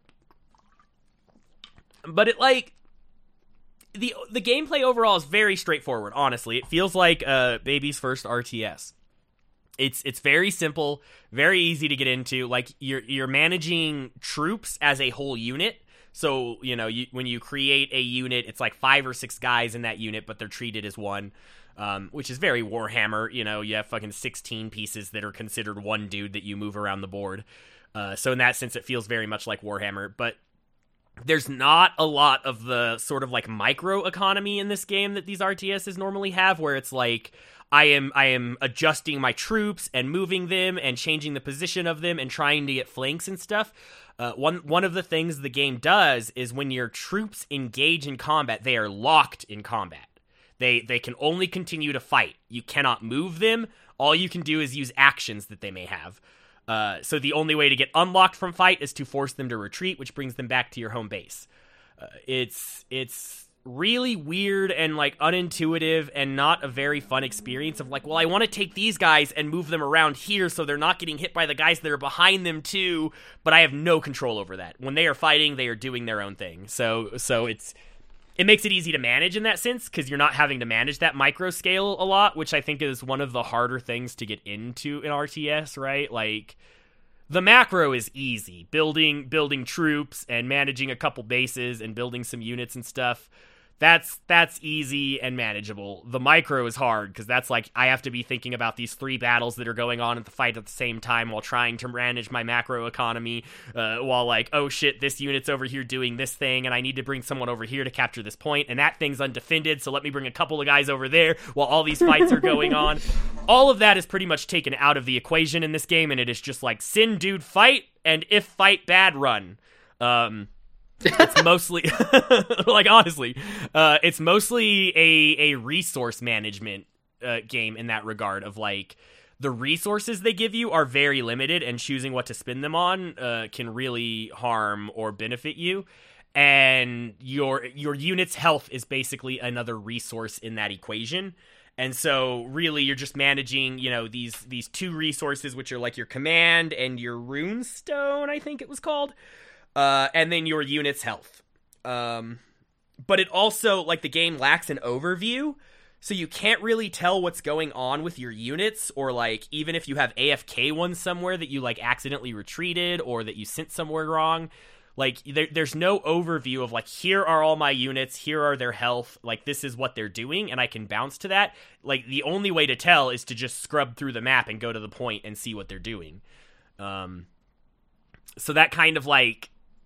it like... The gameplay overall is very straightforward, honestly. It feels like baby's first RTS. It's very simple, very easy to get into. Like you're managing troops as a whole unit. So, you know, when you create a unit, it's like 5 or 6 guys in that unit, but they're treated as one, which is very Warhammer. You know, you have fucking 16 pieces that are considered one dude that you move around the board. So in that sense, it feels very much like Warhammer, but there's not a lot of the sort of like micro economy in this game that these RTSs normally have, where it's like I am adjusting my troops and moving them and changing the position of them and trying to get flanks and stuff. One of the things the game does is when your troops engage in combat, they are locked in combat. They can only continue to fight. You cannot move them. All you can do is use actions that they may have. So the only way to get unlocked from fight is to force them to retreat, which brings them back to your home base. It's really weird and like unintuitive and not a very fun experience of like, well, I want to take these guys and move them around here so they're not getting hit by the guys that are behind them too, but I have no control over that. When they are fighting, they are doing their own thing. So it makes it easy to manage in that sense, because you're not having to manage that micro scale a lot, which I think is one of the harder things to get into in RTS, right? Like, the macro is easy. Building troops and managing a couple bases and building some units and stuff. That's easy and manageable. The micro is hard, because that's like, I have to be thinking about these 3 battles that are going on at the fight at the same time while trying to manage my macro economy, while like, oh shit, this unit's over here doing this thing, and I need to bring someone over here to capture this point, and that thing's undefended, so let me bring a couple of guys over there while all these fights are going on. All of that is pretty much taken out of the equation in this game, and it is just like, send dude fight, and if fight bad, run. It's mostly like, honestly, it's mostly a resource management game in that regard, of like, the resources they give you are very limited, and choosing what to spend them on can really harm or benefit you. And your unit's health is basically another resource in that equation. And so really you're just managing, you know, these 2 resources, which are like your command and your rune stone, I think it was called. And then your unit's health. But it also, like, the game lacks an overview, so you can't really tell what's going on with your units, or, like, even if you have AFK ones somewhere that you, like, accidentally retreated, or that you sent somewhere wrong, like, there's no overview of, like, here are all my units, here are their health, like, this is what they're doing, and I can bounce to that. Like, the only way to tell is to just scrub through the map and go to the point and see what they're doing. So that kind of, like...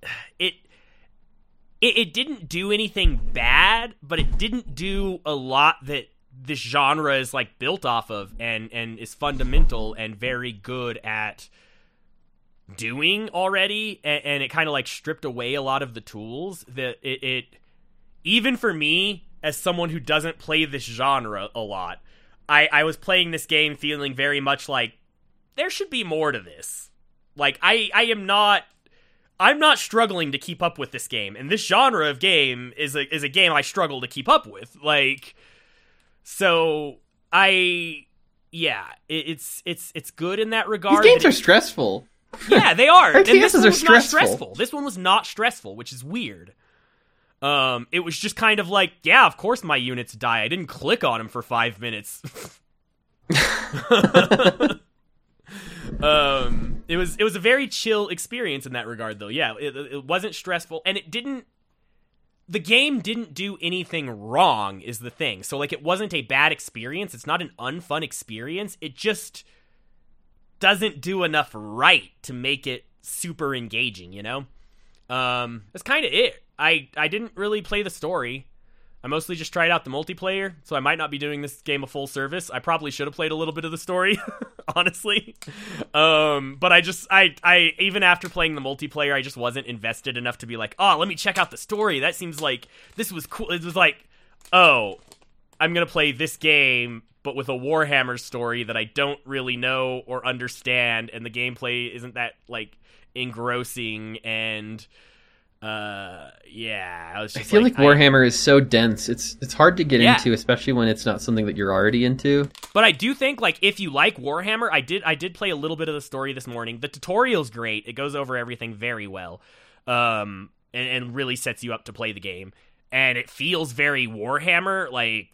It didn't do anything bad, but it didn't do a lot that this genre is like built off of and is fundamental and very good at doing already. And it kind of like stripped away a lot of the tools that it even for me, as someone who doesn't play this genre a lot, I was playing this game feeling very much like there should be more to this. Like I'm not struggling to keep up with this game, and this genre of game is a game I struggle to keep up with. Like, so it's good in that regard. These games are stressful. Yeah, they are. RTSs and this one are was not stressful. stressful. This one was not stressful, which is weird. It was just kind of like, yeah, of course my units die. I didn't click on them for 5 minutes. It was a very chill experience in that regard, though. Yeah, it wasn't stressful, and the game didn't do anything wrong, is the thing. So, like, it wasn't a bad experience. It's not an unfun experience. It just doesn't do enough right to make it super engaging, you know? That's kind of it. I didn't really play the story. I mostly just tried out the multiplayer, so I might not be doing this game a full service. I probably should have played a little bit of the story, honestly. But I even after playing the multiplayer, I just wasn't invested enough to be like, oh, let me check out the story. That seems like this was cool. It was like, oh, I'm going to play this game, but with a Warhammer story that I don't really know or understand, and the gameplay isn't that, like, engrossing, and yeah, I was just I feel like Warhammer is so dense. It's hard to get into, especially when it's not something that you're already into. But I do think, like, if you like Warhammer, I did play a little bit of the story this morning. The tutorial's great. It goes over everything very well, and really sets you up to play the game. And it feels very Warhammer.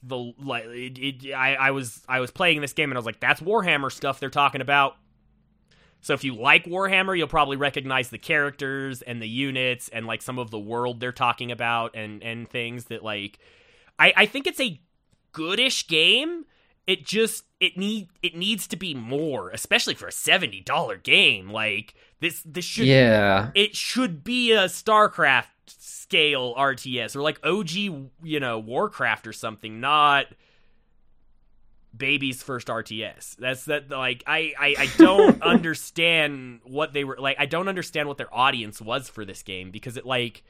I was playing this game and I was like, that's Warhammer stuff they're talking about. So if you like Warhammer, you'll probably recognize the characters and the units and, like, some of the world they're talking about and things that, like, I think it's a goodish game. It needs to be more, especially for a $70 game. Like, this should, it should be a StarCraft scale RTS or like OG, Warcraft or something, not baby's first RTS. That's like, I don't understand what they were like. I don't understand what their audience was for this game, because it, like,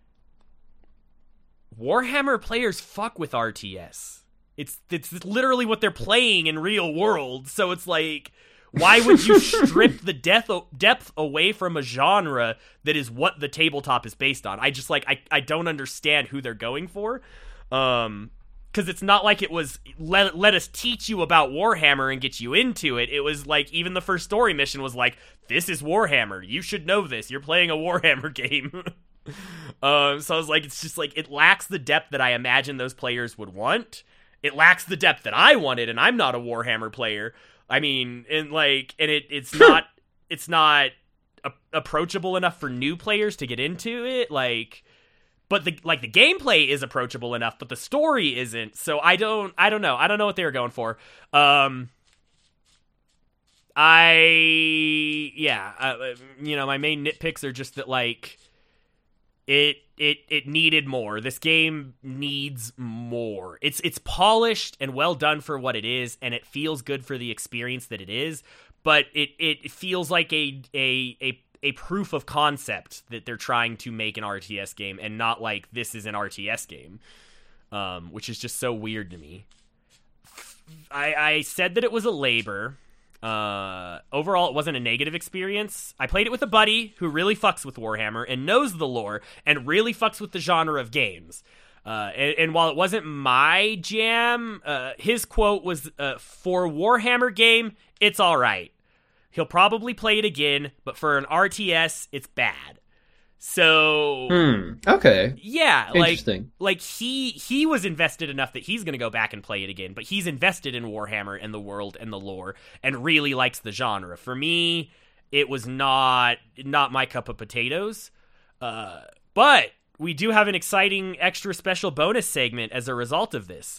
Warhammer players fuck with RTS. It's literally what they're playing in real world. So it's like, why would you strip the depth away from a genre that is what the tabletop is based on? I just, like, I don't understand who they're going for. Because it's not like it was, let us teach you about Warhammer and get you into it. It was like, even the first story mission was like, this is Warhammer. You should know this. You're playing a Warhammer game. So I was like, it's just like, it lacks the depth that I imagine those players would want. It lacks the depth that I wanted, and I'm not a Warhammer player. I mean, it's not approachable enough for new players to get into it. Like, but the gameplay is approachable enough, but the story isn't. So I don't know. I don't know what they were going for. My main nitpicks are just that, like, it needed more. This game needs more. It's polished and well done for what it is, and it feels good for the experience that it is, but it feels like a proof of concept that they're trying to make an RTS game, and not like this is an RTS game, which is just so weird to me. I said that it was a labor. Overall, it wasn't a negative experience. I played it with a buddy who really fucks with Warhammer and knows the lore and really fucks with the genre of games. And while it wasn't my jam, his quote was, for Warhammer game, it's all right. He'll probably play it again, but for an RTS, it's bad. So okay. Yeah, interesting. Like he was invested enough that he's going to go back and play it again, but he's invested in Warhammer and the world and the lore and really likes the genre. For me, it was not my cup of potatoes. But we do have an exciting extra special bonus segment as a result of this.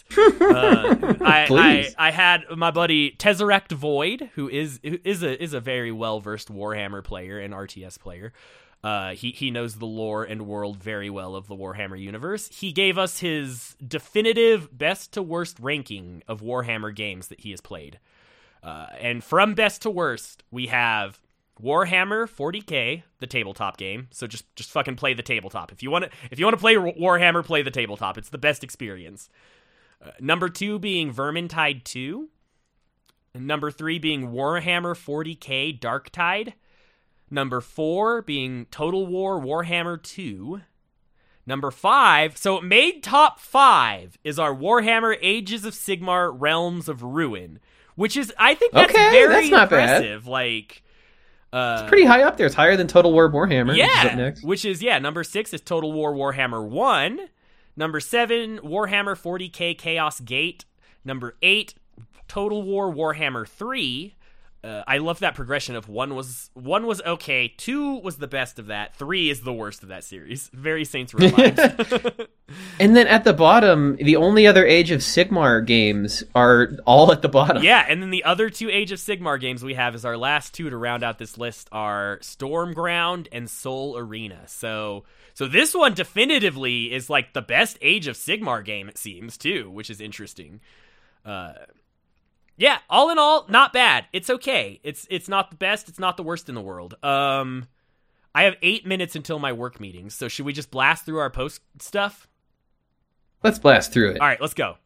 I had my buddy Tesseract Void, who is a very well-versed Warhammer player and RTS player. He knows the lore and world very well of the Warhammer universe. He gave us his definitive best to worst ranking of Warhammer games that he has played. And from best to worst, we have Warhammer 40K, the tabletop game. So just fucking play the tabletop. If you want to play Warhammer, play the tabletop. It's the best experience. Number 2 being Vermintide 2. Number 3 being Warhammer 40K Darktide. Number 4 being Total War Warhammer 2. Number 5, so it made top 5, is our Warhammer Ages of Sigmar Realms of Ruin, which is, I think that's very impressive. Bad. Like, it's pretty high up there. It's higher than Total War Warhammer. Yeah, number 6 is Total War Warhammer 1. Number 7, Warhammer 40K Chaos Gate. Number 8, Total War Warhammer 3. I love that progression of one was okay, 2 was the best of that, 3 is the worst of that series. Very Saints Row vibes. And then at the bottom, the only other Age of Sigmar games are all at the bottom. Yeah, and then the other 2 Age of Sigmar games we have as our last 2 to round out this list are Stormground and Soul Arena. So this one definitively is like the best Age of Sigmar game, it seems, too, which is interesting. Yeah, all in all, not bad. It's okay. It's not the best. It's not the worst in the world. I have 8 minutes until my work meetings, so should we just blast through our post stuff? Let's blast through it. All right, let's go.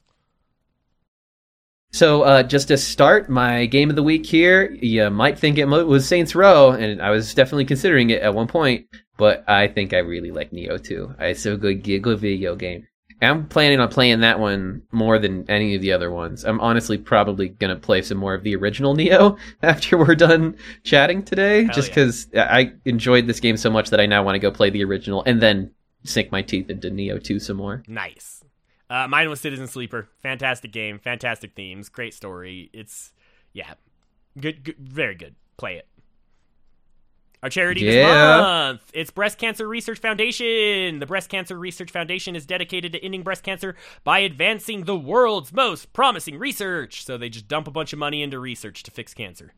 So just to start, my game of the week here, you might think it was Saints Row, and I was definitely considering it at one point, but I think I really like Nioh 2. It's a good video game. I'm planning on playing that one more than any of the other ones. I'm honestly probably going to play some more of the original Nioh after we're done chatting today, just because I enjoyed this game so much that I now want to go play the original and then sink my teeth into Nioh 2 some more. Nice. Mine was Citizen Sleeper. Fantastic game, fantastic themes, great story. It's, good, very good. Play it. Our charity this month, it's Breast Cancer Research Foundation. The Breast Cancer Research Foundation is dedicated to ending breast cancer by advancing the world's most promising research. So they just dump a bunch of money into research to fix cancer.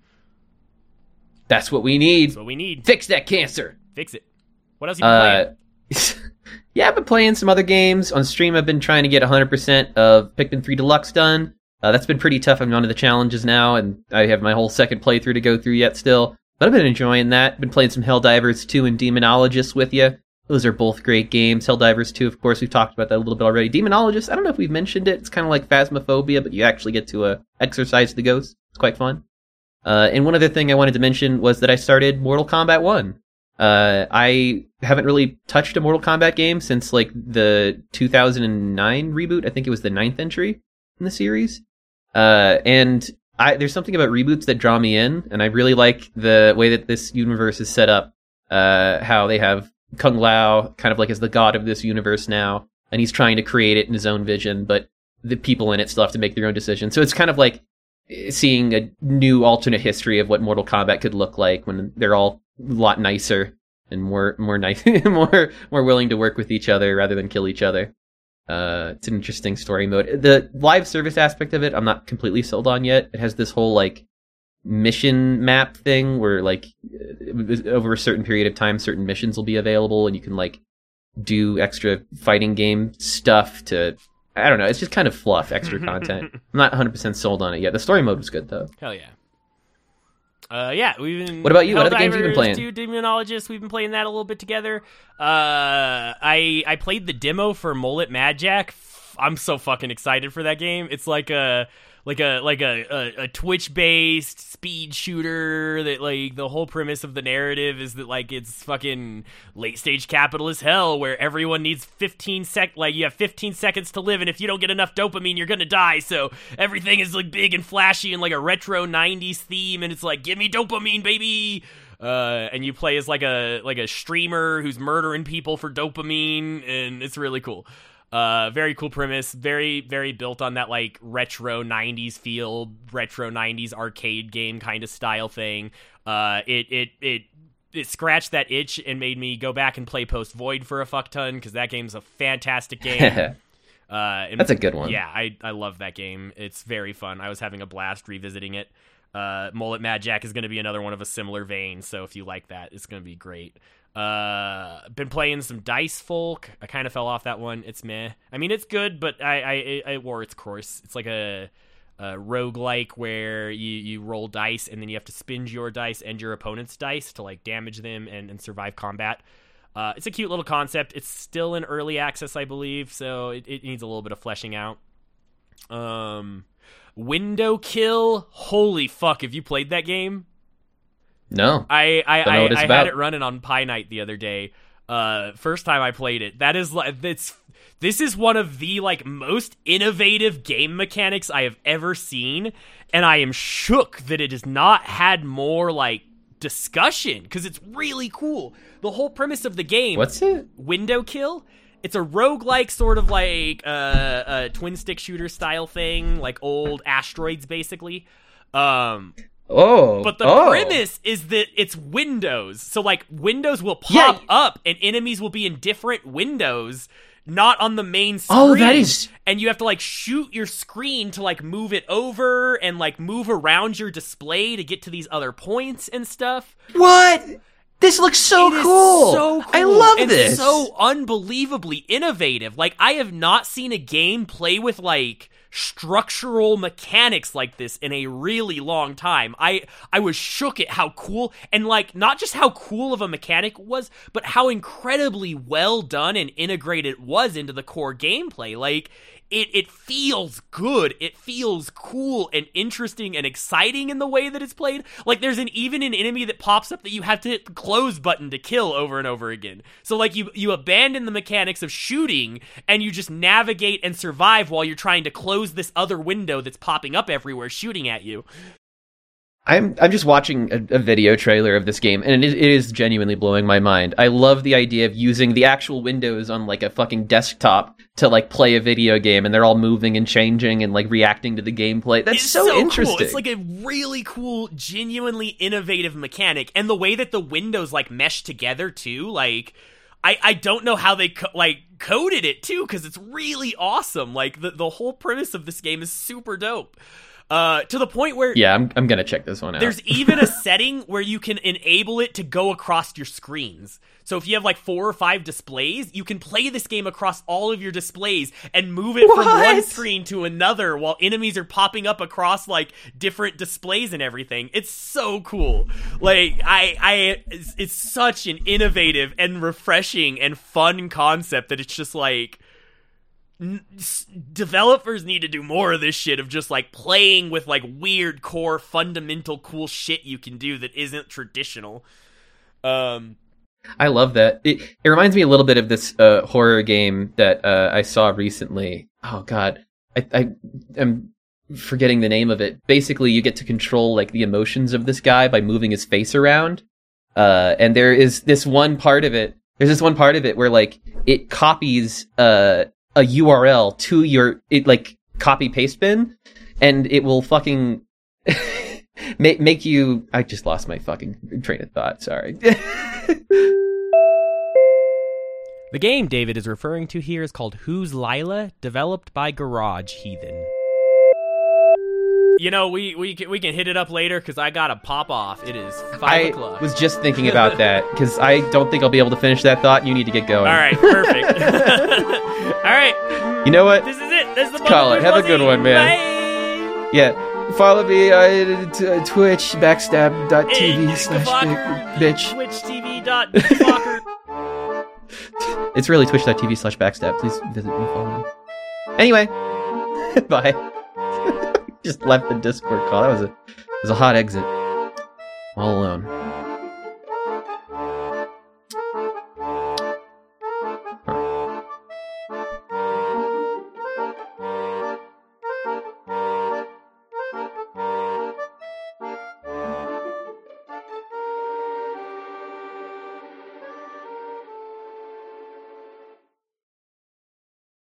That's what we need. That's what we need. Fix that cancer. Fix it. What else have you been playing? Yeah, I've been playing some other games. On stream, I've been trying to get 100% of Pikmin 3 Deluxe done. That's been pretty tough. I'm on to the challenges now, and I have my whole second playthrough to go through yet still. But I've been enjoying that. Been playing some Helldivers 2 and Demonologist with you. Those are both great games. Helldivers 2, of course, we've talked about that a little bit already. Demonologist, I don't know if we've mentioned it. It's kind of like Phasmophobia, but you actually get to exercise the ghost. It's quite fun. And one other thing I wanted to mention was that I started Mortal Kombat 1. I haven't really touched a Mortal Kombat game since like the 2009 reboot. I think it was the 9th entry in the series. And there's something about reboots that draw me in, and I really like the way that this universe is set up. How they have Kung Lao kind of like as the god of this universe now, and he's trying to create it in his own vision, but the people in it still have to make their own decisions. So it's kind of like seeing a new alternate history of what Mortal Kombat could look like when they're all a lot nicer and more nice, more willing to work with each other rather than kill each other. It's an interesting story mode. The live service aspect of it, I'm not completely sold on yet. It has this whole like mission map thing where like over a certain period of time, certain missions will be available, and you can like do extra fighting game stuff to. I don't know. It's just kind of fluff, extra content. I'm not 100% sold on it yet. The story mode was good though. Hell yeah. We've been. What about you? What other games have you been playing? Demonologist, we've been playing that a little bit together. I played the demo for Mullet Mad Jack. I'm so fucking excited for that game. It's like a Twitch-based speed shooter that like the whole premise of the narrative is that like it's fucking late-stage capitalist hell where everyone needs 15 you have 15 seconds to live, and if you don't get enough dopamine you're gonna die, so everything is like big and flashy and like a retro 90s theme, and it's like give me dopamine baby. And you play as like a streamer who's murdering people for dopamine, and it's really cool. Very cool premise, very, very built on that like retro 90s feel, retro 90s arcade game kind of style thing. It scratched that itch and made me go back and play Post Void for a fuck ton, because that game's a fantastic game. That's a good one. Yeah, I love that game. It's very fun. I was having a blast revisiting it. Mullet Mad Jack is going to be another one of a similar vein, so if you like that, it's going to be great. Been playing some Dice Folk. I kind of fell off that one. It's meh. I mean, it's good, but I wore its course. It's like a roguelike where you roll dice and then you have to spin your dice and your opponent's dice to like damage them and survive combat. It's a cute little concept. It's still in early access, I believe, so it needs a little bit of fleshing out. Window Kill. Holy fuck, have you played that game? No. I had it running on Pi Night the other day. First time I played it. This is one of the like most innovative game mechanics I have ever seen, and I am shook that it has not had more like discussion, because it's really cool. The whole premise of the game. What's it? Window Kill. It's a roguelike sort of like a twin stick shooter style thing, like old Asteroids basically. But the premise is that it's windows. So, like, windows will pop up and enemies will be in different windows, not on the main screen. Oh, that is... And you have to, like, shoot your screen to, like, move it over and, like, move around your display to get to these other points and stuff. What? This looks so cool. So cool. I love and this. So unbelievably innovative. Like, I have not seen a game play with, like, structural mechanics like this in a really long time. I was shook at how cool, and like not just how cool of a mechanic it was, but how incredibly well done and integrated it was into the core gameplay. Like it feels good. It feels cool and interesting and exciting in the way that it's played. Like there's even an enemy that pops up that you have to hit the close button to kill over and over again. So like you abandon the mechanics of shooting and you just navigate and survive while you're trying to close this other window that's popping up everywhere shooting at you. I'm just watching a video trailer of this game, and it is genuinely blowing my mind. I love the idea of using the actual windows on like a fucking desktop to like play a video game, and they're all moving and changing and like reacting to the gameplay. That's so interesting. Cool. It's like a really cool, genuinely innovative mechanic, and the way that the windows like mesh together too. Like, I don't know how they coded it too, because it's really awesome. Like the whole premise of this game is super dope. To the point where... Yeah, I'm gonna check this one out. There's even a setting where you can enable it to go across your screens. So if you have like 4 or 5 displays, you can play this game across all of your displays and move it from one screen to another while enemies are popping up across like different displays and everything. It's so cool. Like, it's such an innovative and refreshing and fun concept that it's just like... Developers need to do more of this shit of just like playing with like weird core fundamental cool shit you can do that isn't traditional. I love that. It reminds me a little bit of this horror game that I saw recently. Oh god, I am forgetting the name of it. Basically, you get to control like the emotions of this guy by moving his face around. And there is this one part of it. There's this one part of it where like it copies a URL to your like copy paste bin, and it will fucking make you... I just lost my fucking train of thought. Sorry. The game David is referring to here is called Who's Lila, developed by Garage Heathen. You know, we can hit it up later because I gotta pop off. It is 5 o'clock. I was just thinking about that because I don't think I'll be able to finish that thought. You need to get going. All right, perfect. All right. You know what? This is it. This is the call it. Have a good one, man. Bye. Yeah. Follow me on Twitch, backstab.tv/bitch. TwitchTV.fucker. It's really twitch.tv/backstab. Please visit me, follow me. Anyway, bye. Just left the Discord call. That was a hot exit. All alone.